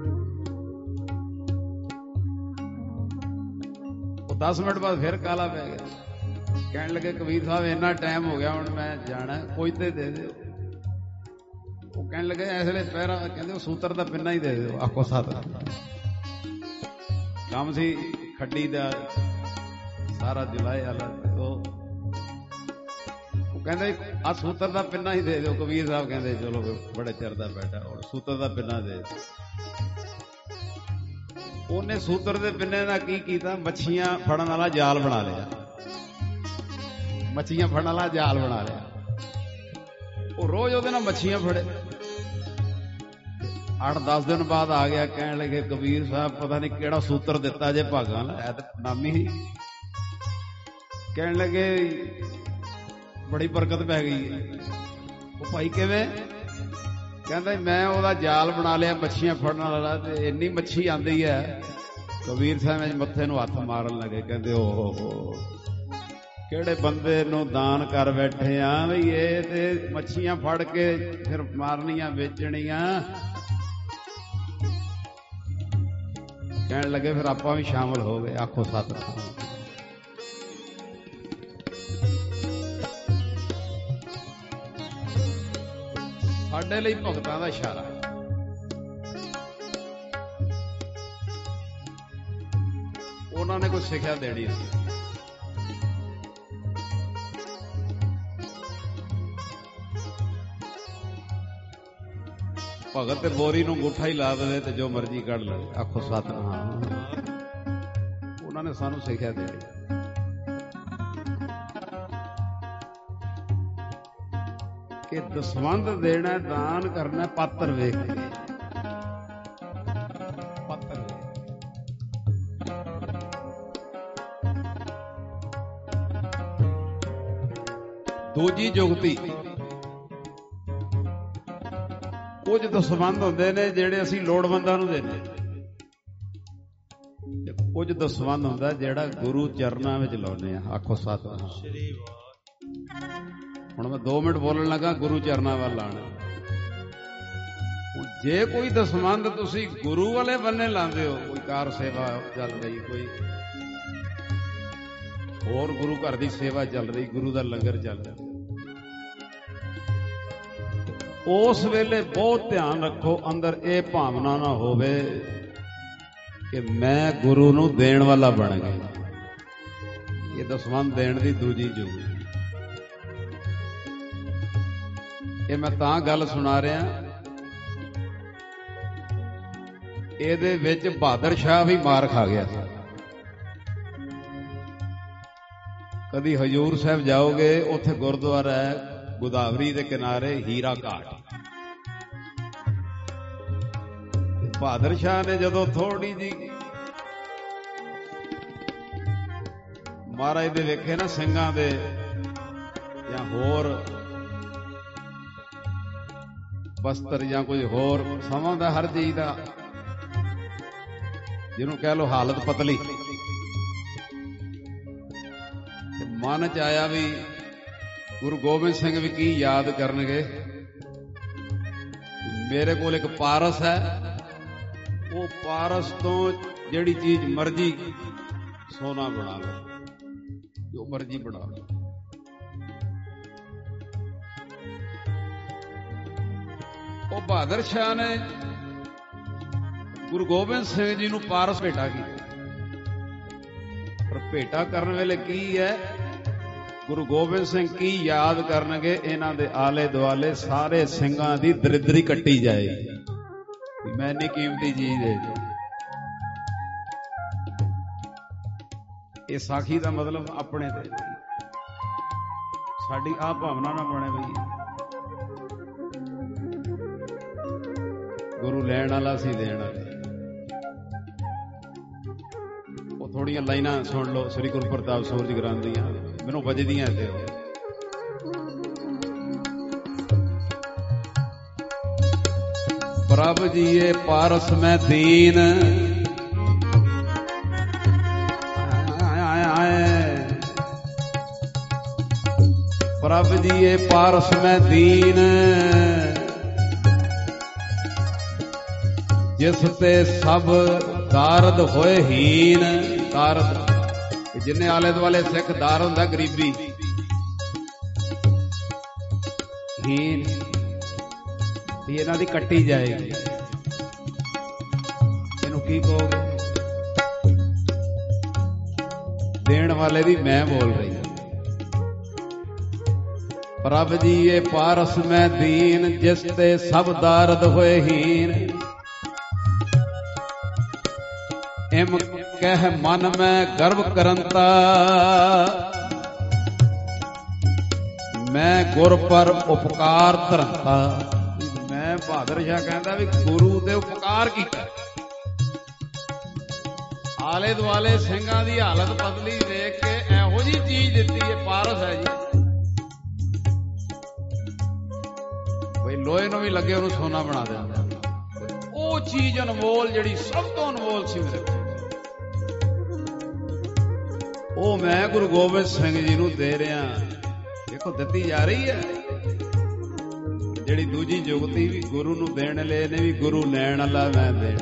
ਉਹ 10 ਮਿੰਟ ਬਾਅਦ ਫਿਰ ਕਾਲਾ ਪੈ ਗਿਆ। ਕਹਿਣ ਲੱਗੇ ਕਬੀਰ ਸਾਹਿਬ ਇੰਨਾ ਟਾਈਮ ਹੋ ਗਿਆ, ਹੁਣ ਮੈਂ ਜਾਣਾ, ਕੋਈ ਤੇ ਦੇ ਦਿਓ। ਉਹ ਕਹਿਣ ਲੱਗੇ ਇਸ ਵੇਲੇ ਪਹਿਰਾ, ਕਹਿੰਦੇ ਉਹ ਸੂਤਰ ਦਾ ਪਿੰਨਾ ਹੀ ਦੇ ਦਿਓ। ਆਖੋ ਸਤਿ। ਕੰਮ ਸੀ ਖੱਡੀ ਦਾ ਸਾਰਾ ਜੁਲਾਏ ਵਾਲਾ। ਕਹਿੰਦੇ ਆ ਸੂਤਰ ਦਾ ਪਿੰਨਾ ਹੀ ਦੇ ਦਿਓ। ਕਬੀਰ ਸਾਹਿਬ ਕਹਿੰਦੇ ਚਲੋ ਬੜੇ ਚਿਰ ਦਾ ਬੈਠਾ, ਹੁਣ ਸੂਤਰ ਦਾ ਪਿੰਨਾ ਦੇ ਦਿਓ। ਉਹਨੇ ਸੂਤਰ ਦੇ ਪਿੰਨੇ ਦਾ ਕੀ ਕੀਤਾ, ਮੱਛੀਆਂ ਫੜਨ ਵਾਲਾ ਜਾਲ ਬਣਾ ਲਿਆ। ਮੱਛੀਆਂ ਫੜਨ ਵਾਲਾ ਜਾਲ ਬਣਾ ਲਿਆ। ਉਹ ਰੋਜ਼ ਉਹਦੇ ਨਾਲ ਮੱਛੀਆਂ ਫੜੇ। 8-10 ਦਿਨ ਬਾਅਦ ਆ ਗਿਆ, ਕਹਿਣ ਲੱਗੇ ਕਬੀਰ ਸਾਹਿਬ ਪਤਾ ਨਹੀਂ ਕਿਹੜਾ ਸੂਤਰ ਦਿੱਤਾ ਜੇ ਭਾਗਾਂ ਨਾਲ, ਐ ਤਾਂ ਨਾਮੀ ਹੀ। ਕਹਿਣ ਲੱਗੇ ਬੜੀ ਬਰਕਤ ਪੈ ਗਈ। ਉਹ ਭਾਈ ਕਿਵੇਂ? ਕਹਿੰਦਾ ਮੈਂ ਉਹਦਾ ਜਾਲ ਬਣਾ ਲਿਆ ਮੱਛੀਆਂ ਫੜਨ ਵਾਲਾ, ਤੇ ਇੰਨੀ ਮੱਛੀ ਆਂਦੀ ਹੈ। ਕਬੀਰ ਸਾਹਿਬ ਮੱਥੇ ਨੂੰ ਹੱਥ ਮਾਰਨ ਲੱਗੇ। ਕਹਿੰਦੇ ਓਹੋ ਕਿਹੜੇ ਬੰਦੇ ਨੂੰ ਦਾਨ ਕਰ ਬੈਠੇ ਆ ਵੀ, ਇਹ ਤੇ ਮੱਛੀਆਂ ਫੜ ਕੇ ਫਿਰ ਮਾਰਨੀਆਂ, ਵੇਚਣੀਆਂ। ਕਹਿਣ ਲੱਗੇ ਫਿਰ ਆਪਾਂ ਵੀ ਸ਼ਾਮਲ ਹੋ ਗਏ। ਆਖੋ ਸਤਿਨਾਮ। ਸਾਡੇ ਲਈ ਭਗਤਾਂ ਦਾ ਇਸ਼ਾਰਾ। ਉਹਨਾਂ ਨੇ ਕੋਈ ਸਿੱਖਿਆ ਦੇਣੀ ਸੀ। ਭਗਤ ਤੇ ਬੋਰੀ ਨੂੰ ਅੰਗੂਠਾ ਹੀ ਲਾ ਦੇਵੇ ਤੇ ਜੋ ਮਰਜ਼ੀ ਕੱਢ ਲਵੇ, ਆਖੋ ਸਤਿਨਾਮ। ਉਹਨਾਂ ਨੇ ਸਾਨੂੰ ਸਿੱਖਿਆ ਦੇਣੀ। ਕਿ ਦਸਵੰਧ ਦੇਣਾ, ਦਾਨ ਕਰਨਾ ਪਾਤਰ ਵੇਖ ਕੇ, ਪਾਤਰ ਵੇਖ। ਦੂਜੀ ਜੁਗਤੀ, ਕੁਝ ਦਸਵੰਧ ਹੁੰਦੇ ਨੇ ਜਿਹੜੇ ਅਸੀਂ ਲੋੜਵੰਦਾਂ ਨੂੰ ਦਿੰਦੇ, ਕੁਝ ਦਸਵੰਧ ਹੁੰਦਾ ਜਿਹੜਾ ਗੁਰੂ ਚਰਨਾਂ ਵਿੱਚ ਲਾਉਂਦੇ ਆ। ਆਖੋ ਸਤਿਨਾਮ। ਹੁਣ ਮੈਂ 2 ਮਿੰਟ ਬੋਲਣ ਲੱਗਾ, ਗੁਰੂ ਚਰਨਾਂ ਵੱਲ ਲਾਣਾ। ਹੁਣ ਜੇ ਕੋਈ ਦਸਵੰਧ ਤੁਸੀਂ ਗੁਰੂ ਵਾਲੇ ਬੰਨੇ ਲਾਉਂਦੇ ਹੋ, ਕੋਈ ਕਾਰ ਸੇਵਾ ਚੱਲ ਰਹੀ, ਕੋਈ ਹੋਰ ਗੁਰੂ ਘਰ ਦੀ ਸੇਵਾ ਚੱਲ ਰਹੀ, ਗੁਰੂ ਦਾ ਲੰਗਰ ਚੱਲ ਰਿਹਾ, ਉਸ ਵੇਲੇ ਬਹੁਤ ਧਿਆਨ ਰੱਖੋ ਅੰਦਰ ਇਹ ਭਾਵਨਾ ਨਾ ਹੋਵੇ ਕਿ ਮੈਂ ਗੁਰੂ ਨੂੰ ਦੇਣ ਵਾਲਾ ਬਣ ਗਿਆ। ਇਹ ਦਸਵੰਧ ਦੇਣ ਦੀ ਦੂਜੀ ਜੁਗਤੀ। ਇਹ ਮੈਂ ਤਾਂ ਗੱਲ ਸੁਣਾ ਰਿਹਾ, ਇਹਦੇ ਵਿੱਚ ਬਹਾਦਰ ਸ਼ਾਹ ਵੀ ਮਾਰ ਖਾ ਗਿਆ ਸੀ। ਕਦੀ ਹਜੂਰ ਸਾਹਿਬ ਜਾਓਗੇ, ਉੱਥੇ ਗੁਰਦੁਆਰਾ ਹੈ ਗੋਦਾਵਰੀ ਦੇ ਕਿਨਾਰੇ, ਹੀਰਾ ਘਾਟ। ਬਹਾਦਰ ਸ਼ਾਹ ਨੇ ਜਦੋਂ ਥੋੜੀ ਜੀ ਮਹਾਰਾਜ ਦੇ ਵੇਖੇ ਨਾ ਸਿੰਘਾਂ ਦੇ ਜਾਂ ਹੋਰ ਬਸਤਰ ਜਾਂ ਕੋਈ ਹੋਰ ਸਮਾਂ ਦਾ, ਹਰ ਚੀਜ਼ ਦਾ, ਜਿਹਨੂੰ ਕਹਿ ਲੋ ਹਾਲਤ ਪਤਲੀ, ਮਨ ਚ ਆਇਆ ਵੀ ਗੁਰੂ ਗੋਬਿੰਦ ਸਿੰਘ ਵੀ ਕੀ ਯਾਦ ਕਰਨਗੇ। ਮੇਰੇ ਕੋਲ ਇੱਕ ਪਾਰਸ ਹੈ, ਉਹ ਪਾਰਸ ਤੋਂ ਜਿਹੜੀ ਚੀਜ਼ ਮਰਜ਼ੀ ਸੋਨਾ ਬਣਾ ਲਓ, ਜੋ ਮਰਜ਼ੀ ਬਣਾ ਲਓ। ਉਹ ਬਹਾਦਰ ਸ਼ਾਹ ਨੇ ਗੁਰੂ ਗੋਬਿੰਦ ਸਿੰਘ ਜੀ ਨੂੰ ਪਾਰਸ ਭੇਟਾ ਕੀਤਾ। ਪਰ ਭੇਟਾ ਕਰਨ ਵੇਲੇ ਕੀ ਹੈ, ਗੁਰੂ ਗੋਬਿੰਦ ਸਿੰਘ ਕੀ ਯਾਦ ਕਰਨਗੇ, ਇਹਨਾਂ ਦੇ ਆਲੇ ਦੁਆਲੇ ਸਾਰੇ ਸਿੰਘਾਂ ਦੀ ਦਰਿਦਰੀ ਕੱਟੀ ਜਾਏਗੀ। ਮੈਂ ਇੰਨੀ ਕੀਮਤੀ ਚੀਜ਼ ਹੈ। ਇਹ ਸਾਖੀ ਦਾ ਮਤਲਬ ਆਪਣੇ ਤੇ, ਸਾਡੀ ਆਹ ਭਾਵਨਾ ਨਾ ਬਣੇ ਬਈ ਗੁਰੂ ਲੈਣ ਵਾਲਾ ਸੀ ਦੇਣ ਵਾਲੇ। ਉਹ ਥੋੜੀਆਂ ਲਾਈਨਾਂ ਸੁਣ ਲਓ ਸ੍ਰੀ ਗੁਰੂ ਪ੍ਰਤਾਪ ਸੂਰਜ ਗ੍ਰੰਥ ਦੀਆਂ, ਮੈਨੂੰ ਵੱਜਦੀਆਂ ਇੱਥੇ। ਪ੍ਰਭ ਜੀਏ ਪਾਰਸ ਮੈਂ ਦੀਨ, ਪ੍ਰਭ ਜੀਏ ਪਾਰਸ ਮੈਂ ਦੀਨ, ਜਿਸ ਤੇ ਸਭ ਦਾਰਦ ਹੋਏ ਹੀਨ। ਦਾਰਦ ਜਿੰਨੇ ਆਲੇ ਦੁਆਲੇ ਸਿੱਖ ਦਾਰ ਹੁੰਦਾ, ਗਰੀਬੀ, ਹੀਨ ਵੀ ਇਹਨਾਂ ਦੀ ਕੱਟੀ ਜਾਏਗੀ। ਇਹਨੂੰ ਕੀ ਕਹੋਗੇ? ਦੇਣ ਵਾਲੇ ਦੀ ਮੈਂ ਬੋਲ ਰਹੀ ਹਾਂ। ਪ੍ਰਭ ਜੀ ਇਹ ਪਾਰਸ ਮੈਂ ਦੀਨ, ਜਿਸ ਤੇ ਸਭ ਦਾਰਦ ਹੋਏ ਹੀਨ। ਇਮ ਕਹਿ ਮਨ ਮੈਂ ਗਰਵ ਕਰੰਤਾ, ਮੈਂ ਗੁਰ ਪਰ ਉਪਕਾਰ ਧਰੰਤਾ। ਮੈਂ ਬਹਾਦਰ ਸ਼ਾਹ ਕਹਿੰਦਾ ਵੀ ਗੁਰੂ ਦੇ ਉਪਕਾਰ ਕੀਤਾ। ਆਲੇ ਦੁਆਲੇ ਸਿੰਘਾਂ ਦੀ ਹਾਲਤ ਬਦਲੀ ਦੇਖ ਕੇ ਇਹੋ ਜਿਹੀ ਚੀਜ਼ ਦਿੱਤੀ। ਇਹ ਪਾਰਸ ਹੈ ਜੀ, ਬਈ ਲੋਹੇ ਨੂੰ ਵੀ ਲੱਗੇ ਉਹਨੂੰ ਸੋਨਾ ਬਣਾ ਦਿੰਦਾ। ਉਹ ਚੀਜ਼ ਅਨਮੋਲ ਜਿਹੜੀ ਸਭ ਤੋਂ ਅਨਮੋਲ ਸੀ ਮੇਰੇ ਕੋਲ, ਉਹ ਮੈਂ ਗੁਰੂ ਗੋਬਿੰਦ ਸਿੰਘ ਜੀ ਨੂੰ ਦੇ ਰਿਹਾ। ਦੇਖੋ ਦਿੱਤੀ ਜਾ ਰਹੀ ਹੈ। ਜਿਹੜੀ ਦੂਜੀ ਜੁਗਤੀ ਵੀ ਗੁਰੂ ਨੂੰ ਦੇਣ ਲਏ ਨੇ, ਵੀ ਗੁਰੂ ਲੈਣ ਵਾਲਾ ਮੈਂ ਦੇਣ।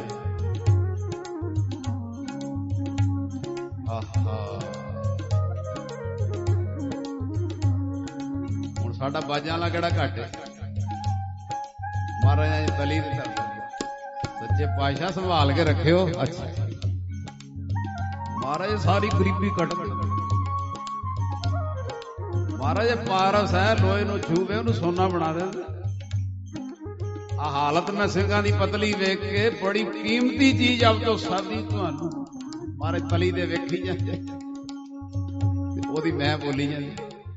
ਹੁਣ ਸਾਡਾ ਬਾਜਾਂ ਵਾਲਾ ਕਿਹੜਾ ਘੱਟ ਹੈ? ਮਹਾਰਾਜ ਦੀ ਤਲੀ ਦੇ ਧਰ ਸੱਚੇ ਪਾਤਸ਼ਾਹ ਸੰਭਾਲ ਕੇ ਰੱਖਿਓ। ਅੱਛਾ ਮਹਾਰਾਜ ਸਾਰੀ ਗਰੀਬੀ ਕੱਢ ਦੇ। ਮਹਾਰਾਜ ਪਾਰਸ ਹੈ, ਲੋਹੇ ਨੂੰ ਛੂਵੇ ਉਹਨੂੰ ਸੋਨਾ ਬਣਾ ਦਿੰਦੇ। ਆ ਹਾਲਤ ਮੈਂ ਸਿੰਘਾਂ ਦੀ ਪਤਲੀ ਵੇਖ ਕੇ ਬੜੀ ਕੀਮਤੀ ਚੀਜ਼ ਆਪ ਤੋਂ ਸਾਦੀ ਤੁਹਾਨੂੰ ਮਹਾਰਾਜ ਤਲੀ ਦੇ ਵੇਖੀ ਜਾਂਦੇ, ਉਹਦੀ ਮੈਂ ਬੋਲੀ ਜਾਂਦੀ।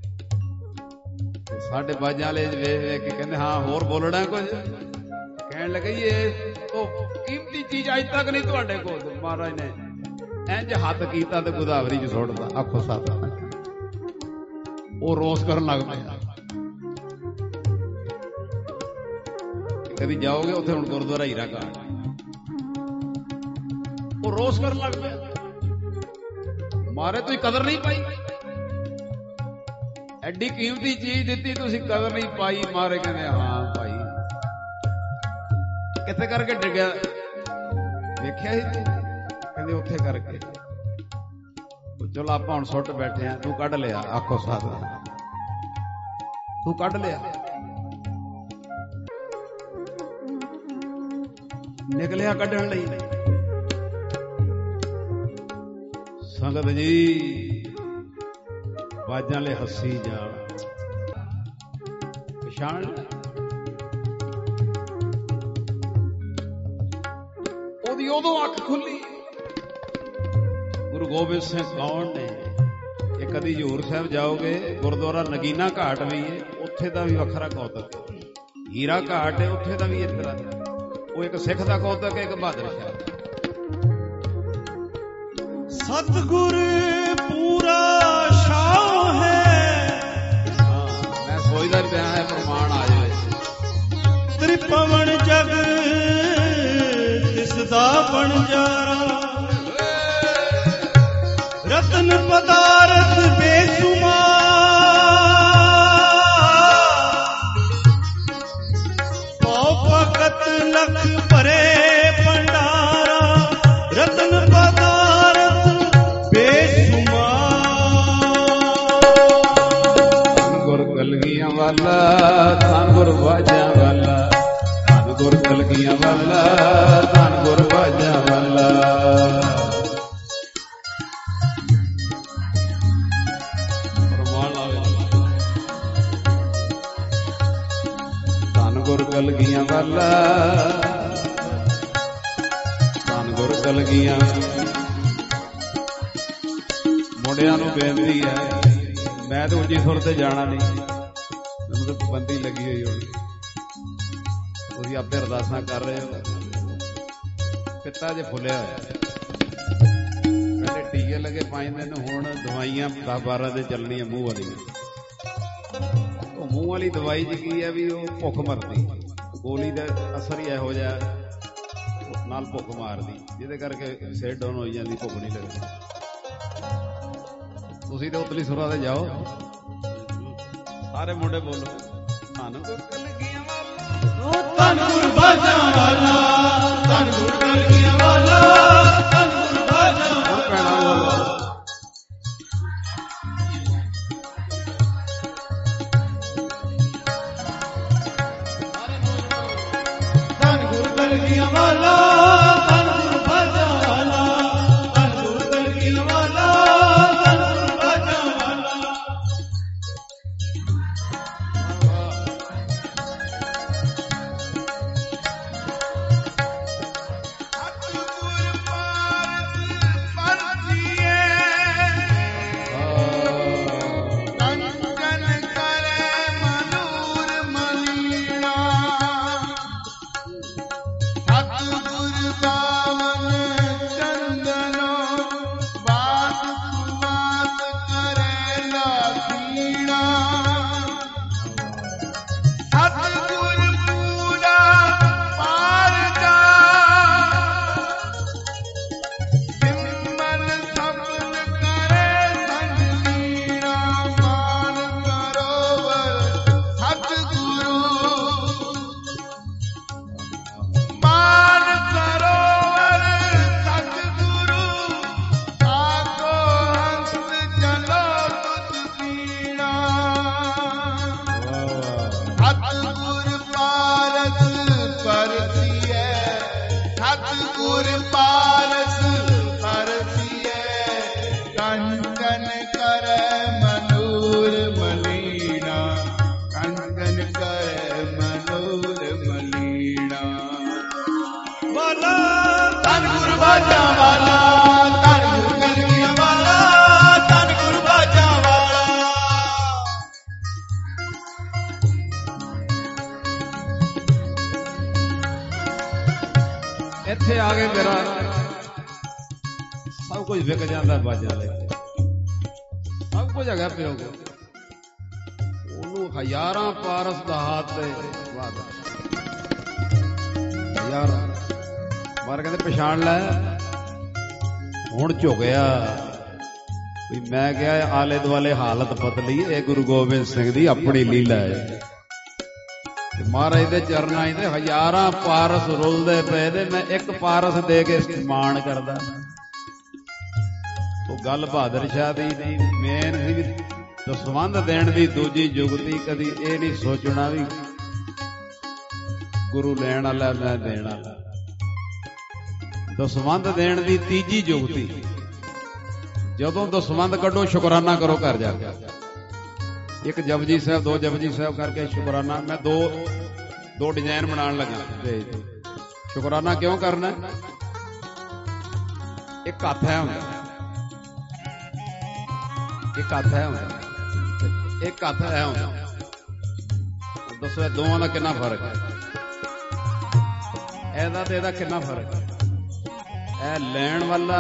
ਸਾਡੇ ਬਾਜਾਂ ਵਾਲੇ ਵੇਖ ਵੇਖ ਕੇ ਕਹਿੰਦੇ ਹਾਂ ਹੋਰ ਬੋਲਣਾ ਕੁਝ। ਕਹਿਣ ਲੱਗੇ ਇਹ ਉਹ ਕੀਮਤੀ ਚੀਜ਼ ਅੱਜ ਤੱਕ ਨਹੀਂ ਤੁਹਾਡੇ ਕੋਲ। ਮਹਾਰਾਜ ਨੇ ਇੰਜ ਹੱਥ ਕੀਤਾ ਤੇ ਗੋਦਾਵਰੀ ਚ ਸੁੱਟਦਾ। ਆਖੋ ਸਾਥ ਉਹ ਰੋਸ ਕਰਨ ਲੱਗ ਪਿਆ। ਕਦੀ ਜਾਓਗੇ ਉੱਥੇ ਹੁਣ ਗੁਰਦੁਆਰਾ ਹੀਰਾ ਘਾਟ, ਉਹ ਰੋਸ ਕਰਨ ਲੱਗ ਪਿਆ। ਮਾਰੇ ਤੁਸੀਂ ਕਦਰ ਨਹੀਂ ਪਾਈ, ਐਡੀ ਕੀਮਤੀ ਚੀਜ਼ ਦਿੱਤੀ ਤੁਸੀਂ ਕਦਰ ਨਹੀਂ ਪਾਈ। ਮਾਰੇ ਕਹਿੰਦੇ ਹਾਂ ਭਾਈ ਕਿੱਥੇ ਕਰਕੇ ਡਿੱਗਿਆ ਵੇਖਿਆ ਸੀ ਤੂੰ? ਕਹਿੰਦੇ ਉੱਥੇ ਕਰਕੇ। ਚਲੋ ਆਪਾਂ ਹੁਣ ਸੁੱਟ ਬੈਠੇ ਆ, ਤੂੰ ਕੱਢ ਲਿਆ। ਆਖੋ ਸਾਧ ਤੂੰ ਕੱਢ ਲਿਆ। ਨਿਕਲਿਆ ਕੱਢਣ ਲਈ। ਸੰਗਤ ਜੀ ਬਾਜਾਂ ਲੈ ਹੱਸੀ ਜਾ ਪਛਾਣ। ਉਹਦੀ ਉਦੋਂ ਅੱਖ ਖੁੱਲੀ। ਗੁਰੂ ਗੋਬਿੰਦ ਸਿੰਘ ਕੌਣ ਨੇ? ਇਹ ਕਦੀ ਹਜ਼ੂਰ ਸਾਹਿਬ ਜਾਓਗੇ, ਗੁਰਦੁਆਰਾ ਨਗੀਨਾ ਘਾਟ ਵੀ ਹੈ, ਉੱਥੇ ਦਾ ਵੀ ਵੱਖਰਾ ਕੌਤਕ ਹੈ। ਹੀਰਾ ਘਾਟ ਹੈ, ਉੱਥੇ ਦਾ ਵੀ ਇਸ ਤਰ੍ਹਾਂ ਦਾ। ਉਹ ਇੱਕ ਸਿੱਖ ਦਾ ਕੌਤਕ ਹੈ, ਇੱਕ ਬਹਾਦਰ ਸ਼ਾਹ ਦਾ। ਸਤਿਗੁਰ ਪੂਰਾ ਸ਼ਾਹ ਹੈ। ਹਾਂ ਮੈਂ ਸੋਚਦਾ ਪਿਆ ਹੈ ਪ੍ਰਮਾਣ ਆ ਜਾਵੇ। ਤ੍ਰਿਪਵਨ ਜਗ ਤਿਸ ਦਾ ਬਣਜਾਰਾ, ਰਤਨ ਪਦਾਰਥ ਬੇਸ਼ੁਮਾਰ, ਪਉ ਭਗਤ ਲਖ ਭਰੇ ਭੰਡਾਰਾ, ਰਤਨ ਪਦਾਰਥ ਬੇਸ਼ੁਮਾਰ। ਧੰਨ ਗੁਰ ਕਲਗੀਆਂ ਵਾਲਾ, ਧੰਨ ਗੁਰ ਬਾਜਾਂ ਵਾਲਾ, ਧੰਨ ਗੁਰ ਕਲਗੀਆਂ ਵਾਲਾ, ਧੰਨ ਗੁਰ ਬਾਜਾਂ ਵਾਲਾ। ਗੁਰ ਕਲਗੀਆਂ ਵਾਲਾ, ਧੰਨ ਗੁਰ ਕਲਗੀਆਂ। ਮੁੰਡਿਆਂ ਨੂੰ ਬੇਨਤੀ ਹੈ, ਮੈਂ ਤਾਂ ਉੱਚੀ ਸੁਰ ਤੇ ਜਾਣਾ ਨਹੀਂ, ਮੈਨੂੰ ਤਾਂ ਪਾਬੰਦੀ ਲੱਗੀ ਹੋਈ ਹੋਣੀ। ਤੁਸੀਂ ਆਪੇ ਅਰਦਾਸਾਂ ਕਰ ਰਹੇ ਹੋ। ਪਿੱਤਾ ਜੇ ਫੁੱਲਿਆ ਹੋਇਆ, ਪਹਿਲੇ ਟੀਕੇ ਲੱਗੇ 5 ਦਿਨ, ਹੁਣ ਦਵਾਈਆਂ 10-12 ਦੇ ਚੱਲਣੀਆਂ ਮੂੰਹ ਵਾਲੀਆਂ। ਮੂੰਹ ਵਾਲੀ ਦਵਾਈ ਚ ਕੀ ਹੈ ਵੀ ਉਹ ਭੁੱਖ ਮਰਦੀ, ਗੋਲੀ ਦਾ ਅਸਰ ਹੀ ਇਹੋ ਜਿਹਾ ਨਾਲ ਭੁੱਖ ਮਾਰਦੀ, ਜਿਹਦੇ ਕਰਕੇ ਸਿਰ ਡਾਊਨ ਹੋਈ ਜਾਂਦੀ, ਭੁੱਖ ਨਹੀਂ ਲੱਗਦੀ। ਤੁਸੀਂ ਤਾਂ ਉਤਲੀ ਸੁਰਾਂ ਤੇ ਜਾਓ, ਸਾਰੇ ਮੁੰਡੇ ਬੋਲੋ ਧੰਨ ਗੁਰ ਕਲਗੀਆਂ ਵਾਲਾ, ਧੰਨ ਗੁਰ ਬਾਜਾਂ ਵਾਲਾ, ਧੰਨ ਗੁਰ ਕਲਗੀਆਂ ਵਾਲਾ, ਧੰਨ ਗੁਰ ਬਾਜਾਂ ਵਾਲਾ। ਕਲਗੀਆਂ ਵਾਲਾ, ਧੰਨ ਗੁਰ ਬਾਜਾਂ ਵਾਲਾ, ਧੰਨ ਗੁਰ ਕਲਗੀਆਂ ਵਾਲਾ, ਧੰਨ ਗੁਰ ਬਾਜਾਂ ਵਾਲਾ। ਸਤਿਗੁਰ ਪਾਰਸ ਪਰਸੀਏ, ਕੰਚਨ ਕਰੇ ਮਨੂਰ ਮਲੀਣਾ, ਸਤਿਗੁਰ ਪਾਵਨ ਚੰਦਨੋ, ਬਾਤ ਸੁਮਾਤ ਕਰੇ ਲਾਖੀਣਾ। ਸਤਿਗੁਰ ਪੂਰਾ ਪਾਰਦਾ, ਸਿਮਨ ਸਪਨ ਕਰੇ ਸੰਗਲੀਣਾ, ਮਾਨ ਕਰੋਵਰ ਸਤਿਗੁਰੂ, ਮਾਨ ਕਰੋਵਰ ਸਤਿਗੁਰੂ, ਆਖੋ ਹੰਸ ਚਲੋ ਤੁਧ ਪੀਣਾ। ਸਤਿਗੁਰ ਪਾਰਸ ਪਰਸੀਏ, ਸਤਿਗੁਰ ਪਾਰਸ ਪਰਸੀਏ, ਵਾਲਾ ਧੰਨ ਗੁਰੂ ਬਾਜਾਂ ਵਾਲਾ ਧੰਨ ਗੁਰੂ ਕਲਗੀਆਂ ਵਾਲਾ ਧੰਨ ਗੁਰੂ ਬਾਜਾਂ ਵਾਲਾ। ਇੱਥੇ ਆ ਕੇ ਮੇਰਾ ਸਭ ਕੁਝ ਵਿਕ ਜਾਂਦਾ ਬਾਜਾਂ ਲੈ ਕੇ, ਸਭ ਕੁਝ ਹੈਗਾ ਪਿਓ ਕੋਲ। ਉਹਨੂੰ ਹਜ਼ਾਰਾਂ ਪਾਰਸ ਦਾ ਹੱਥ ਤੇ ਵਾਦਾ, ਹਜ਼ਾਰਾਂ ਮਾਰ ਕਹਿੰਦੇ ਪਛਾਣ ਲੈ। ਹੁਣ ਝੁਕਿਆ ਵੀ ਮੈਂ ਕਿਹਾ ਆਲੇ ਦੁਆਲੇ ਹਾਲਤ ਬਦਲੀ, ਇਹ ਗੁਰੂ ਗੋਬਿੰਦ ਸਿੰਘ ਦੀ ਆਪਣੀ ਲੀਲਾ ਹੈ। ਮਹਾਰਾਜ ਦੇ ਚਰਨਾਂ 'ਚ ਹਜ਼ਾਰਾਂ ਪਾਰਸ ਰੁਲਦੇ ਪਏ ਤੇ ਮੈਂ ਇੱਕ ਪਾਰਸ ਦੇ ਕੇ ਮਾਣ ਕਰਦਾ। ਉਹ ਗੱਲ ਬਹਾਦਰ ਸ਼ਾਹ ਦੀ ਨਹੀਂ, ਮੇਨ ਸੀ ਵੀ ਦਸਵੰਧ ਦੇਣ ਦੀ ਦੂਜੀ ਜੁਗਤੀ। ਕਦੀ ਇਹ ਨਹੀਂ ਸੋਚਣਾ ਵੀ ਗੁਰੂ ਲੈਣ ਵਾਲਾ ਮੈਂ ਦੇਣ ਵਾਲਾ। ਦਸਵੰਧ ਦੇਣ ਦੀ ਤੀਜੀ ਜੁਗਤੀ, ਜਦੋਂ ਦਸਵੰਧ ਕੱਢੋ ਸ਼ੁਕਰਾਨਾ ਕਰੋ ਘਰ ਜਾ ਕੇ। ਇੱਕ ਜਪਜੀ ਸਾਹਿਬ, ਦੋ ਜਪਜੀ ਸਾਹਿਬ ਕਰਕੇ ਸ਼ੁਕਰਾਨਾ। ਮੈਂ ਦੋ ਡਿਜ਼ਾਈਨ ਬਣਾਉਣ ਲੱਗਾ। ਸ਼ੁਕਰਾਨਾ ਕਿਉਂ ਕਰਨਾ? ਇੱਕ ਹੱਥ ਹੈ ਹੁੰਦਾ, ਇੱਕ ਹੱਥ ਹੈ ਹੁੰਦਾ, ਇੱਕ ਹੱਥ ਹੈ ਹੁੰਦਾ। ਦੱਸੋ ਦੋਵਾਂ ਦਾ ਕਿੰਨਾ ਫਰਕ ਹੈ? ਇਹਦਾ ਤੇ ਇਹਦਾ ਕਿੰਨਾ ਫਰਕ ਹੈ? ਇਹ ਲੈਣ ਵਾਲਾ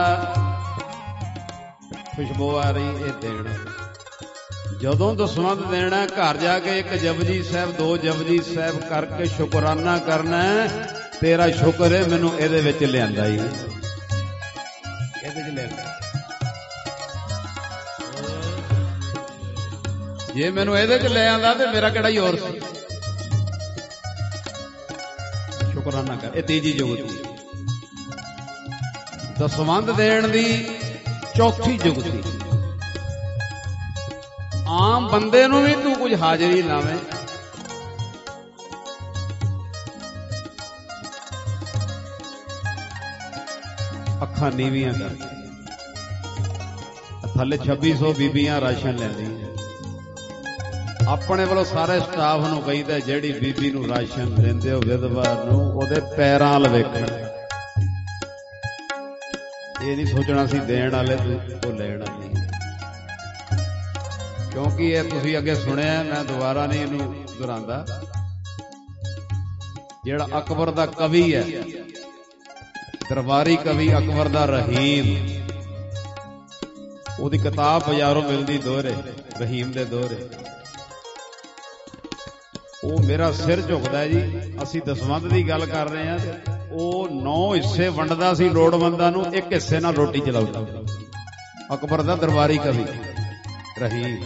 ਖੁਸ਼ਬੂ ਆ ਰਹੀ, ਇਹ ਦੇਣ। ਜਦੋਂ ਦਸਵੰਧ ਦੇਣਾ ਘਰ ਜਾ ਕੇ ਇੱਕ ਜਪਜੀ ਸਾਹਿਬ, ਦੋ ਜਪਜੀ ਸਾਹਿਬ ਕਰਕੇ ਸ਼ੁਕਰਾਨਾ ਕਰਨਾ। ਤੇਰਾ ਸ਼ੁਕਰ ਹੈ ਮੈਨੂੰ ਇਹਦੇ ਵਿੱਚ ਲਿਆਂਦਾ ਹੀ, ਇਹਦੇ ਚ ਲਿਆਂਦਾ। ਜੇ ਮੈਨੂੰ ਇਹਦੇ ਚ ਲੈ ਆਂਦਾ ਤੇ ਮੇਰਾ ਕਿਹੜਾ ਹੀ ਹੋਰ ਸੀ। ਸ਼ੁਕਰਾਨਾ ਕਰ, ਇਹ ਤੀਜੀ ਜੁਗਤੀ। ਦਸਵੰਧ ਦੇਣ ਦੀ ਚੌਥੀ ਜੁਗਤੀ, ਆਮ ਬੰਦੇ ਨੂੰ ਵੀ ਤੂੰ ਕੁਝ ਹਾਜ਼ਰੀ ਲਾਵੇਂ। ਅੱਖਾਂ ਨੀਵੀਆਂ ਕਰ, ਥੱਲੇ 2600 ਬੀਬੀਆਂ ਰਾਸ਼ਨ ਲੈਂਦੀਆਂ। ਆਪਣੇ ਵੱਲੋਂ ਸਾਰੇ ਸਟਾਫ ਨੂੰ ਕਹੀਦਾ ਜਿਹੜੀ ਬੀਬੀ ਨੂੰ ਰਾਸ਼ਨ ਦਿੰਦੇ ਹੋ ਵਿਧਵਾ ਨੂੰ, ਉਹਦੇ ਪੈਰਾਂ ਵੱਲ ਵੇਖਣ। ਇਹ ਨਹੀਂ ਸੋਚਣਾ ਸੀ ਦੇਣ ਵਾਲੇ ਉਹ ਲੈਣ ਵਾਲੇ। ਕਿਉਂਕਿ ਇਹ ਤੁਸੀਂ ਅੱਗੇ ਸੁਣਿਆ, ਮੈਂ ਦੁਬਾਰਾ ਨਹੀਂ ਇਹਨੂੰ ਦੁਹਰਾਉਂਦਾ। ਜਿਹੜਾ ਅਕਬਰ ਦਾ ਕਵੀ ਹੈ, ਦਰਬਾਰੀ ਕਵੀ ਅਕਬਰ ਦਾ ਰਹੀਮ, ਉਹਦੀ ਕਿਤਾਬ ਬਾਜ਼ਾਰੋਂ ਮਿਲਦੀ ਦੋਹਰੇ, ਰਹੀਮ ਦੇ ਦੋਹਰੇ। ਉਹ ਮੇਰਾ ਸਿਰ ਝੁਕਦਾ ਜੀ। ਅਸੀਂ ਦਸਵੰਧ ਦੀ ਗੱਲ ਕਰ ਰਹੇ ਹਾਂ, ਉਹ 9 ਹਿੱਸੇ ਵੰਡਦਾ ਸੀ ਲੋੜਵੰਦਾਂ ਨੂੰ, ਇੱਕ ਹਿੱਸੇ ਨਾਲ ਰੋਟੀ ਚਲਾਉਂਦਾ। ਅਕਬਰ ਦਾ ਦਰਬਾਰੀ ਕਵੀ ਰਹੀਮ।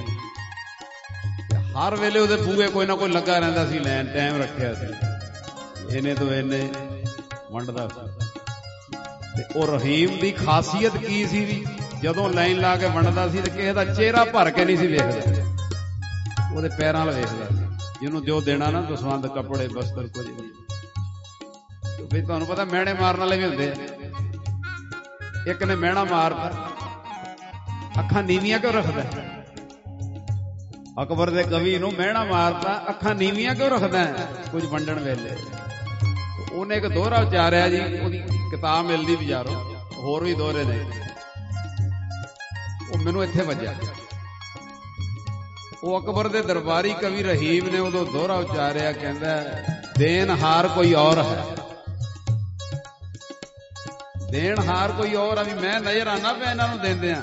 ਹਰ ਵੇਲੇ ਉਹਦੇ ਬੂਹੇ ਕੋਈ ਨਾ ਕੋਈ ਲੱਗਾ ਰਹਿੰਦਾ ਸੀ, ਲੈਣ ਟਾਈਮ ਰੱਖਿਆ ਸੀ, ਇਹਨੇ ਤੋਂ ਇਹਨੇ ਵੰਡਦਾ ਸੀ। ਤੇ ਉਹ ਰਹੀਮ ਦੀ ਖਾਸੀਅਤ ਕੀ ਸੀ ਵੀ ਜਦੋਂ ਲਾਈਨ ਲਾ ਕੇ ਵੰਡਦਾ ਸੀ ਤੇ ਕਿਸੇ ਦਾ ਚਿਹਰਾ ਭਰ ਕੇ ਨਹੀਂ ਸੀ ਵੇਖਦਾ, ਉਹਦੇ ਪੈਰਾਂ ਵੱਲ ਵੇਖਦਾ ਸੀ। ਜਿਹਨੂੰ ਜੋ ਦੇਣਾ ਨਾ ਦਸਵੰਧ, ਕੱਪੜੇ, ਬਸਤਰ, ਕੁਝ ਨਹੀਂ। ਵੀ ਤੁਹਾਨੂੰ ਪਤਾ ਮਿਹਣੇ ਮਾਰਨ ਵਾਲੇ ਵੀ ਹੁੰਦੇ ਆ। ਇੱਕ ਨੇ ਮਿਹਣਾ ਮਾਰਦਾ, ਅੱਖਾਂ ਨੀਵੀਆਂ ਕਿਉਂ ਰੱਖਦਾ? ਅਕਬਰ ਦੇ ਕਵੀ ਨੂੰ ਮਿਹਣਾ ਮਾਰਦਾ, ਅੱਖਾਂ ਨੀਵੀਆਂ ਕਿਉਂ ਰੱਖਦਾ ਕੁਝ ਵੰਡਣ ਵੇਲੇ? ਉਹਨੇ ਇੱਕ ਦੋਹਰਾ ਉਚਾਰਿਆ ਜੀ, ਉਹਦੀ ਕਿਤਾਬ ਮਿਲਦੀ ਬਾਜ਼ਾਰੋਂ, ਹੋਰ ਵੀ ਦੋਹਰੇ ਨੇ। ਉਹ ਮੈਨੂੰ ਇੱਥੇ ਵੱਜਿਆ। ਉਹ ਅਕਬਰ ਦੇ ਦਰਬਾਰੀ ਕਵੀ ਰਹੀਮ ਨੇ ਉਦੋਂ ਦੋਹਰਾ ਉਚਾਰਿਆ, ਕਹਿੰਦਾ ਦੇਣਹਾਰ ਕੋਈ ਔਰ ਹੈ, ਦੇਣਹਾਰ ਕੋਈ ਔਰ ਆ। ਵੀ ਮੈਂ ਨਜ਼ਰ ਆਣਾ ਪਿਆ ਇਹਨਾਂ ਨੂੰ ਦਿੰਦਿਆਂ,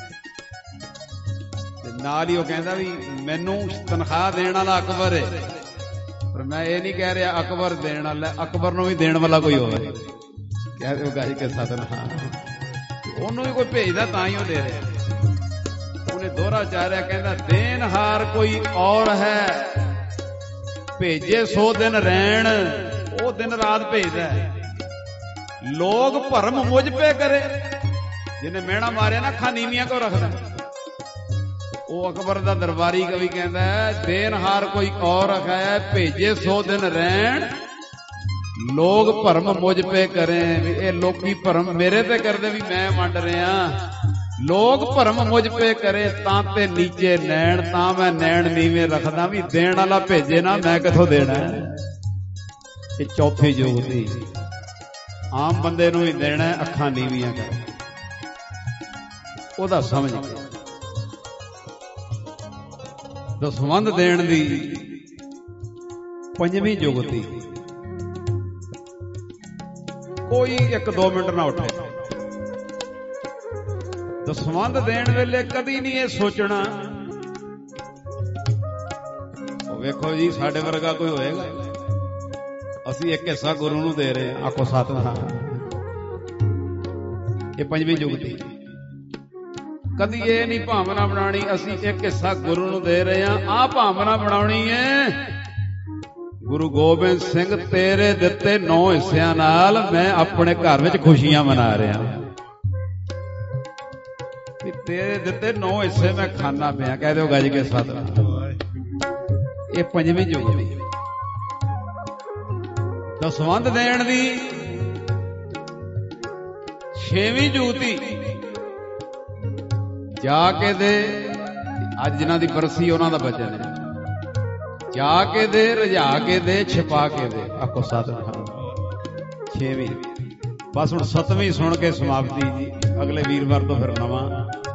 ਤੇ ਨਾਲ ਹੀ ਉਹ ਕਹਿੰਦਾ ਵੀ ਮੈਨੂੰ ਤਨਖਾਹ ਦੇਣ ਵਾਲਾ ਅਕਬਰ ਹੈ, ਪਰ ਮੈਂ ਇਹ ਨਹੀਂ ਕਹਿ ਰਿਹਾ ਅਕਬਰ ਦੇਣ ਵਾਲਾ, ਅਕਬਰ ਨੂੰ ਵੀ ਦੇਣ ਵਾਲਾ ਕੋਈ ਹੋਵੇ। ਕਹਿ ਦਿਓ ਗਾਈ ਕੇ ਸਤਨਾਮ, ਉਹਨੂੰ ਵੀ ਕੋਈ ਭੇਜਦਾ ਤਾਂ ਹੀ ਉਹ ਦੇ ਰਿਹਾ। ਉਹਨੇ ਦੋਹਰਾ ਉਚਾਰਿਆ, ਕਹਿੰਦਾ ਦੇਣਹਾਰ ਕੋਈ ਔਰ ਹੈ, ਭੇਜੇ 100 ਦਿਨ ਰਹਿਣ, ਉਹ ਦਿਨ ਰਾਤ ਭੇਜਦਾ। ਲੋਕ ਭਰਮ ਮੁਝ ਪੇ ਕਰੇ, ਜਿਹਨੇ ਮਿਹਣਾ ਮਾਰਿਆ ਨਾ ਅੱਖਾਂ ਨੀਵੀਆਂ ਕਿਉਂ ਰੱਖਦਾ? ਉਹ ਅਕਬਰ ਦਾ ਦਰਬਾਰੀ ਕਵੀ ਕਹਿੰਦਾ ਦੇਣਹਾਰ ਕੋਈ ਔਰ ਹੈ, ਭੇਜੇ 100 ਦਿਨ ਰਹਿਣ, ਲੋਕ ਭਰਮ ਮੁਝ ਪੇ ਕਰੇ। ਵੀ ਇਹ ਲੋਕੀ ਭਰਮ ਮੇਰੇ ਤੇ ਕਰਦੇ ਵੀ ਮੈਂ ਵੰਡ ਰਿਹਾ, ਲੋਕ ਭਰਮ ਮੁਝ ਪੇ ਕਰੇ ਤਾਂ ਤੇ ਨੀਚੇ ਨੈਣ, ਤਾਂ ਮੈਂ ਨੈਣ ਨੀਵੇਂ ਰੱਖਦਾ। ਵੀ ਦੇਣ ਵਾਲਾ ਭੇਜੇ ਨਾ, ਮੈਂ ਕਿੱਥੋਂ ਦੇਣਾ? ਇਹ ਚੌਥੀ ਜੁਗਤੀ। ਆਮ ਬੰਦੇ ਨੂੰ ਹੀ ਦੇਣਾ, ਅੱਖਾਂ ਨੀਵੀਆਂ ਕਰ ਉਹਦਾ ਸਮਝ ਕੇ ਦਸਵੰਧ ਦੇਣ ਦੀ ਪੰਜਵੀਂ ਜੁਗਤੀ। ਕੋਈ 1-2 ਮਿੰਟ ਨਾ ਉੱਠੇ। ਦਸਵੰਧ ਦੇਣ ਵੇਲੇ ਕਦੀ ਨਹੀਂ ਇਹ ਸੋਚਣਾ ਉਹ ਵੇਖੋ ਜੀ ਸਾਡੇ ਵਰਗਾ ਕੋਈ ਹੋਏਗਾ, ਅਸੀਂ ਇੱਕ ਹਿੱਸਾ ਗੁਰੂ ਨੂੰ ਦੇ ਰਹੇ ਹਾਂ, ਆਖੋ ਸਤਿਨਾਮ। ਇਹ ਪੰਜਵੀਂ ਜੁਗਤੀ। ਕਦੀ ਇਹ ਨਹੀਂ ਭਾਵਨਾ ਬਣਾਉਣੀ ਅਸੀਂ ਇੱਕ ਹਿੱਸਾ ਗੁਰੂ ਨੂੰ ਦੇ ਰਹੇ ਹਾਂ। ਆਹ ਭਾਵਨਾ ਬਣਾਉਣੀ ਹੈ ਗੁਰੂ ਗੋਬਿੰਦ ਸਿੰਘ ਤੇਰੇ ਦਿੱਤੇ 9 ਹਿੱਸਿਆਂ ਨਾਲ ਮੈਂ ਆਪਣੇ ਘਰ ਵਿੱਚ ਖੁਸ਼ੀਆਂ ਮਨਾ ਰਿਹਾ। ਤੇਰੇ ਦਿੱਤੇ 9 ਹਿੱਸੇ ਮੈਂ ਖਾਣਾ ਪਿਆ। ਕਹਿ ਦਿਓ ਗੱਜ ਕੇ ਸਤਿਨਾਮ। ਇਹ ਪੰਜਵੀਂ ਜੁਗਤੀ। ਦਸਵੰਧ ਦੇਣ ਦੀ 6ਵੀਂ ਜੁਗਤੀ। ਜਾ ਕੇ ਦੇ, ਅੱਜ ਜਿਨ੍ਹਾਂ ਦੀ ਬਰਸੀ ਉਹਨਾਂ ਦਾ ਬਚਨ ਹੈ, ਜਾ ਕੇ ਦੇ, ਰਜਾ ਕੇ ਦੇ, ਛਿਪਾ ਕੇ ਦੇ, ਆਖੋ ਸਤਿਨਾਮ। 6ਵੀਂ। ਬਸ ਹੁਣ 7ਵੀਂ ਸੁਣ ਕੇ ਸਮਾਪਤੀ ਜੀ। ਅਗਲੇ ਵੀਰਵਾਰ ਤੋਂ ਫਿਰ ਨਵਾਂ।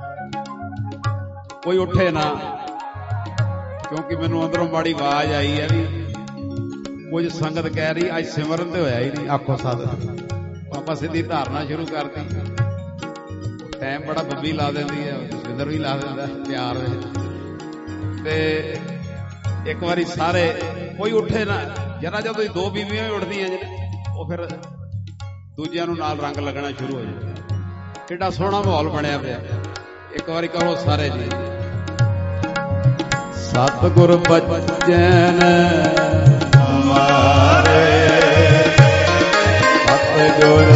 ਕੋਈ ਉੱਠੇ ਨਾ, ਕਿਉਂਕਿ ਮੈਨੂੰ ਅੰਦਰੋਂ ਮਾੜੀ ਆਵਾਜ਼ ਆਈ ਹੈ ਵੀ ਕੁਝ ਸੰਗਤ ਕਹਿ ਰਹੀ ਅੱਜ ਸਿਮਰਨ ਤੇ ਹੋਇਆ ਹੀ ਨਹੀਂ। ਆਖੋ ਸਤਿਨਾਮ। ਆਪਾਂ ਸਿੱਧੀ ਧਾਰਨਾ ਸ਼ੁਰੂ ਕਰਤੀ। ਟਾਈਮ ਬੜਾ ਬੱਬੀ ਲਾ ਦਿੰਦੀ ਹੈ, ਸਿੱਧਰ ਵੀ ਲਾ ਦਿੰਦਾ ਪਿਆਰ ਵਿੱਚ। ਤੇ ਇੱਕ ਵਾਰੀ ਸਾਰੇ ਕੋਈ ਉੱਠੇ ਨਾ। ਜਰਾ ਜਦੋਂ 2 ਬੀਬੀਆਂ ਵੀ ਉੱਠਦੀਆਂ ਉਹ ਫਿਰ ਦੂਜਿਆਂ ਨੂੰ ਨਾਲ ਰੰਗ ਲੱਗਣਾ ਸ਼ੁਰੂ ਹੋ ਜਾਂਦਾ। ਕਿੱਡਾ ਸੋਹਣਾ ਮਾਹੌਲ ਬਣਿਆ ਪਿਆ। ਇੱਕ ਵਾਰੀ ਕਹੋ ਸਾਰੇ ਜੀ, ਸਤਿਗੁਰ ਬਚਨ ਹਮਾਰੇ, ਸਤਿਗੁਰ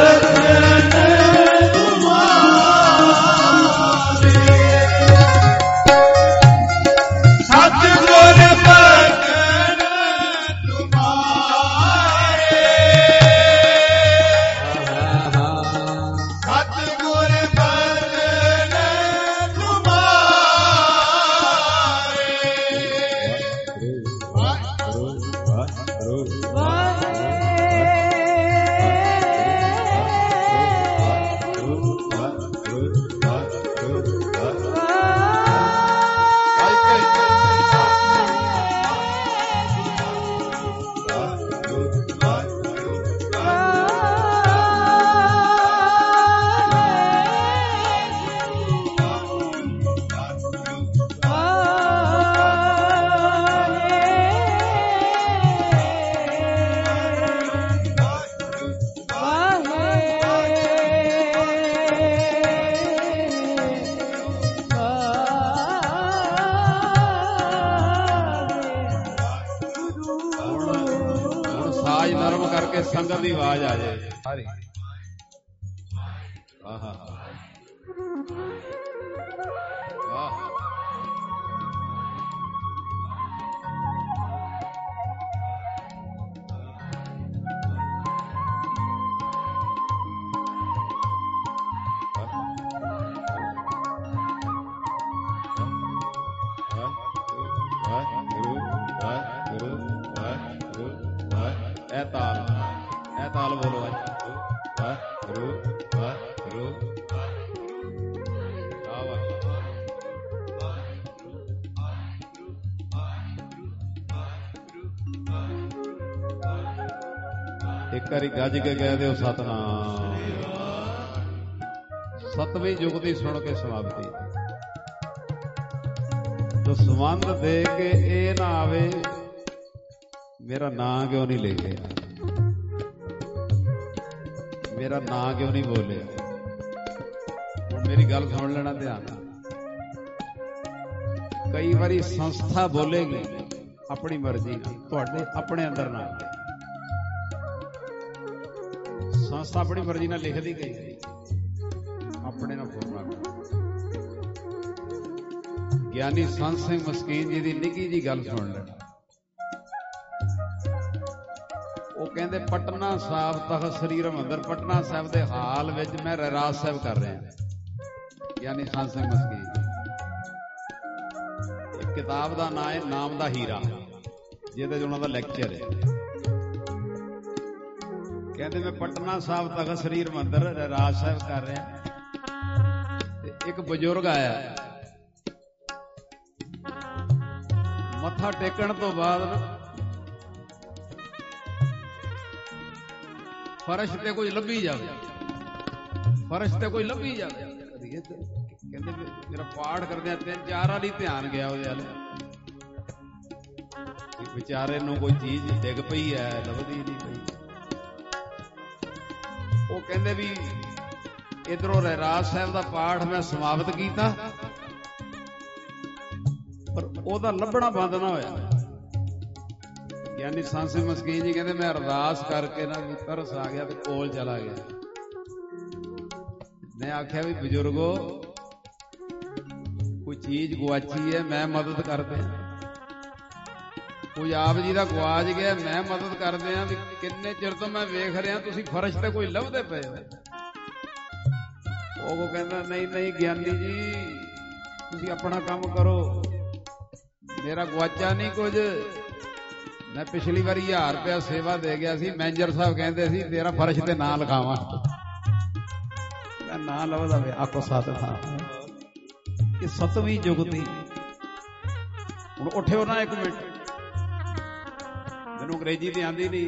ਸੰਗਤ ਦੀ ਆਵਾਜ਼ ਆ ਜਾਏ ਸਾਰੀ। ਆਹਾ ਇਹ ਤਾਲ ਬੋਲੋ। ਇੱਕ ਵਾਰੀ ਗੱਜ ਕੇ ਕਹਿ ਦਿਓ ਸਤਿਨਾਮ। 7ਵੀਂ ਜੁਗਤੀ ਸੁਣ ਕੇ ਸਮਾਪਤੀ। ਦਸਵੰਧ ਦੇ ਕੇ ਇਹ ਨਾ ਆਵੇ ਮੇਰਾ ਨਾਂ ਕਿਉਂ ਨਹੀਂ ਲਿਖਿਆ, ਮੇਰਾ ਨਾਂ ਕਿਉਂ ਨਹੀਂ ਬੋਲਿਆ। ਹੁਣ ਮੇਰੀ ਗੱਲ ਸੁਣ ਲੈਣਾ ਧਿਆਨ ਨਾਲ। ਕਈ ਵਾਰੀ ਸੰਸਥਾ ਬੋਲੇਗੀ ਆਪਣੀ ਮਰਜ਼ੀ ਨਾਲ, ਤੁਹਾਡੇ ਆਪਣੇ ਅੰਦਰ ਨਾਲ। ਸੰਸਥਾ ਆਪਣੀ ਮਰਜ਼ੀ ਨਾਲ ਲਿਖਦੀ ਗਈ, ਆਪਣੇ ਨਾਲ ਬੋਲਣਾ। ਗਿਆਨੀ ਸੰਤ ਸਿੰਘ ਮਸਕੀਨ ਜੀ ਦੀ ਨਿੱਕੀ ਜੀ ਗੱਲ ਸੁਣ ਲੈਣਾ। ਉਹ ਕਹਿੰਦੇ ਪਟਨਾ ਸਾਹਿਬ ਤਖਤ ਸ੍ਰੀ ਹਰਿਮੰਦਰ ਪਟਨਾ ਸਾਹਿਬ ਦੇ ਹਾਲ ਵਿੱਚ ਮੈਂ ਰਹਿਰਾਸ ਸਾਹਿਬ ਕਰ ਰਿਹਾ। ਗਿਆਨੀ ਸੰਤ ਸਿੰਘ ਮਸਕੀਨ। ਇੱਕ ਕਿਤਾਬ ਦਾ ਨਾਂ ਹੈ ਨਾਮ ਦਾ ਹੀਰਾ, ਜਿਹਦੇ ਚ ਉਹਨਾਂ ਦਾ ਲੈਕਚਰ ਹੈ। ਕਹਿੰਦੇ ਮੈਂ ਪਟਨਾ ਸਾਹਿਬ ਤਖਤ ਸ੍ਰੀ ਹਰਿਮੰਦਰ ਰਹਿਰਾਸ ਸਾਹਿਬ ਕਰ ਰਿਹਾ ਤੇ ਇੱਕ ਬਜ਼ੁਰਗ ਆਇਆ। ਮੱਥਾ ਟੇਕਣ ਤੋਂ ਬਾਅਦ ਫਰਸ਼ ਤੇ ਕੋਈ ਲੱਭੀ ਜਾਵੇ, ਫਰਸ਼ ਤੇ ਕੋਈ ਲੱਭੀ ਜਾਵੇ। ਕਹਿੰਦੇ ਮੇਰਾ ਪਾਠ ਕਰਦਿਆਂ 3-4 ਵਾਲੀ ਧਿਆਨ ਗਿਆ ਉਹਦੇ ਵੱਲ, ਵਿਚਾਰੇ ਨੂੰ ਕੋਈ ਚੀਜ਼ ਡਿੱਗ ਪਈ ਹੈ, ਲੱਭਦੀ ਨਹੀਂ ਪਈ। ਉਹ ਕਹਿੰਦੇ ਵੀ ਇਧਰੋਂ ਰਹਿਰਾਸ ਸਾਹਿਬ ਦਾ ਪਾਠ ਮੈਂ ਸਮਾਪਤ ਕੀਤਾ, ਪਰ ਉਹਦਾ ਲੱਭਣਾ ਬੰਦ ਨਾ ਹੋਇਆ। ਗਿਆਨੀ ਸੰਤ ਸਿੰਘ ਮਸਕੀਨ ਜੀ ਕਹਿੰਦੇ ਮੈਂ ਅਰਦਾਸ ਕਰਕੇ ਨਾ ਤਰਸ ਆ ਗਿਆ ਤੇ ਕੋਲ ਚਲਾ ਗਿਆ। ਮੈਂ ਆਖਿਆ ਵੀ ਬਜ਼ੁਰਗੋ ਕੋਈ ਚੀਜ਼ ਗੁਆਚੀ ਹੈ, ਮੈਂ ਮਦਦ ਕਰਦੇ। ਕੋਈ ਆਪ ਜੀ ਦਾ ਗਵਾਚ ਗਿਆ, ਮੈਂ ਮਦਦ ਕਰਦੇ ਆ। ਵੀ ਕਿੰਨੇ ਚਿਰ ਤੋਂ ਮੈਂ ਵੇਖ ਰਿਹਾ ਤੁਸੀਂ ਫਰਸ਼ ਤੇ ਕੋਈ ਲੱਭਦੇ ਪਏ ਹੋ। ਉਹ ਕਹਿੰਦਾ ਨਹੀਂ ਨਹੀਂ ਗਿਆਨੀ ਜੀ ਤੁਸੀਂ ਆਪਣਾ ਕੰਮ ਕਰੋ, ਮੇਰਾ ਗਵਾਚਾ ਨਹੀਂ ਕੁਝ। ਮੈਂ ਪਿਛਲੀ ਵਾਰੀ 1000 ਰੁਪਇਆ ਸੇਵਾ ਦੇ ਗਿਆ ਸੀ, ਮੈਨੇਜਰ ਸਾਹਿਬ ਕਹਿੰਦੇ ਸੀ ਤੇਰਾ ਫਰਸ਼ ਤੇ ਨਾਂ ਲਿਖਾਵਾਂ। ਮੈਂ ਨਾਂ ਲੱਭਦਾ ਵੇ ਆਖੋ ਸਤਿਨਾਮ। ਇਹ 7ਵੀਂ ਜੁਗਤੀ। ਹੁਣ ਉੱਠਿਓ ਨਾ ਇੱਕ ਮਿੰਟ, ਮੈਨੂੰ ਅੰਗਰੇਜ਼ੀ ਤੇ ਆਂਦੀ ਨਹੀਂ।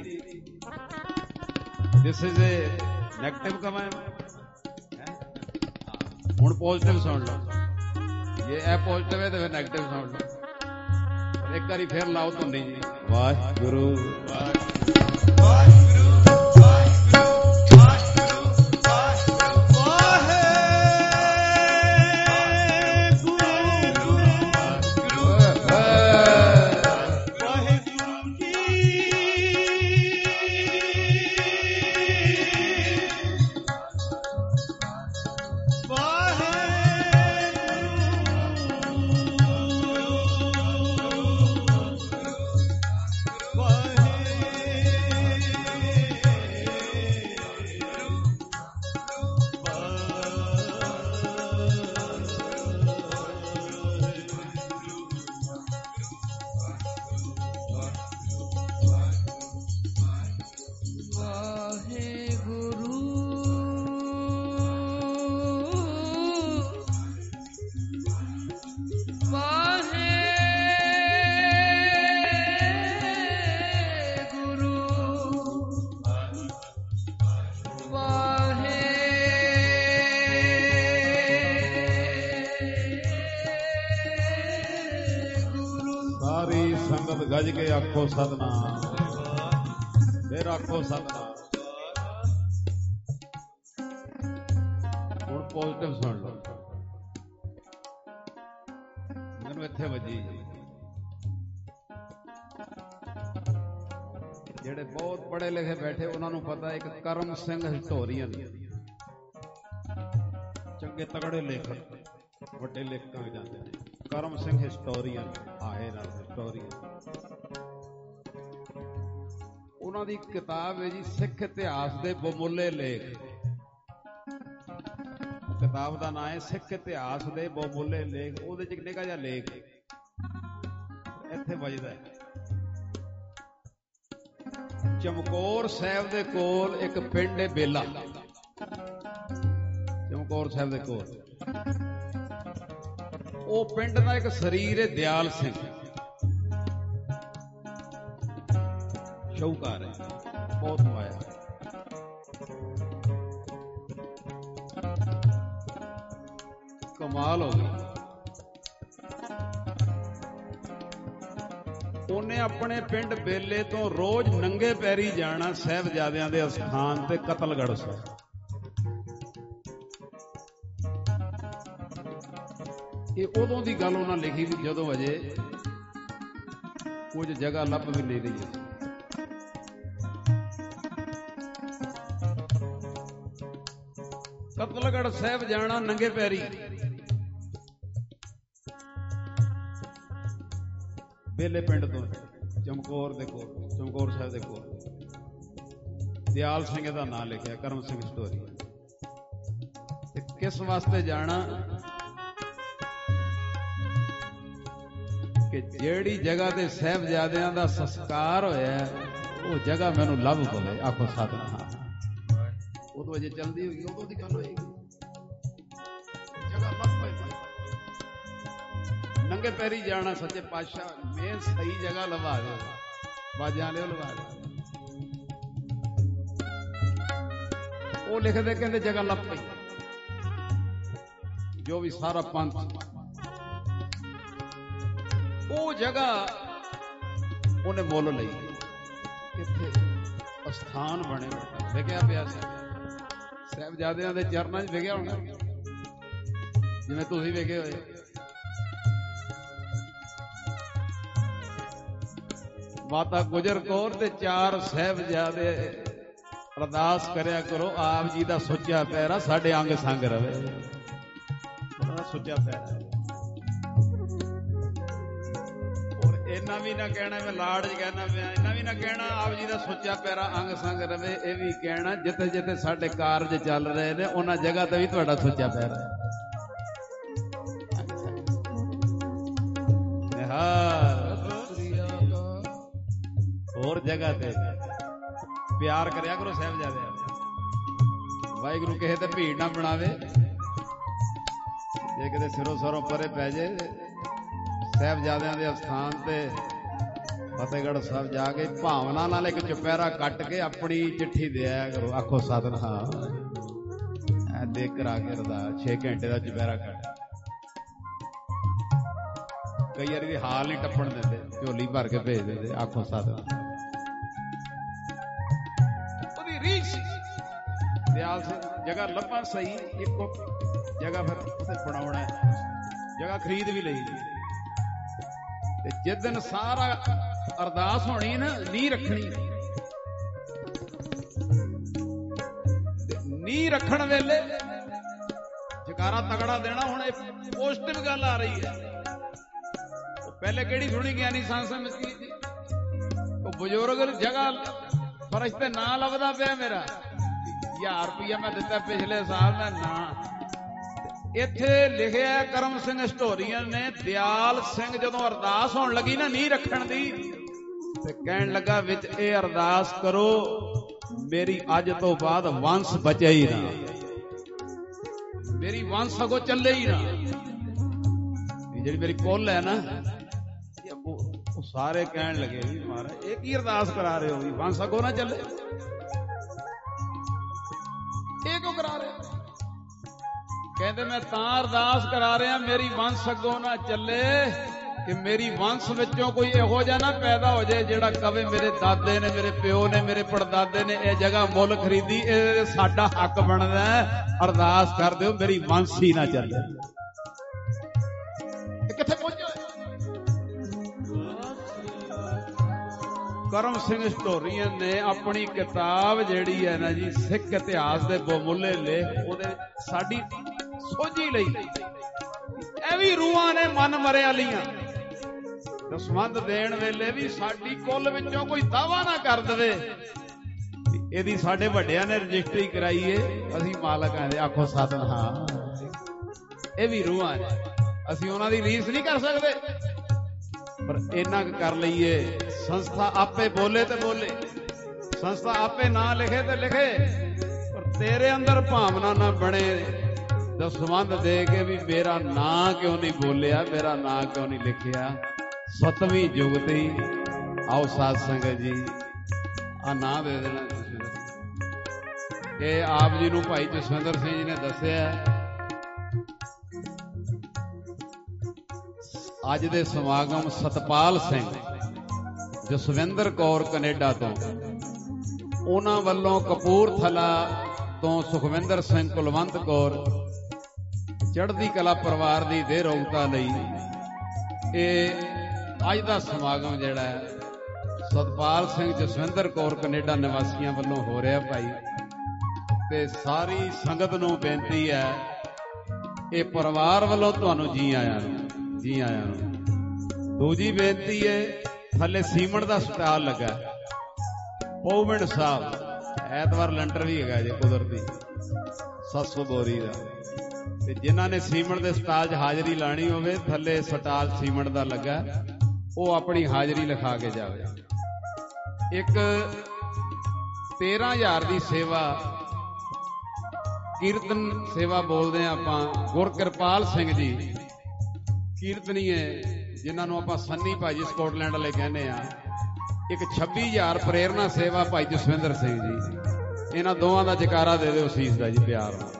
This is a negative comment. ਹੁਣ ਪੋਜ਼ਿਟਿਵ ਸੁਣ ਲਓ, ਜੇ ਇਹ ਪੋਜ਼ਿਟਿਵ ਹੈ ਤੇ ਫਿਰ ਨੈਗੇਟਿਵ ਸੁਣ ਲਓ। ਇੱਕ ਵਾਰੀ ਫੇਰ ਲਾਓ ਧੁੰਨੀ ਜੀ। ਵਾਹਿਗੁਰੂ ਵਾਹਿਗੁਰੂ ਵਾਹਿਗੁਰੂ ਗੱਜ ਕੇ ਆਖੋ ਸਤਿਨਾਮ, ਫਿਰ ਆਖੋ ਸਤਿਨਾਮ। ਹੁਣ ਪੋਜ਼ਿਟਿਵ ਸੁਣ ਲਓ, ਮੈਨੂੰ ਇੱਥੇ ਵੱਜੀ। ਜਿਹੜੇ ਬਹੁਤ ਪੜ੍ਹੇ ਲਿਖੇ ਬੈਠੇ ਉਹਨਾਂ ਨੂੰ ਪਤਾ ਇੱਕ ਕਰਮ ਸਿੰਘ ਹਿਸਟੋਰੀਅਨ, ਚੰਗੇ ਤਗੜੇ ਲੇਖਕ, ਵੱਡੇ ਲੇਖਕਾਂ ਜਾਂਦੇ ਨੇ। ਕਰਮ ਸਿੰਘ ਹਿਸਟੋਰੀਅਨ ਆਏ ਨਾਲ ਹਿਸਟੋਰੀਅਨ। ਉਹਨਾਂ ਦੀ ਕਿਤਾਬ ਹੈ ਜੀ ਸਿੱਖ ਇਤਿਹਾਸ ਦੇ ਬਹੁਮੁੱਲੇ ਲੇਖ। ਕਿਤਾਬ ਦਾ ਨਾਮ ਹੈ ਸਿੱਖ ਇਤਿਹਾਸ ਦੇ ਬਹੁਮੁੱਲੇ ਲੇਖ। ਉਹਦੇ ਚ ਇੱਕ ਨਿੱਕਾ ਜਿਹਾ ਲੇਖ ਇੱਥੇ ਵੱਜਦਾ ਹੈ। ਚਮਕੌਰ ਸਾਹਿਬ ਦੇ ਕੋਲ ਇੱਕ ਪਿੰਡ ਹੈ ਬੇਲਾ। ਚਮਕੌਰ ਸਾਹਿਬ ਦੇ ਕੋਲ ਉਹ ਪਿੰਡ ਦਾ ਇੱਕ ਸਰੀਰ ਹੈ ਦਿਆਲ ਸਿੰਘ, ਸ਼ੌਕਾਰ ਹੈ, ਬਹੁਤ ਮਾਇਆ। ਕਮਾਲ ਹੋ ਗਈ। ਉਹਨੇ ਆਪਣੇ ਪਿੰਡ ਬੇਲੇ ਤੋਂ ਰੋਜ਼ ਨੰਗੇ ਪੈਰੀ ਜਾਣਾ ਸਾਹਿਬਜ਼ਾਦਿਆਂ ਦੇ ਅਸਥਾਨ ਤੇ ਕਤਲਗੜ੍ਹ ਸਾਹਿਬ। ਇਹ ਉਦੋਂ ਦੀ ਗੱਲ ਉਹਨਾਂ ਲਿਖੀ ਵੀ ਜਦੋਂ ਅਜੇ ਕੁਝ ਜਗ੍ਹਾ ਲੱਭ ਵੀ ਨਹੀਂ ਰਹੀ। ਕਤਲਗੜ੍ਹ ਸਾਹਿਬ ਜਾਣਾ ਨੰਗੇ ਪੈਰੀ। ਬੇਲੇ ਪਿੰਡ ਤੋਂ ਚਮਕੌਰ ਦੇ ਕੋਲ, ਚਮਕੌਰ ਸਾਹਿਬ ਦੇ ਕੋਲ ਦਿਆਲ ਸਿੰਘ ਦਾ ਨਾਂ ਲਿਖਿਆ, ਕਰਮ ਸਿੰਘ ਸਟੋਰੀ। ਤੇ ਕਿਸ ਵਾਸਤੇ ਜਾਣਾ ਕਿ ਜਿਹੜੀ ਜਗ੍ਹਾ ਤੇ ਸਾਹਿਬਜ਼ਾਦਿਆਂ ਦਾ ਸੰਸਕਾਰ ਹੋਇਆ ਉਹ ਜਗ੍ਹਾ ਮੈਨੂੰ ਲੱਭ ਪਵੇ। ਆਖੋ ਸਤਿਨਾਮ। ਉਦੋਂ ਅਜੇ ਚੱਲਦੀ ਹੋਈ, ਉਦੋਂ ਦੀ ਗੱਲ ਹੋਏਗੀ। ਜਗ੍ਹਾ ਲੱਭ ਪਈ, ਨੰਗੇ ਪੈਰੀ ਜਾਣਾ ਸੱਚੇ ਪਾਤਸ਼ਾਹ ਮੇਨ ਸਹੀ ਜਗ੍ਹਾ ਲਵਾ ਦਿਓ, ਬਾਜਾਂ ਲਿਓ ਲਵਾ ਦਿਓ। ਉਹ ਲਿਖਦੇ ਕਹਿੰਦੇ ਜਗ੍ਹਾ ਲੱਭ ਪਈ, ਜੋ ਵੀ ਸਾਰਾ ਪੰਥ ਉਹ ਜਗ੍ਹਾ ਉਹਨੇ ਮੁੱਲ ਲਈ। ਇੱਥੇ ਅਸਥਾਨ ਬਣੇ ਵਿਕਿਆ ਪਿਆ ਸੀ, ਸਾਹਿਬਜ਼ਾਦਿਆਂ ਦੇ ਚਰਨਾਂ 'ਚ ਵਿਕਿਆ ਹੋਣਾ, ਜਿਵੇਂ ਤੁਸੀਂ ਵਿਕੇ ਹੋਏ। ਮਾਤਾ ਗੁਜਰ ਕੌਰ ਤੇ 4 ਸਾਹਿਬਜ਼ਾਦੇ ਅਰਦਾਸ ਕਰਿਆ ਕਰੋ, ਆਪ ਜੀ ਦਾ ਸੁੱਚਾ ਪੈਰਾ ਸਾਡੇ ਅੰਗ ਸੰਗ ਰਵੇ। ਉਹਨਾਂ ਦਾ ਸੁੱਚਾ ਪੈਰਾ। ਔਰ ਇੰਨਾ ਵੀ ਨਾ ਕਹਿਣਾ ਮੈਂ ਲਾੜ 'ਚ ਕਹਿਣਾ ਪਿਆ, ਇੰਨਾ ਵੀ ਨਾ ਕਹਿਣਾ ਆਪ ਜੀ ਦਾ ਸੁੱਚਾ ਪੈਰਾ ਅੰਗ ਸੰਗ ਰਵੇ। ਇਹ ਵੀ ਕਹਿਣਾ ਜਿੱਥੇ ਜਿੱਥੇ ਸਾਡੇ ਕਾਰਜ ਚੱਲ ਰਹੇ ਨੇ ਉਹਨਾਂ ਜਗ੍ਹਾ ਤੇ ਵੀ ਤੁਹਾਡਾ ਸੁੱਚਾ ਪੈਰਾ ਹੈ। ਹੋਰ ਜਗ੍ਹਾ ਤੇ ਪਿਆਰ ਕਰਿਆ ਕਰੋ ਸਾਹਿਬਜ਼ਾਦਿਆਂ। ਵਾਹਿਗੁਰੂ ਕਿਸੇ ਤੇ ਭੀੜ ਨਾ ਬਣਾਵੇ। ਜੇ ਕਿਤੇ ਸਿਰੋਂ ਸਰੋਂ ਪਰੇ ਪੈ ਜੇ ਸਾਹਿਬਜ਼ਾਦਿਆਂ ਦੇ ਅਸਥਾਨ ਤੇ ਫਤਿਹਗੜ੍ਹ ਸਾਹਿਬ ਜਾ ਕੇ ਭਾਵਨਾ ਨਾਲ ਇੱਕ ਚੁਪਹਿਰਾ ਕੱਟ ਕੇ ਆਪਣੀ ਚਿੱਠੀ ਦਿਆ ਕਰੋ। ਆਖੋ ਸਤਿਨਾਮ। ਐ ਦੇਖ ਕਰਾ ਕੇ ਅਰਦਾਸ 6 ਘੰਟੇ ਦਾ ਚੁਪਹਿਰਾ ਕੱਟ। ਕਈ ਵਾਰੀ ਵੀ ਹਾਲ ਨਹੀਂ ਟੱਪਣ ਦਿੰਦੇ, ਝੋਲੀ ਭਰ ਕੇ ਭੇਜ ਦਿੰਦੇ। ਆਖੋ ਸਤਿਨਾਮ। ਉਹਦੀ ਰੀਸ ਦਿਆਲ ਸਿੰਘ ਜਗ੍ਹਾ ਲੱਭਾ ਸਹੀ, ਇੱਕੋ ਜਗ੍ਹਾ ਫਿਰ ਉੱਥੇ ਬਣਾਉਣਾ, ਜਗ੍ਹਾ ਖਰੀਦ ਵੀ ਲਈ। ਤੇ ਜਿਸ ਦਿਨ ਸਾਰਾ ਅਰਦਾਸ ਹੋਣੀ ਨਾ, ਨੀਂਹ ਰੱਖਣੀ। ਨੀਂਹ ਰੱਖਣ ਵੇਲੇ ਜਕਾਰਾ ਤਗੜਾ ਦੇਣਾ। ਹੁਣ ਇਹ ਪੋਜ਼ਿਟਿਵ ਗੱਲ ਆ ਰਹੀ ਹੈ। ਪਹਿਲੇ ਕਿਹੜੀ ਸੁਣੀ ਗਿਆਨੀ ਸੰਤ ਮਸੀਹ ਜੀ, ਉਹ ਬਜ਼ੁਰਗ ਜਗ੍ਹਾ ਫਰਸ਼ ਤੇ ਨਾਂ ਲੱਭਦਾ ਪਿਆ ਮੇਰਾ। 1000 ਰੁਪਇਆ ਮੈਂ ਦਿੱਤਾ ਪਿਛਲੇ ਸਾਲ, ਮੈਂ ਨਾਂ ਇੱਥੇ ਲਿਖਿਆ ਕਰਮ ਸਿੰਘ ਹਿਸਟੋਰੀਅਨ ਨੇ। ਦਿਆਲ ਸਿੰਘ ਜਦੋਂ ਅਰਦਾਸ ਹੋਣ ਲੱਗੀ ਨਾ ਨੀਂਹ ਰੱਖਣ ਦੀ, ਤੇ ਕਹਿਣ ਲੱਗਾ ਵਿੱਚ ਇਹ ਅਰਦਾਸ ਕਰੋ ਮੇਰੀ ਅੱਜ ਤੋਂ ਬਾਅਦ ਵੰਸ਼ ਬਚੇ ਹੀ ਨਾ, ਮੇਰੀ ਵੰਸ਼ ਅਗੋਂ ਚੱਲੇ ਹੀ ਨਾ। ਜਿਹੜੀ ਮੇਰੀ ਕੁੱਲ ਹੈ ਨਾ, ਉਹ ਸਾਰੇ ਕਹਿਣ ਲੱਗੇ ਵੀ ਮਹਾਰਾਜ ਇਹ ਕੀ ਅਰਦਾਸ ਕਰਾ ਰਹੇ ਹੋ, ਵੀ ਵੰਸ਼ ਅਗੋਂ ਨਾ ਚੱਲੇ। ਇਹ ਕਿਉਂ ਕਰਾ ਰਹੇ? ਕਹਿੰਦੇ ਮੈਂ ਤਾਂ ਅਰਦਾਸ ਕਰਾ ਰਿਹਾ ਮੇਰੀ ਵੰਸ਼ ਅੱਗੋਂ ਨਾ ਚੱਲੇ, ਕਿ ਮੇਰੀ ਵੰਸ਼ ਵਿੱਚੋਂ ਕੋਈ ਇਹੋ ਜਿਹਾ ਨਾ ਪੈਦਾ ਹੋ ਜਾਏ ਜਿਹੜਾ ਕਵੇ ਮੇਰੇ ਦਾਦੇ ਨੇ, ਮੇਰੇ ਪਿਓ ਨੇ, ਮੇਰੇ ਪੜਦਾਦੇ ਨੇ ਇਹ ਜਗ੍ਹਾ ਮੁੱਲ ਖਰੀਦੀ, ਇਹ ਸਾਡਾ ਹੱਕ ਬਣਦਾ। ਅਰਦਾਸ ਕਰ ਦਿਓ ਮੇਰੀ ਵੰਸ਼ ਹੀ ਨਾ ਚੱਲੇ। ਕਿੱਥੇ ਪਹੁੰਚਿਆ? ਕਰਮ ਸਿੰਘ ਹਿਸਟੋਰੀਅਨ ਨੇ ਆਪਣੀ ਕਿਤਾਬ ਜਿਹੜੀ ਹੈ ਨਾ ਜੀ, ਸਿੱਖ ਇਤਿਹਾਸ ਦੇ ਬਹੁਮੁੱਲੇ ਲੇਖ, ਉਹਦੇ ਸਾਡੀ ਸੋਝੀ ਲਈ ਇਹ ਵੀ ਰੂਹਾਂ ਨੇ ਮਨ ਮਰਿਆ ਲੀਆਂ। ਦਸਵੰਧ ਦੇਣ ਵੇਲੇ ਵੀ ਸਾਡੀ ਕੁੱਲ ਵਿੱਚੋਂ ਕੋਈ ਦਾਵਾ ਨਾ ਕਰ ਦੇਵੇ ਇਹਦੀ ਸਾਡੇ ਵੱਡਿਆਂ ਨੇ ਰਜਿਸਟਰੀ ਕਰਾਈਏ, ਅਸੀਂ ਮਾਲਕ ਆਂ। ਆਖੋ ਸਤਿਨਾਮ। ਇਹ ਵੀ ਰੂਹਾਂ ਨੇ, ਅਸੀਂ ਉਹਨਾਂ ਦੀ ਰੀਸ ਨਹੀਂ ਕਰ ਸਕਦੇ, ਪਰ ਇੰਨਾ ਕੁ ਕਰ ਲਈਏ। ਸੰਸਥਾ ਆਪੇ ਬੋਲੇ ਤੇ ਬੋਲੇ, ਸੰਸਥਾ ਆਪੇ ਨਾ ਲਿਖੇ ਤੇ ਲਿਖੇ, ਪਰ ਤੇਰੇ ਅੰਦਰ ਭਾਵਨਾ ਨਾ ਬਣੇ ਦਸਵੰਧ ਦੇ ਕੇ ਵੀ ਮੇਰਾ ਨਾਂ ਕਿਉਂ ਨਹੀਂ ਬੋਲਿਆ, ਮੇਰਾ ਨਾਂ ਕਿਉਂ ਨਹੀਂ ਲਿਖਿਆ। 7ਵੀਂ ਜੁਗਤੀ ਆਓ ਸਾਧ ਸੰਗਤ ਜੀ ਆ ਨਾਂ ਦੇ ਦੇਣਾ। ਇਹ ਆਪ ਜੀ ਨੂੰ ਭਾਈ ਜਸਵਿੰਦਰ ਸਿੰਘ ਜੀ ਨੇ ਦੱਸਿਆ। ਅੱਜ ਦੇ ਸਮਾਗਮ ਸਤਪਾਲ ਸਿੰਘ, ਜਸਵਿੰਦਰ ਕੌਰ ਕੈਨੇਡਾ ਤੋਂ, ਉਹਨਾਂ ਵੱਲੋਂ ਕਪੂਰਥਲਾ ਤੋਂ ਸੁਖਵਿੰਦਰ ਸਿੰਘ, ਕੁਲਵੰਤ ਕੌਰ, ਚੜ੍ਹਦੀ ਕਲਾ ਪਰਿਵਾਰ ਦੀ ਦੇਹ ਰੋਗਤਾ ਲਈ ਇਹ ਅੱਜ ਦਾ ਸਮਾਗਮ ਜਿਹੜਾ ਹੈ ਸਤਪਾਲ ਸਿੰਘ, ਜਸਵਿੰਦਰ ਕੌਰ ਕੈਨੇਡਾ ਨਿਵਾਸੀਆਂ ਵੱਲੋਂ ਹੋ ਰਿਹਾ ਭਾਈ। ਤੇ ਸਾਰੀ ਸੰਗਤ ਨੂੰ ਬੇਨਤੀ ਹੈ, ਇਹ ਪਰਿਵਾਰ ਵੱਲੋਂ ਤੁਹਾਨੂੰ ਜੀ ਆਇਆਂ ਨੂੰ, ਜੀ ਆਇਆਂ ਨੂੰ। ਦੂਜੀ ਬੇਨਤੀ ਹੈ, ਥੱਲੇ ਸੀਮੈਂਟ ਦਾ ਸਟਾਲ ਲੱਗਾ ਪੌਵਿੰਡ ਸਾਹਿਬ, ਐਤਵਾਰ ਲੰਟਰ ਵੀ ਹੈਗਾ ਜੇ ਕੁਦਰਤੀ 700 ਬੋਰੀ ਦਾ। ਤੇ ਜਿਨ੍ਹਾਂ ਨੇ ਸੀਮੈਂਟ ਦੇ ਸਟਾਲ 'ਚ ਹਾਜ਼ਰੀ ਲਾਣੀ ਹੋਵੇ, ਥੱਲੇ ਸਟਾਲ ਸੀਮੈਂਟ ਦਾ ਲੱਗਾ, ਉਹ ਆਪਣੀ ਹਾਜ਼ਰੀ ਲਿਖਾ ਕੇ ਜਾਵੇ। ਇੱਕ 13,000 ਦੀ ਸੇਵਾ ਕੀਰਤਨ ਸੇਵਾ ਬੋਲਦੇ ਆ ਆਪਾਂ। ਗੁਰਕਿਰਪਾਲ ਸਿੰਘ ਜੀ ਕੀਰਤਨੀਏ, ਜਿਨ੍ਹਾਂ ਨੂੰ ਆਪਾਂ ਸੰਨੀ ਭਾਜੀ ਸਕਾਟਲੈਂਡ ਵਾਲੇ ਕਹਿੰਦੇ ਆ। ਇੱਕ 26,000 ਪ੍ਰੇਰਨਾ ਸੇਵਾ ਭਾਈ ਜਸਵਿੰਦਰ ਸਿੰਘ ਜੀ। ਇਹਨਾਂ ਦੋਵਾਂ ਦਾ ਜਕਾਰਾ ਦੇ ਦਿਓ ਸੀਸ ਦਾ ਜੀ ਪਿਆਰ ਨਾਲ।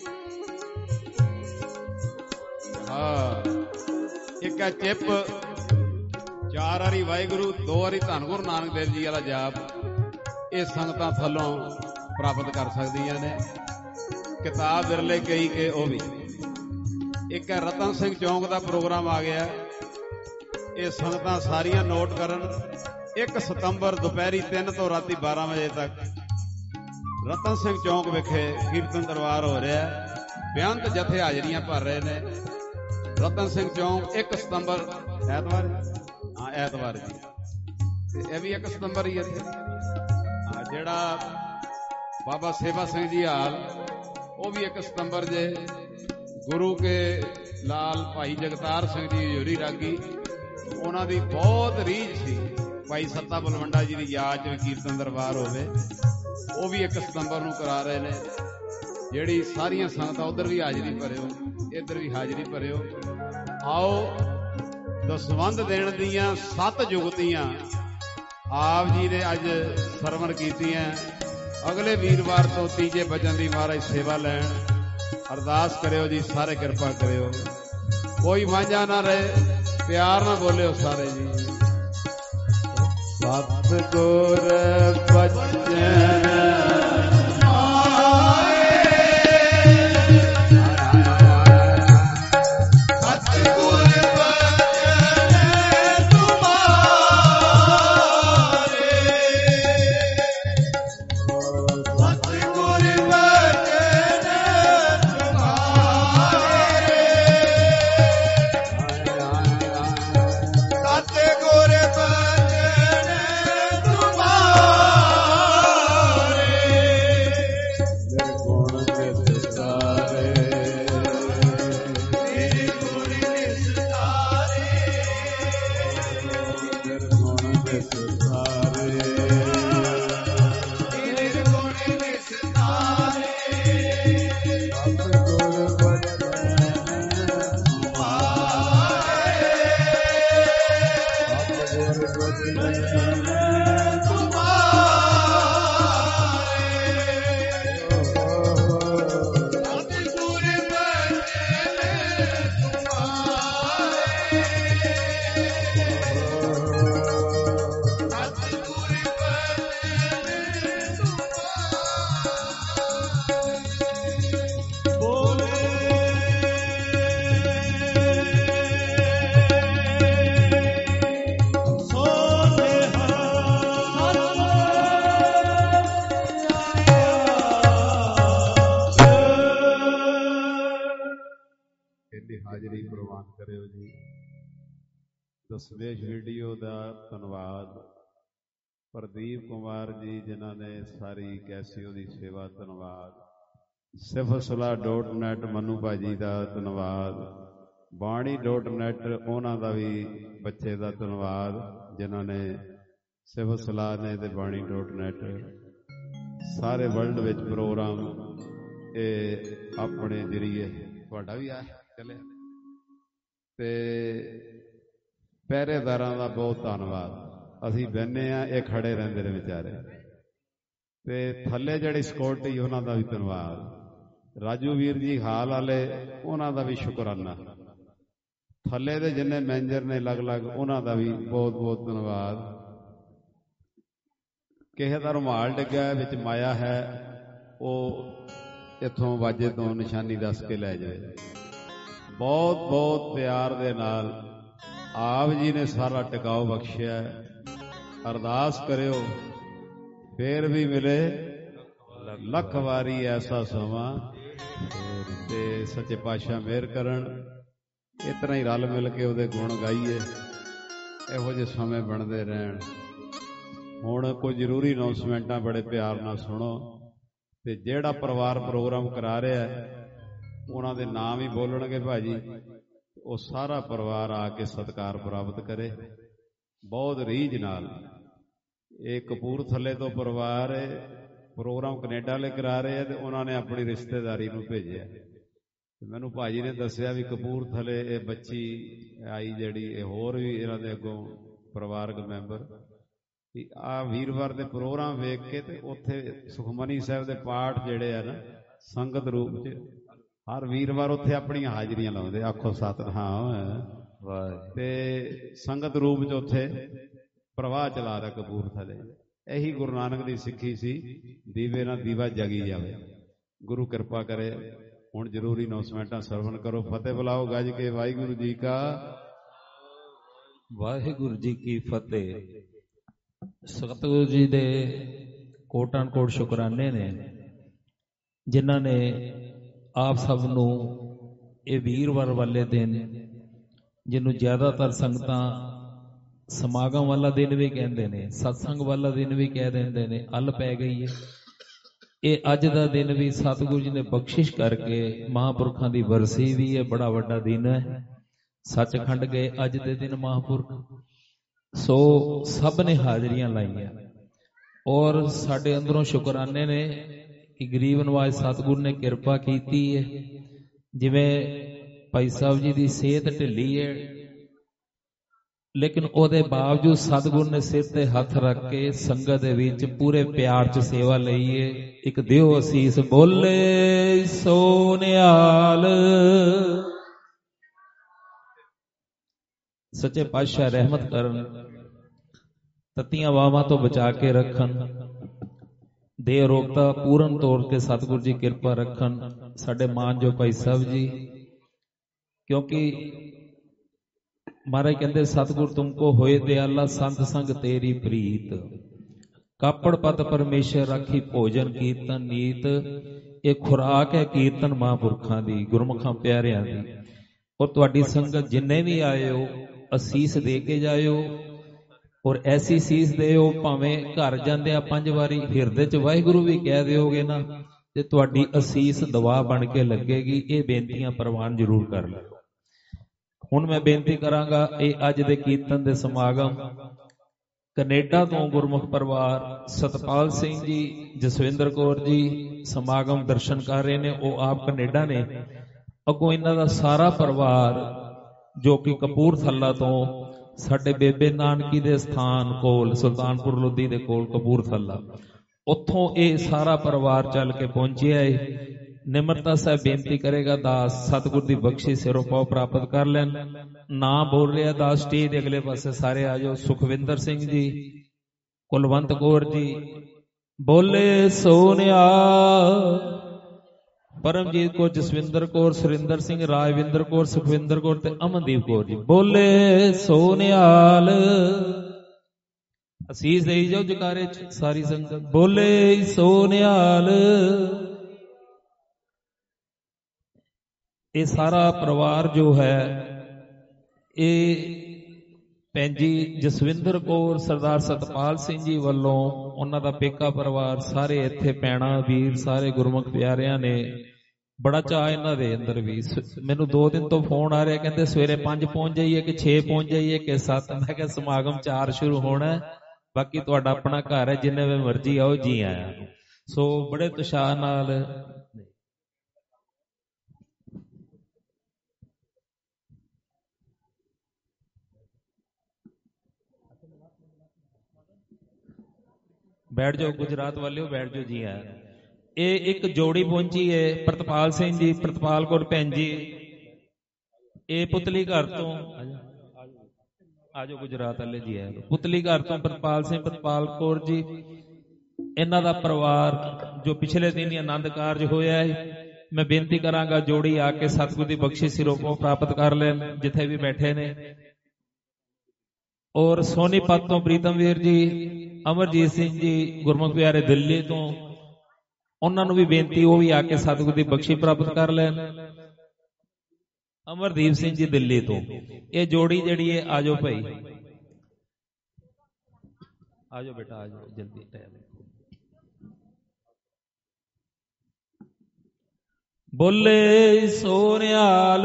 ਇੱਕ ਹੈ ਚਿੱਪ, 4 ਵਾਰੀ ਵਾਹਿਗੁਰੂ, 2 ਵਾਰੀ ਧੰਨ ਗੁਰੂ ਨਾਨਕ ਦੇਵ ਜੀ ਵਾਲਾ ਜਾਪ। ਇਹ ਸੰਗਤਾਂ ਥੱਲੋਂ ਪ੍ਰਾਪਤ ਕਰ ਸਕਦੀਆਂ ਨੇ। ਕਿਤਾਬ ਵਿਰਲੇ ਕਈ ਕੇ ਉਹ ਵੀ। ਇੱਕ ਹੈ ਰਤਨ ਸਿੰਘ ਚੌਂਕ ਦਾ ਪ੍ਰੋਗਰਾਮ ਆ ਗਿਆ। ਇਹ ਸੰਗਤਾਂ ਸਾਰੀਆਂ ਨੋਟ ਕਰਨ। 1 ਸਤੰਬਰ ਦੁਪਹਿਰੀ 3 ਤੋਂ ਰਾਤੀ 12 ਵਜੇ ਤੱਕ ਰਤਨ ਸਿੰਘ ਚੌਂਕ ਵਿਖੇ ਕੀਰਤਨ ਦਰਬਾਰ ਹੋ ਰਿਹਾ। ਬੇਅੰਤ ਜਥੇ ਹਾਜ਼ਰੀਆਂ ਭਰ ਰਹੇ ਨੇ। ਰਤਨ ਸਿੰਘ ਚੌਂਕ 1 ਸਤੰਬਰ ਐਤਵਾਰ, ਹਾਂ ਐਤਵਾਰ ਜੀ। ਤੇ ਇਹ ਵੀ 1 ਸਤੰਬਰ ਹੀ ਇੱਥੇ। ਹਾਂ, ਜਿਹੜਾ ਬਾਬਾ ਸੇਵਾ ਸਿੰਘ ਜੀ ਹਾਲ, ਉਹ ਵੀ 1 ਸਤੰਬਰ ਜੇ। ਗੁਰੂ ਕੇ ਲਾਲ ਭਾਈ ਜਗਤਾਰ ਸਿੰਘ ਜੀ ਹਜ਼ੂਰੀ ਰਾਗੀ, ਉਹਨਾਂ ਦੀ ਬਹੁਤ ਰੀਝ ਸੀ ਭਾਈ ਸੱਤਾ ਬਲਵੰਡਾ ਜੀ ਦੀ ਯਾਦ ਚ ਕੀਰਤਨ ਦਰਬਾਰ ਹੋਵੇ। ਉਹ ਵੀ 1 ਸਤੰਬਰ ਨੂੰ ਕਰਾ ਰਹੇ ਨੇ। ਜਿਹੜੀ ਸਾਰੀਆਂ ਸੰਗਤਾਂ ਉੱਧਰ ਵੀ ਹਾਜ਼ਰੀ ਭਰਿਓ, ਇੱਧਰ ਵੀ ਹਾਜ਼ਰੀ ਭਰਿਓ। ਆਓ ਦਸਵੰਧ ਦੇਣ ਦੀਆਂ 7 ਜੁਗਤੀਆਂ ਆਪ ਜੀ ਨੇ ਅੱਜ ਸਰਵਣ ਕੀਤੀਆਂ। ਅਗਲੇ ਵੀਰਵਾਰ ਤੋਂ ਤੀਜੇ ਭਜਨ ਦੀ ਮਹਾਰਾਜ ਸੇਵਾ ਲੈਣ। ਅਰਦਾਸ ਕਰਿਓ ਜੀ, ਸਾਰੇ ਕਿਰਪਾ ਕਰਿਓ। ਕੋਈ ਵਾਂਝਾ ਨਾ ਰਹੇ, ਪਿਆਰ ਨਾਲ ਬੋਲਿਓ ਸਾਰੇ ਜੀ। ਸਤਿਗੁਰ ਬਚਨ ਹਾਜ਼ਰੀ ਪ੍ਰਵਾਨ ਕਰਿਓ ਜੀ। ਦਸਵੇਸ਼ ਵੀਡੀਓ ਦਾ ਧੰਨਵਾਦ। ਪ੍ਰਦੀਪ ਕੁਮਾਰ ਜੀ ਜਿਨ੍ਹਾਂ ਨੇ ਸਾਰੀ ਕੈਸੀਓ ਦੀ ਸੇਵਾ, ਧੰਨਵਾਦ। ਸਿਫਤਸਲਾਹ.net ਮਨੂ ਭਾਜੀ ਦਾ ਧੰਨਵਾਦ। ਬਾਣੀ.net ਉਹਨਾਂ ਦਾ ਵੀ ਬੱਚੇ ਦਾ ਧੰਨਵਾਦ, ਜਿਨ੍ਹਾਂ ਨੇ ਸਿਫਤਸਲਾਹ ਨੇ ਤੇ ਬਾਣੀ.net ਸਾਰੇ ਵਰਲਡ ਵਿੱਚ ਪ੍ਰੋਗਰਾਮ ਇਹ ਆਪਣੇ ਜਰੀਏ ਤੁਹਾਡਾ ਵੀ ਆ ਚੱਲਿਆ। ਤੇ ਪਹਿਰੇਦਾਰਾਂ ਦਾ ਬਹੁਤ ਧੰਨਵਾਦ। ਅਸੀਂ ਬਹਿੰਦੇ ਆ, ਇਹ ਖੜੇ ਰਹਿੰਦੇ ਨੇ ਵਿਚਾਰੇ। ਤੇ ਥੱਲੇ ਜਿਹੜੀ ਸਿਕਿਉਰਟੀ ਉਹਨਾਂ ਦਾ ਵੀ ਧੰਨਵਾਦ। ਰਾਜੂ ਵੀਰ ਜੀ ਹਾਲ ਵਾਲੇ, ਉਹਨਾਂ ਦਾ ਵੀ ਸ਼ੁਕਰਾਨਾ। ਥੱਲੇ ਦੇ ਜਿੰਨੇ ਮੈਨੇਜਰ ਨੇ ਅਲੱਗ-ਅਲੱਗ, ਉਹਨਾਂ ਦਾ ਵੀ ਬਹੁਤ ਬਹੁਤ ਧੰਨਵਾਦ। ਕਿਸੇ ਦਾ ਰੁਮਾਲ ਡਿੱਗਾ ਵਿੱਚ ਮਾਇਆ ਹੈ, ਉਹ ਇੱਥੋਂ ਵਾਜੇ ਤੋਂ ਨਿਸ਼ਾਨੀ ਦੱਸ ਕੇ ਲੈ ਜਾਵੇ। ਬਹੁਤ ਬਹੁਤ ਪਿਆਰ ਦੇ ਨਾਲ ਆਪ ਜੀ ਨੇ ਸਾਰਾ ਟਿਕਾਓ ਬਖਸ਼ਿਆ। ਅਰਦਾਸ ਕਰਿਓ ਫੇਰ ਵੀ ਮਿਲੇ ਲੱਖ ਵਾਰੀ ਐਸਾ ਸਮਾਂ, ਤੇ ਸੱਚੇ ਪਾਤਸ਼ਾਹ ਮਿਹਰ ਕਰਨ। ਇਸ ਤਰ੍ਹਾਂ ਹੀ ਰਲ ਮਿਲ ਕੇ ਉਹਦੇ ਗੁਣ ਗਾਈਏ, ਇਹੋ ਜਿਹੇ ਸਮੇਂ ਬਣਦੇ ਰਹਿਣ। ਹੁਣ ਕੋਈ ਜ਼ਰੂਰੀ ਅਨਾਉਂਸਮੈਂਟਾਂ ਬੜੇ ਪਿਆਰ ਨਾਲ ਸੁਣੋ। ਤੇ ਜਿਹੜਾ ਪਰਿਵਾਰ ਪ੍ਰੋਗਰਾਮ ਕਰਾ ਰਿਹਾ ਉਹਨਾਂ ਦੇ ਨਾਮ ਹੀ ਬੋਲਣਗੇ ਭਾਜੀ। ਉਹ ਸਾਰਾ ਪਰਿਵਾਰ ਆ ਕੇ ਸਤਿਕਾਰ ਪ੍ਰਾਪਤ ਕਰੇ ਬਹੁਤ ਰੀਝ ਨਾਲ। ਇਹ ਕਪੂਰਥਲੇ ਤੋਂ ਪਰਿਵਾਰ ਹੈ, ਪ੍ਰੋਗਰਾਮ ਕੈਨੇਡਾ ਵਾਲੇ ਕਰਾ ਰਹੇ ਆ ਤੇ ਉਹਨਾਂ ਨੇ ਆਪਣੀ ਰਿਸ਼ਤੇਦਾਰੀ ਨੂੰ ਭੇਜਿਆ। ਮੈਨੂੰ ਭਾਜੀ ਨੇ ਦੱਸਿਆ ਵੀ ਕਪੂਰਥਲੇ ਇਹ ਬੱਚੀ ਆਈ ਜਿਹੜੀ, ਇਹ ਹੋਰ ਵੀ ਇਹਨਾਂ ਦੇ ਅੱਗੋਂ ਪਰਿਵਾਰਕ ਮੈਂਬਰ ਵੀ ਆਹ ਵੀਰਵਾਰ ਦੇ ਪ੍ਰੋਗਰਾਮ ਵੇਖ ਕੇ ਤੇ ਉੱਥੇ ਸੁਖਮਨੀ ਸਾਹਿਬ ਦੇ ਪਾਠ ਜਿਹੜੇ ਆ ਨਾ ਸੰਗਤ ਰੂਪ 'ਚ ਹਰ ਵੀਰਵਾਰ ਉੱਥੇ ਆਪਣੀਆਂ ਹਾਜ਼ਰੀਆਂ ਲਾਉਂਦੇ। ਆਖੋ ਸਤਿਨਾਮ। ਤੇ ਸੰਗਤ ਰੂਪ 'ਚ ਉੱਥੇ ਪ੍ਰਵਾਹ ਚਲਾ ਰਿਹਾ ਕਪੂਰਥਲੇ। ਇਹੀ ਗੁਰੂ ਨਾਨਕ ਦੀ ਸਿੱਖੀ ਸੀ, ਦੀਵੇ ਨਾਲ ਦੀਵਾ ਜਗੀ ਜਾਵੇ। ਗੁਰੂ ਕਿਰਪਾ ਕਰੇ। ਹੁਣ ਜ਼ਰੂਰੀ ਅਨਾਉਂਸਮੈਂਟਾਂ ਸਰਵਣ ਕਰੋ। ਫਤਿਹ ਬੁਲਾਓ ਗੱਜ ਕੇ। ਵਾਹਿਗੁਰੂ ਜੀ ਕਾ ਵਾਹਿਗੁਰੂ ਜੀ ਕੀ ਫਤਿਹ। ਸਤਿਗੁਰੂ ਜੀ ਦੇ ਕੋਟਾਂ ਕੋਟ ਸ਼ੁਕਰਾਨੇ ਨੇ ਜਿਨ੍ਹਾਂ ਨੇ ਆਪ ਸਭ ਨੂੰ ਇਹ ਵੀਰਵਾਰ ਵਾਲੇ ਦਿਨ, ਜਿਹਨੂੰ ਜ਼ਿਆਦਾਤਰ ਸੰਗਤਾਂ ਸਮਾਗਮ ਵਾਲਾ ਦਿਨ ਵੀ ਕਹਿੰਦੇ ਨੇ, ਸਤਸੰਗ ਵਾਲਾ ਦਿਨ ਵੀ ਕਹਿ ਦਿੰਦੇ ਨੇ, ਅੱਲ ਪੈ ਗਈ ਹੈ। ਇਹ ਅੱਜ ਦਾ ਦਿਨ ਵੀ ਸਤਿਗੁਰੂ ਜੀ ਨੇ ਬਖਸ਼ਿਸ਼ ਕਰਕੇ, ਮਹਾਂਪੁਰਖਾਂ ਦੀ ਵਰਸੀ ਵੀ ਹੈ, ਬੜਾ ਵੱਡਾ ਦਿਨ ਹੈ। ਸੱਚਖੰਡ ਗਏ ਅੱਜ ਦੇ ਦਿਨ ਮਹਾਂਪੁਰਖ, ਸੋ ਸਭ ਨੇ ਹਾਜ਼ਰੀਆਂ ਲਾਈਆਂ। ਔਰ ਸਾਡੇ ਅੰਦਰੋਂ ਸ਼ੁਕਰਾਨੇ ਨੇ ਕਿ ਗਰੀਬ ਨਵਾਜ਼ ਸਤਿਗੁਰੂ ਨੇ ਕਿਰਪਾ ਕੀਤੀ ਹੈ। ਜਿਵੇਂ ਭਾਈ ਸਾਹਿਬ ਜੀ ਦੀ ਸਿਹਤ ਢਿੱਲੀ ਹੈ, ਲੇਕਿਨ ਉਹਦੇ ਬਾਵਜੂਦ ਸਤਿਗੁਰੂ ਨੇ ਸਿਰ ਤੇ ਹੱਥ ਰੱਖ ਕੇ ਸੰਗਤ ਦੇ ਵਿੱਚ ਪੂਰੇ ਪਿਆਰ 'ਚ ਸੇਵਾ ਲਈ ਹੈ। ਇੱਕ ਦਿਓ ਅਸੀਸ, ਬੋਲੇ ਸੋ ਨਿਹਾਲ। ਸੱਚੇ ਪਾਤਸ਼ਾਹ ਰਹਿਮਤ ਕਰਨ, ਤਤੀਆਂ ਵਾਵਾਂ ਤੋਂ ਬਚਾ ਕੇ ਰੱਖਣ, ਦੇਹ ਰੋਗਤਾ ਪੂਰਨ ਤੌਰ ਤੇ ਸਤਿਗੁਰੂ ਜੀ ਕਿਰਪਾ ਰੱਖਣ। ਸਾਡੇ ਮਾਨਯੋਗ ਭਾਈ ਸਾਹਿਬ ਜੀ, ਕਿਉਂਕਿ ਮਹਾਰਾਜ ਕਹਿੰਦੇ ਸਤਿਗੁਰ ਤੁਮਕੋ ਹੋਏ ਦਿਆਲਾ, ਸੰਤ ਸੰਗ ਤੇਰੀ ਪ੍ਰੀਤ, ਕਾਪੜ ਪਤ ਪਰਮੇਸ਼ਰ ਰਾਖੀ ਭੋਜਨ ਕੀਰਤਨ ਨੀਤ। ਇਹ ਖੁਰਾਕ ਹੈ ਕੀਰਤਨ ਮਹਾਂਪੁਰਖਾਂ ਦੀ, ਗੁਰਮੁਖਾਂ ਪਿਆਰਿਆਂ ਦੀ। ਔਰ ਤੁਹਾਡੀ ਸੰਗਤ ਜਿੰਨੇ ਵੀ ਆਏ ਹੋ, ਅਸੀਸ ਦੇ ਕੇ ਜਾਇਓ। ਔਰ ਐਸੀ ਸੀਸ ਦਿਓ, ਭਾਵੇਂ ਘਰ ਜਾਂਦੇ ਆ 5 ਵਾਰੀ ਹਿਰਦੇ 'ਚ ਵਾਹਿਗੁਰੂ ਵੀ ਕਹਿ ਦਿਓਗੇ ਨਾ, ਤੇ ਤੁਹਾਡੀ ਅਸੀਸ ਦਵਾ ਬਣ ਕੇ ਲੱਗੇਗੀ। ਇਹ ਬੇਨਤੀਆਂ ਪ੍ਰਵਾਨ ਜ਼ਰੂਰ ਕਰ ਲਓ। ਹੁਣ ਮੈਂ ਬੇਨਤੀ ਕਰਾਂਗਾ, ਇਹ ਅੱਜ ਦੇ ਕੀਰਤਨ ਦੇ ਸਮਾਗਮ ਕੈਨੇਡਾ ਤੋਂ ਗੁਰਮੁਖ ਪਰਿਵਾਰ ਸਤਪਾਲ ਸਿੰਘ ਜੀ, ਜਸਵਿੰਦਰ ਕੌਰ ਜੀ ਸਮਾਗਮ ਦਰਸ਼ਨ ਕਰ ਰਹੇ ਨੇ। ਉਹ ਆਪ ਕੈਨੇਡਾ ਨੇ। ਅੱਗੋਂ ਇਹਨਾਂ ਦਾ ਸਾਰਾ ਪਰਿਵਾਰ ਜੋ ਕਿ ਕਪੂਰਥਲਾ ਤੋਂ, ਸਾਡੇ ਬੇਬੇ ਨਾਨਕੀ ਦੇ ਸਥਾਨ ਕੋਲ ਸੁਲਤਾਨਪੁਰ ਲੋਧੀ ਦੇ ਕੋਲ ਕਪੂਰਥਲਾ, ਉੱਥੋਂ ਇਹ ਸਾਰਾ ਪਰਿਵਾਰ ਚੱਲ ਕੇ ਪਹੁੰਚਿਆ ਹੈ। ਨਿਮਰਤਾ ਸਾਹਿਬ ਬੇਨਤੀ ਕਰੇਗਾ, ਦਾਸ ਸਤਿਗੁਰ ਦੀ ਬਖਸ਼ਿਸ਼ ਸਿਰੋਂ ਪਾਉ ਪ੍ਰਾਪਤ ਕਰ ਲੈਣ। ਨਾ ਬੋਲ ਰਿਹਾ ਦਾਸ, ਸਟੇਜ ਦੇ ਅਗਲੇ ਪਾਸੇ ਸਾਰੇ ਆ ਜਾਓ। ਸੁਖਵਿੰਦਰ ਸਿੰਘ ਜੀ, ਕੁਲਵੰਤ ਕੌਰ ਜੀ, ਬੋਲੇ ਸੋ ਨਿਹਾਲ। ਪਰਮਜੀਤ ਕੌਰ, ਜਸਵਿੰਦਰ ਕੌਰ, ਸੁਰਿੰਦਰ ਸਿੰਘ, ਰਾਜਵਿੰਦਰ ਕੌਰ, ਸੁਖਵਿੰਦਰ ਕੌਰ ਤੇ ਅਮਨਦੀਪ ਕੌਰ ਜੀ, ਬੋਲੇ ਸੋ ਨਿਹਾਲ। ਅਸੀਸ ਦੇਈ ਜਾਓ ਜਕਾਰੇ 'ਚ ਸਾਰੀ ਸੰਗਤ, ਬੋਲੇ ਸੋ ਨਿਹਾਲ। ਇਹ ਸਾਰਾ ਪਰਿਵਾਰ ਜੋ ਹੈ, ਇਹ ਭੈਣ ਜੀ ਜਸਵਿੰਦਰ ਕੌਰ, ਸਰਦਾਰ ਸਤਪਾਲ ਸਿੰਘ ਜੀ ਵੱਲੋਂ, ਉਹਨਾਂ ਦਾ ਪੇਕਾ ਪਰਿਵਾਰ, ਸਾਰੇ ਇੱਥੇ ਭੈਣਾਂ ਵੀਰ, ਸਾਰੇ ਗੁਰਮੁਖ ਪਿਆਰਿਆਂ ਨੇ। ਬੜਾ ਚਾਅ ਇਹਨਾਂ ਦੇ ਅੰਦਰ ਵੀ। ਮੈਨੂੰ 2 ਦਿਨ ਤੋਂ ਫੋਨ ਆ ਰਿਹਾ, ਕਹਿੰਦੇ ਸਵੇਰੇ 5 ਪਹੁੰਚ ਜਾਈਏ ਕਿ 6 ਪਹੁੰਚ ਜਾਈਏ ਕਿ 7। ਮੈਂ ਕਿਹਾ ਸਮਾਗਮ 4 ਸ਼ੁਰੂ ਹੋਣਾ, ਬਾਕੀ ਤੁਹਾਡਾ ਆਪਣਾ ਘਰ ਹੈ, ਜਿੰਨੇ ਵੇ ਮਰਜ਼ੀ ਆਓ, ਜੀ ਆਇਆ। ਸੋ ਬੜੇ ਉਤਸ਼ਾਹ ਨਾਲ ਬੈਠ ਜਾਓ, ਗੁਜਰਾਤ ਵਾਲਿਓ ਬੈਠ ਜਾਓ, ਜੀ ਆਇਆ। ਇਹ ਇੱਕ ਜੋੜੀ ਪਹੁੰਚੀ ਹੈ, ਪ੍ਰਤਪਾਲ ਸਿੰਘ ਜੀ, ਪ੍ਰਤਪਾਲ ਕੌਰ ਭੈਣ ਜੀ, ਇਹ ਪੁਤਲੀ ਘਰ ਤੋਂ, ਆਜੋ ਗੁਜਰਾਤ ਵਾਲੇ ਜੀ ਆਇਆ। ਪੁਤਲੀ ਘਰ ਤੋਂ ਪ੍ਰਤਪਾਲ ਸਿੰਘ, ਪ੍ਰਤਪਾਲ ਕੌਰ ਜੀ, ਇਹਨਾਂ ਦਾ ਪਰਿਵਾਰ ਜੋ ਪਿਛਲੇ ਦਿਨ ਹੀ ਆਨੰਦ ਕਾਰਜ ਹੋਇਆ ਹੈ। ਮੈਂ ਬੇਨਤੀ ਕਰਾਂਗਾ ਜੋੜੀ ਆ ਕੇ ਸਤਿਗੁਰ ਦੀ ਬਖਸ਼ਿਸ਼ ਸਿਰੋਂ ਪ੍ਰਾਪਤ ਕਰ ਲੈਣ, ਜਿੱਥੇ ਵੀ ਬੈਠੇ ਨੇ। ਔਰ ਸੋਨੀਪਤ ਤੋਂ ਪ੍ਰੀਤਮ ਵੀਰ ਜੀ, ਅਮਰਜੀਤ ਸਿੰਘ ਜੀ ਗੁਰਮੁਖ ਪਿਆਰੇ ਦਿੱਲੀ ਤੋਂ, ਉਹਨਾਂ ਨੂੰ ਵੀ ਬੇਨਤੀ ਉਹ ਵੀ ਆ ਕੇ ਸਤਿਗੁਰ ਦੀ ਬਖਸ਼ਿਸ਼ ਪ੍ਰਾਪਤ ਕਰ ਲੈਣ। ਅਮਰਦੀਪ ਸਿੰਘ ਜੀ ਦਿੱਲੀ ਤੋਂ, ਇਹ ਜੋੜੀ ਜਿਹੜੀ ਹੈ, ਆਜੋ ਭਾਈ, ਆਜੋ ਬੇਟਾ, ਆਜੋ ਜਲਦੀ ਟਾਈਮ। ਬੋਲੇ ਸੋ ਨਿਹਾਲ।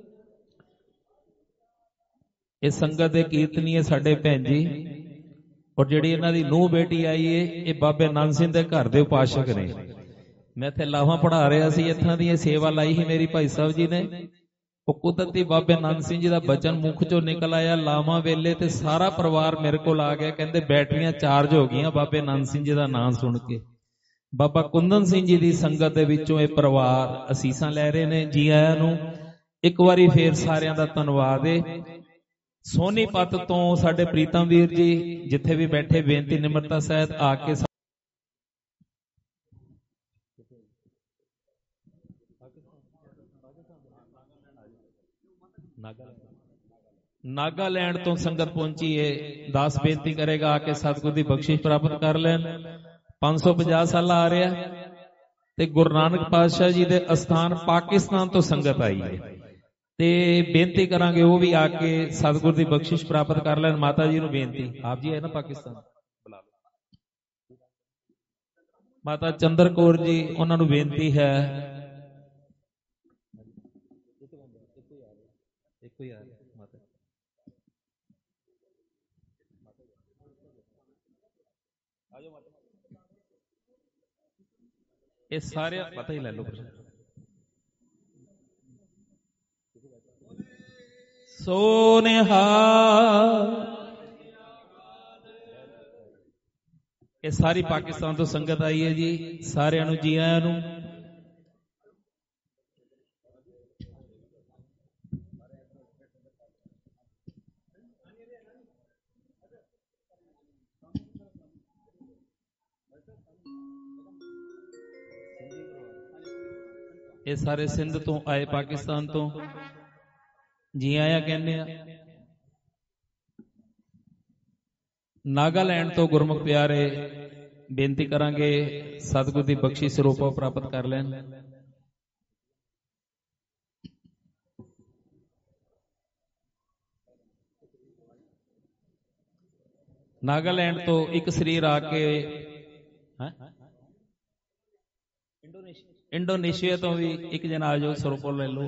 ਇਹ ਸੰਗਤ ਦੇ ਕੀਰਤਨੀਏ ਸਾਡੇ ਭੈਣ ਜੀ ਔਰ ਜਿਹੜੀ ਇਹਨਾਂ ਦੀ ਨੂੰਹ ਬੇਟੀ ਆਈ ਏ, ਇਹ ਬਾਬੇ ਨੰਦ ਸਿੰਘ ਦੇ ਘਰ ਦੇ ਉਪਾਸ਼ਕ ਨੇ। ਮੈਂ ਇੱਥੇ ਲਾਵਾਂ ਪੜ੍ਹਾ ਰਿਹਾ ਸੀ, ਇੱਥਾਂ ਦੀ ਇਹ ਸੇਵਾ ਲਾਈ ਸੀ ਮੇਰੀ ਭਾਈ ਸਾਹਿਬ ਜੀ ਨੇ। ਉਹ ਕੁਦਰਤੀ ਬਾਬੇ ਨੰਦ ਸਿੰਘ ਜੀ ਦਾ ਬਚਨ ਮੁਖ ਚੋਂ ਨਿਕਲ ਆਇਆ ਲਾਵਾਂ ਵੇਲੇ, ਤੇ ਸਾਰਾ ਪਰਿਵਾਰ ਮੇਰੇ ਕੋਲ ਆ ਗਿਆ। ਕਹਿੰਦੇ ਬੈਟਰੀਆਂ ਚਾਰਜ ਹੋ ਗਈਆਂ ਬਾਬੇ ਨੰਦ ਸਿੰਘ ਜੀ ਦਾ ਨਾਮ ਸੁਣ ਕੇ। ਬਾਬਾ ਕੁੰਦਨ ਸਿੰਘ ਜੀ ਦੀ ਸੰਗਤ ਦੇ ਵਿੱਚੋਂ ਇਹ ਪਰਿਵਾਰ ਅਸੀਸਾਂ ਲੈ ਰਹੇ ਨੇ। ਜੀ ਆਇਆਂ ਨੂੰ ਇੱਕ ਵਾਰੀ ਫੇਰ ਸਾਰਿਆਂ ਦਾ ਧੰਨਵਾਦ ਏ। ਸੋਨੀਪਤ ਤੋਂ ਸਾਡੇ ਪ੍ਰੀਤਮ ਵੀਰ ਜੀ ਜਿੱਥੇ ਵੀ ਬੈਠੇ ਬੇਨਤੀ ਨਿਮਰਤਾ ਸਹਿਤ ਆ ਕੇ ਨਾਗਾਲੈਂਡ ਤੋਂ ਸੰਗਤ ਪਹੁੰਚੀ ਏ। ਦਾਸ ਬੇਨਤੀ ਕਰੇਗਾ ਆ ਕੇ ਸਤਿਗੁਰ ਦੀ ਬਖਸ਼ਿਸ਼ ਪ੍ਰਾਪਤ ਕਰ ਲੈਣ। 550 ਸਾਲ ਆ ਰਿਹਾ ਤੇ ਗੁਰੂ ਨਾਨਕ ਪਾਤਸ਼ਾਹ ਜੀ ਦੇ ਅਸਥਾਨ ਪਾਕਿਸਤਾਨ ਤੋਂ ਸੰਗਤ ਆਈ ਹੈ ਤੇ ਬੇਨਤੀ ਕਰਾਂਗੇ ਉਹ ਵੀ ਆ ਕੇ ਸਤਿਗੁਰ ਦੀ ਬਖਸ਼ਿਸ਼ ਪ੍ਰਾਪਤ ਕਰ ਲੈਣ। ਮਾਤਾ ਜੀ ਨੂੰ ਬੇਨਤੀ, ਆਪ ਜੀ ਹੈ ਨਾ ਪਾਕਿਸਤਾਨ, ਮਾਤਾ ਚੰਦਰ ਕੌਰ ਜੀ, ਉਹਨਾਂ ਨੂੰ ਬੇਨਤੀ ਹੈ। ਇਹ ਸਾਰੇ ਪਤਾ ਹੀ ਲੈ ਲਓ। ਸੋਨਿਹਾ ਇਹ ਸਾਰੀ ਪਾਕਿਸਤਾਨ ਤੋਂ ਸੰਗਤ ਆਈ ਹੈ ਜੀ। ਸਾਰਿਆਂ ਨੂੰ ਜੀ ਆਇਆਂ ਨੂੰ। ਇਹ ਸਾਰੇ ਸਿੰਧ ਤੋਂ ਆਏ, ਪਾਕਿਸਤਾਨ ਤੋਂ ਜੀ ਆਇਆਂ ਕਹਿੰਦੇ ਆ। ਨਾਗਾਲੈਂਡ ਤੋਂ ਗੁਰਮੁਖ ਪਿਆਰੇ ਬੇਨਤੀ ਕਰਾਂਗੇ ਸਤਿਗੁਰ ਦੀ ਬਖਸ਼ਿਸ਼ ਸਰੂਪਾ ਪ੍ਰਾਪਤ ਕਰ ਲੈਣ। ਨਾਗਾਲੈਂਡ ਤੋਂ ਇੱਕ ਸਰੀਰ ਆ ਕੇ ਇੰਡੋਨੇਸ਼ੀਆ ਤੋਂ ਵੀ ਇੱਕ ਜਣਾ ਆ ਜਾਓ, ਸਰੂਪਾ ਲੈ ਲਓ।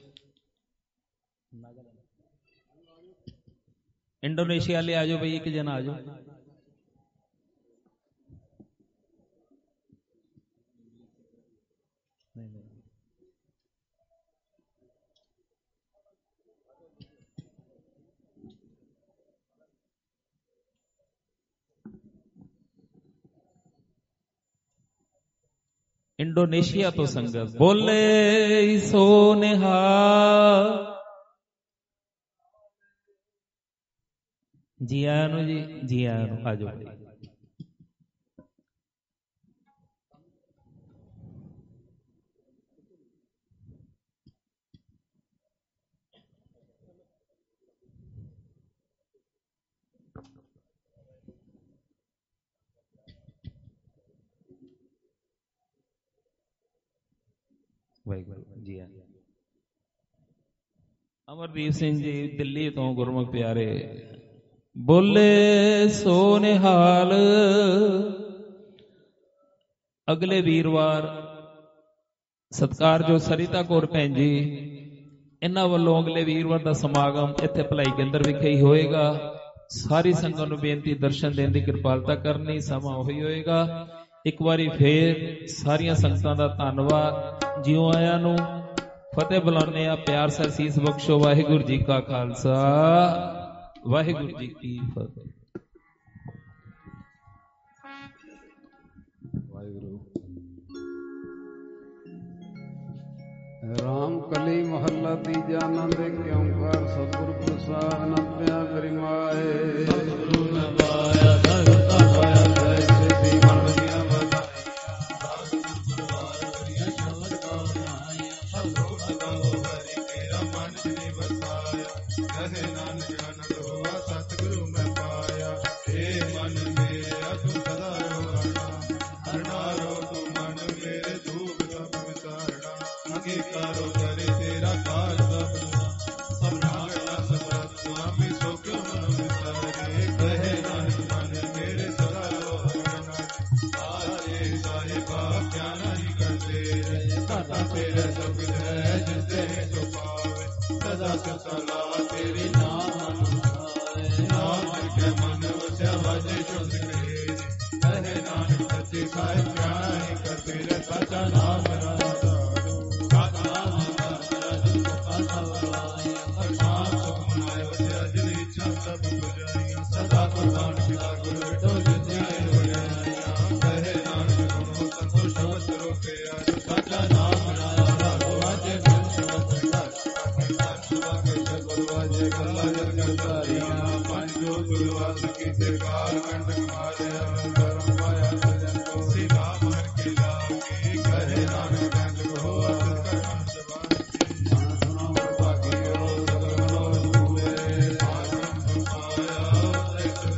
ਇੰਡੋਨੇਸ਼ੀਆ ਵਾਲੇ ਆ ਜਾਓ ਬਈ, ਇੱਕ ਜਣਾ ਆ ਜਾਓ। ਇੰਡੋਨੇਸ਼ੀਆ ਤੋਂ ਸੰਗਤ ਬੋਲੇ ਸੋ ਨਿਹਾਲ। ਜੀ ਆਇਆਂ ਨੂੰ ਜੀ, ਜੀ ਆਇਆਂ ਨੂੰ। ਆ ਜਾਓ। ਵਾਹਿਗੁਰੂ ਜੀ ਆਇਆਂ। ਅਮਰਦੀਪ ਸਿੰਘ ਜੀ ਦਿੱਲੀ ਤੋਂ ਗੁਰਮੁਖ ਪਿਆਰੇ ਬੋਲੇ ਸੋ ਨਿਹਾਲ। ਅਗਲੇ ਵੀਰਵਾਰ ਸਤਿਕਾਰਯੋਗ ਸਰਿਤਾ ਕੌਰ ਭੈਣ ਜੀ, ਇਹਨਾਂ ਵੱਲੋਂ ਅਗਲੇ ਵੀਰਵਾਰ ਦਾ ਸਮਾਗਮ ਇੱਥੇ ਭਲਾਈ ਕੇਂਦਰ ਵਿਖੇ ਹੀ ਹੋਏਗਾ। ਸਾਰੀ ਸੰਗਤ ਨੂੰ ਬੇਨਤੀ ਦਰਸ਼ਨ ਦੇਣ ਦੀ ਕਿਰਪਾਲਤਾ ਕਰਨੀ। ਸਮਾਂ ਉਹੀ ਹੋਏਗਾ। ਇੱਕ ਵਾਰੀ ਫੇਰ ਸਾਰੀਆਂ ਸੰਗਤਾਂ ਦਾ ਧੰਨਵਾਦ। ਜਿਉਂ ਆਇਆਂ ਨੂੰ ਫਤਿਹ ਬੁਲਾਉਂਦੇ ਆ। ਪਿਆਰ ਸਰ ਸੀਸ ਬਖਸ਼ੋ। ਵਾਹਿਗੁਰੂ ਜੀ ਕਾ ਖਾਲਸਾ, ਵਾਹਿਗੁਰੂ ਜੀ ਕੀ ਫਤਿਹ। ਵਾਹਿਗੁਰੂ। ਰਾਮ ਕਲੀ ਮਹੱਲਾ ਤੀਜਾ। ਆਨੰਦ ਏਕ ਓੰਕਾਰ ਸਤਿਗੁਰ ਪ੍ਰਸਾਦਿ। ਨੱਪਿਆ ਮੇਰੀ ਮਾਏ ਸਤਿਗੁਰੂ ਨੇ ਪਾਇਆ ਸਗਤਾ ਪਾਇਆ ਸਹਿ ਸਿੱਧੀ ਮਨ ਦੀਆਂ ਵਧਾਈਆਂ। ਸਤਿਗੁਰ ਪਰਵਾਰ ਕਰੀਆਂ ਸ਼ਬਦ ਕਾ ਬਣਾਈਆਂ। ਸਤਿਗੁਰ ਗਾਵੋ ਹਰਿ ਕੇਰਾ ਮਨ ਜਿਨੀ ਵਸਾਇਆ। ਕਹੇ ਨਾਨਕ ਅਨੰਦ ਹੋਆ ਸਤਿਗੁਰੂ ਮੈਂ ਪਾਇਆ। ਏ ਮਨ ਮੇਰਾ ਤੂੰ ਸਦਾ ਰੋਣਾ। ਹਰਨਾ ਰੋ ਤੂੰ ਮਨ ਮੇਰੇ ਧੂਪ ਸਭ ਵਿਸਾਰਣਾ। ਅੰਗੀਕਾਰੋ ਕਰੇ ਤੇਰਾ ਕਾਜ ਸਭਨਾ। ਸਭਨਾ ਗਲਾ ਸਬਦ ਸੁਆਮੀ ਸੋ ਕਿਉ ਮਨ ਵਿਸਾਰੇ। ਕਹੇ ਨਾਨਕ ਮਨ ਮੇਰੇ ਸਦਾ ਰੋਣਾ। ਆਰੇ ਸਾਹਿਬਾ ਕਿਆ ਨਹੀਂ ਕਰਦੇ ਰਹੇ। ਧਾਤਾ ਤੇਰੇ ਸਭ ਹੈ ਜਿਸ ਦੇ ਜੋ ਪਾਵੇ। ਸਦਾ ਸਦਾ ਲਾ ਤੇਰੀ ਨਾਮ ਮਨ ਆਏ। ਨਾਮ ਕੇ ਮਨ ਵਸਿਆ ਵਾਜੇ ਸਾਚਾ ਨਾਮ ਰਾਮ ਵਾਜੇ ਬੰਸ ਵਾਜੇ ਗੱਲਾਂ ਜਗ ਧਾਰੀਆਂ ਪੰਜੋ ਗੁਰਵਾਸ ਕੀਤੇ ਕਾਲ ਕੰਡ ਮਾਰਿਆ ਧਰਮ ਪਾਇਆ ਸਜਨ ਕੋ ਸਿਵਾ ਮਰ ਕੇ ਲਾਗੇ ਕਰੇ ਨਾਨਕ ਗੰਜ ਹੋਆ ਕਰਮ ਸਵਾਸੀ ਸੁਣੋ ਭਾਗਿਓ ਸਗਲ ਮਨੋਜ ਪੂਰੇ ਆਗਮ ਸੁਪਾਇਆ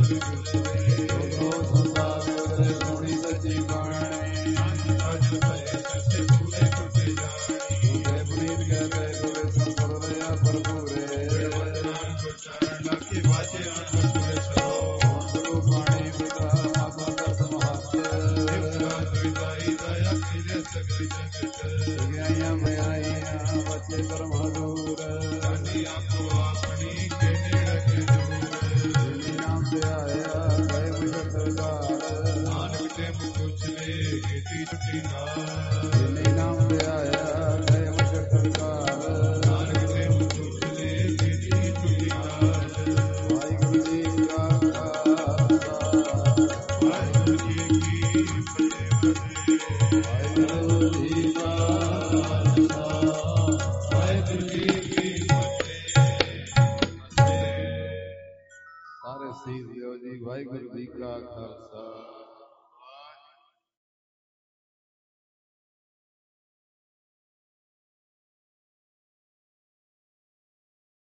ਸੋ ਸੰਸਾਰ ਉਦਰੇ ਸੋਣੀ ਸੱਚੀ ਬਾਣੀ ਅਜ ਭਏ ਸੱਚੇ ਪੂਰੇ ਟੁੱਟੇ ਜਾਣੀ ਤੇ ਪੁਨੀਤ ਕਹਤੇ ਗੁਰੇ ਸੰਪਰ ਦਇਆ ਭਰਪੂਰੇ ਚਰਨ ਲਾਗੇ ਵਾਜੇ ਅਨਪੂਰੇ ਸਰੋ ਗੁਰੂ ਬਾਣੀ ਪਿਤਾ ਮਾਤਾ ਦਰਸ਼ਨ ਹੱਥ ਇਕਰਾਤ ਵਿਦਾਈ ਦਇਆ ਖਿਲੇ ਸਗਲ ਜਗਤ ਗਿਆਈਆਂ ਮਿਆਈਆਂ ਬੱਚੇ ਧਰਮ ਹਦੂਰ ਸਾਡੀ ਆਪੋ ਆਪਣੀ ਕੇ ਨੇੜੇ ਕੇ ਦੂਰ ਜਿਨੀ ਨਾਮ ਤੇ ਆਇਆ ਗਏ ਵਿਗਤ ਸਰਦਾਰ ਨਾਨਕ ਤੇ ਪੁੱਛ ਲੈ ਕੀਤੀ ਟੁੱਟੀ ਨਾਰ ਜਿਨੀ ਨਾਮ ਤੇ ਆਇਆ ਗਏ ਵਿਗਤ ਸਰਦਾਰ ਨਾਨਕ ਤੇ ਪੁੱਛ ਲੈ ਕੀਤੀ ਟੁੱਟੀ ਨਾਰ ਵਾਹਿਗੁਰੂ ਜੀ ਕਾ ਖਾਲਸਾ ਵਾਹਿਗੁਰੂ ਜੀ ਕੀ ਫਤਿਹ ਵਾਹਿਗੁਰੂ ਜੀ ਕਾ ਖਾਲਸਾ ਵਾਹਿਗੁਰੂ ਜੀ ਕੀ ਫਤਿਹ ਸਾਰੇ ਸੀਸ ਦਿਓ ਜੀ ਵਾਹਿਗੁਰੂ ਜੀ ਕਾ ਖਾਲਸਾ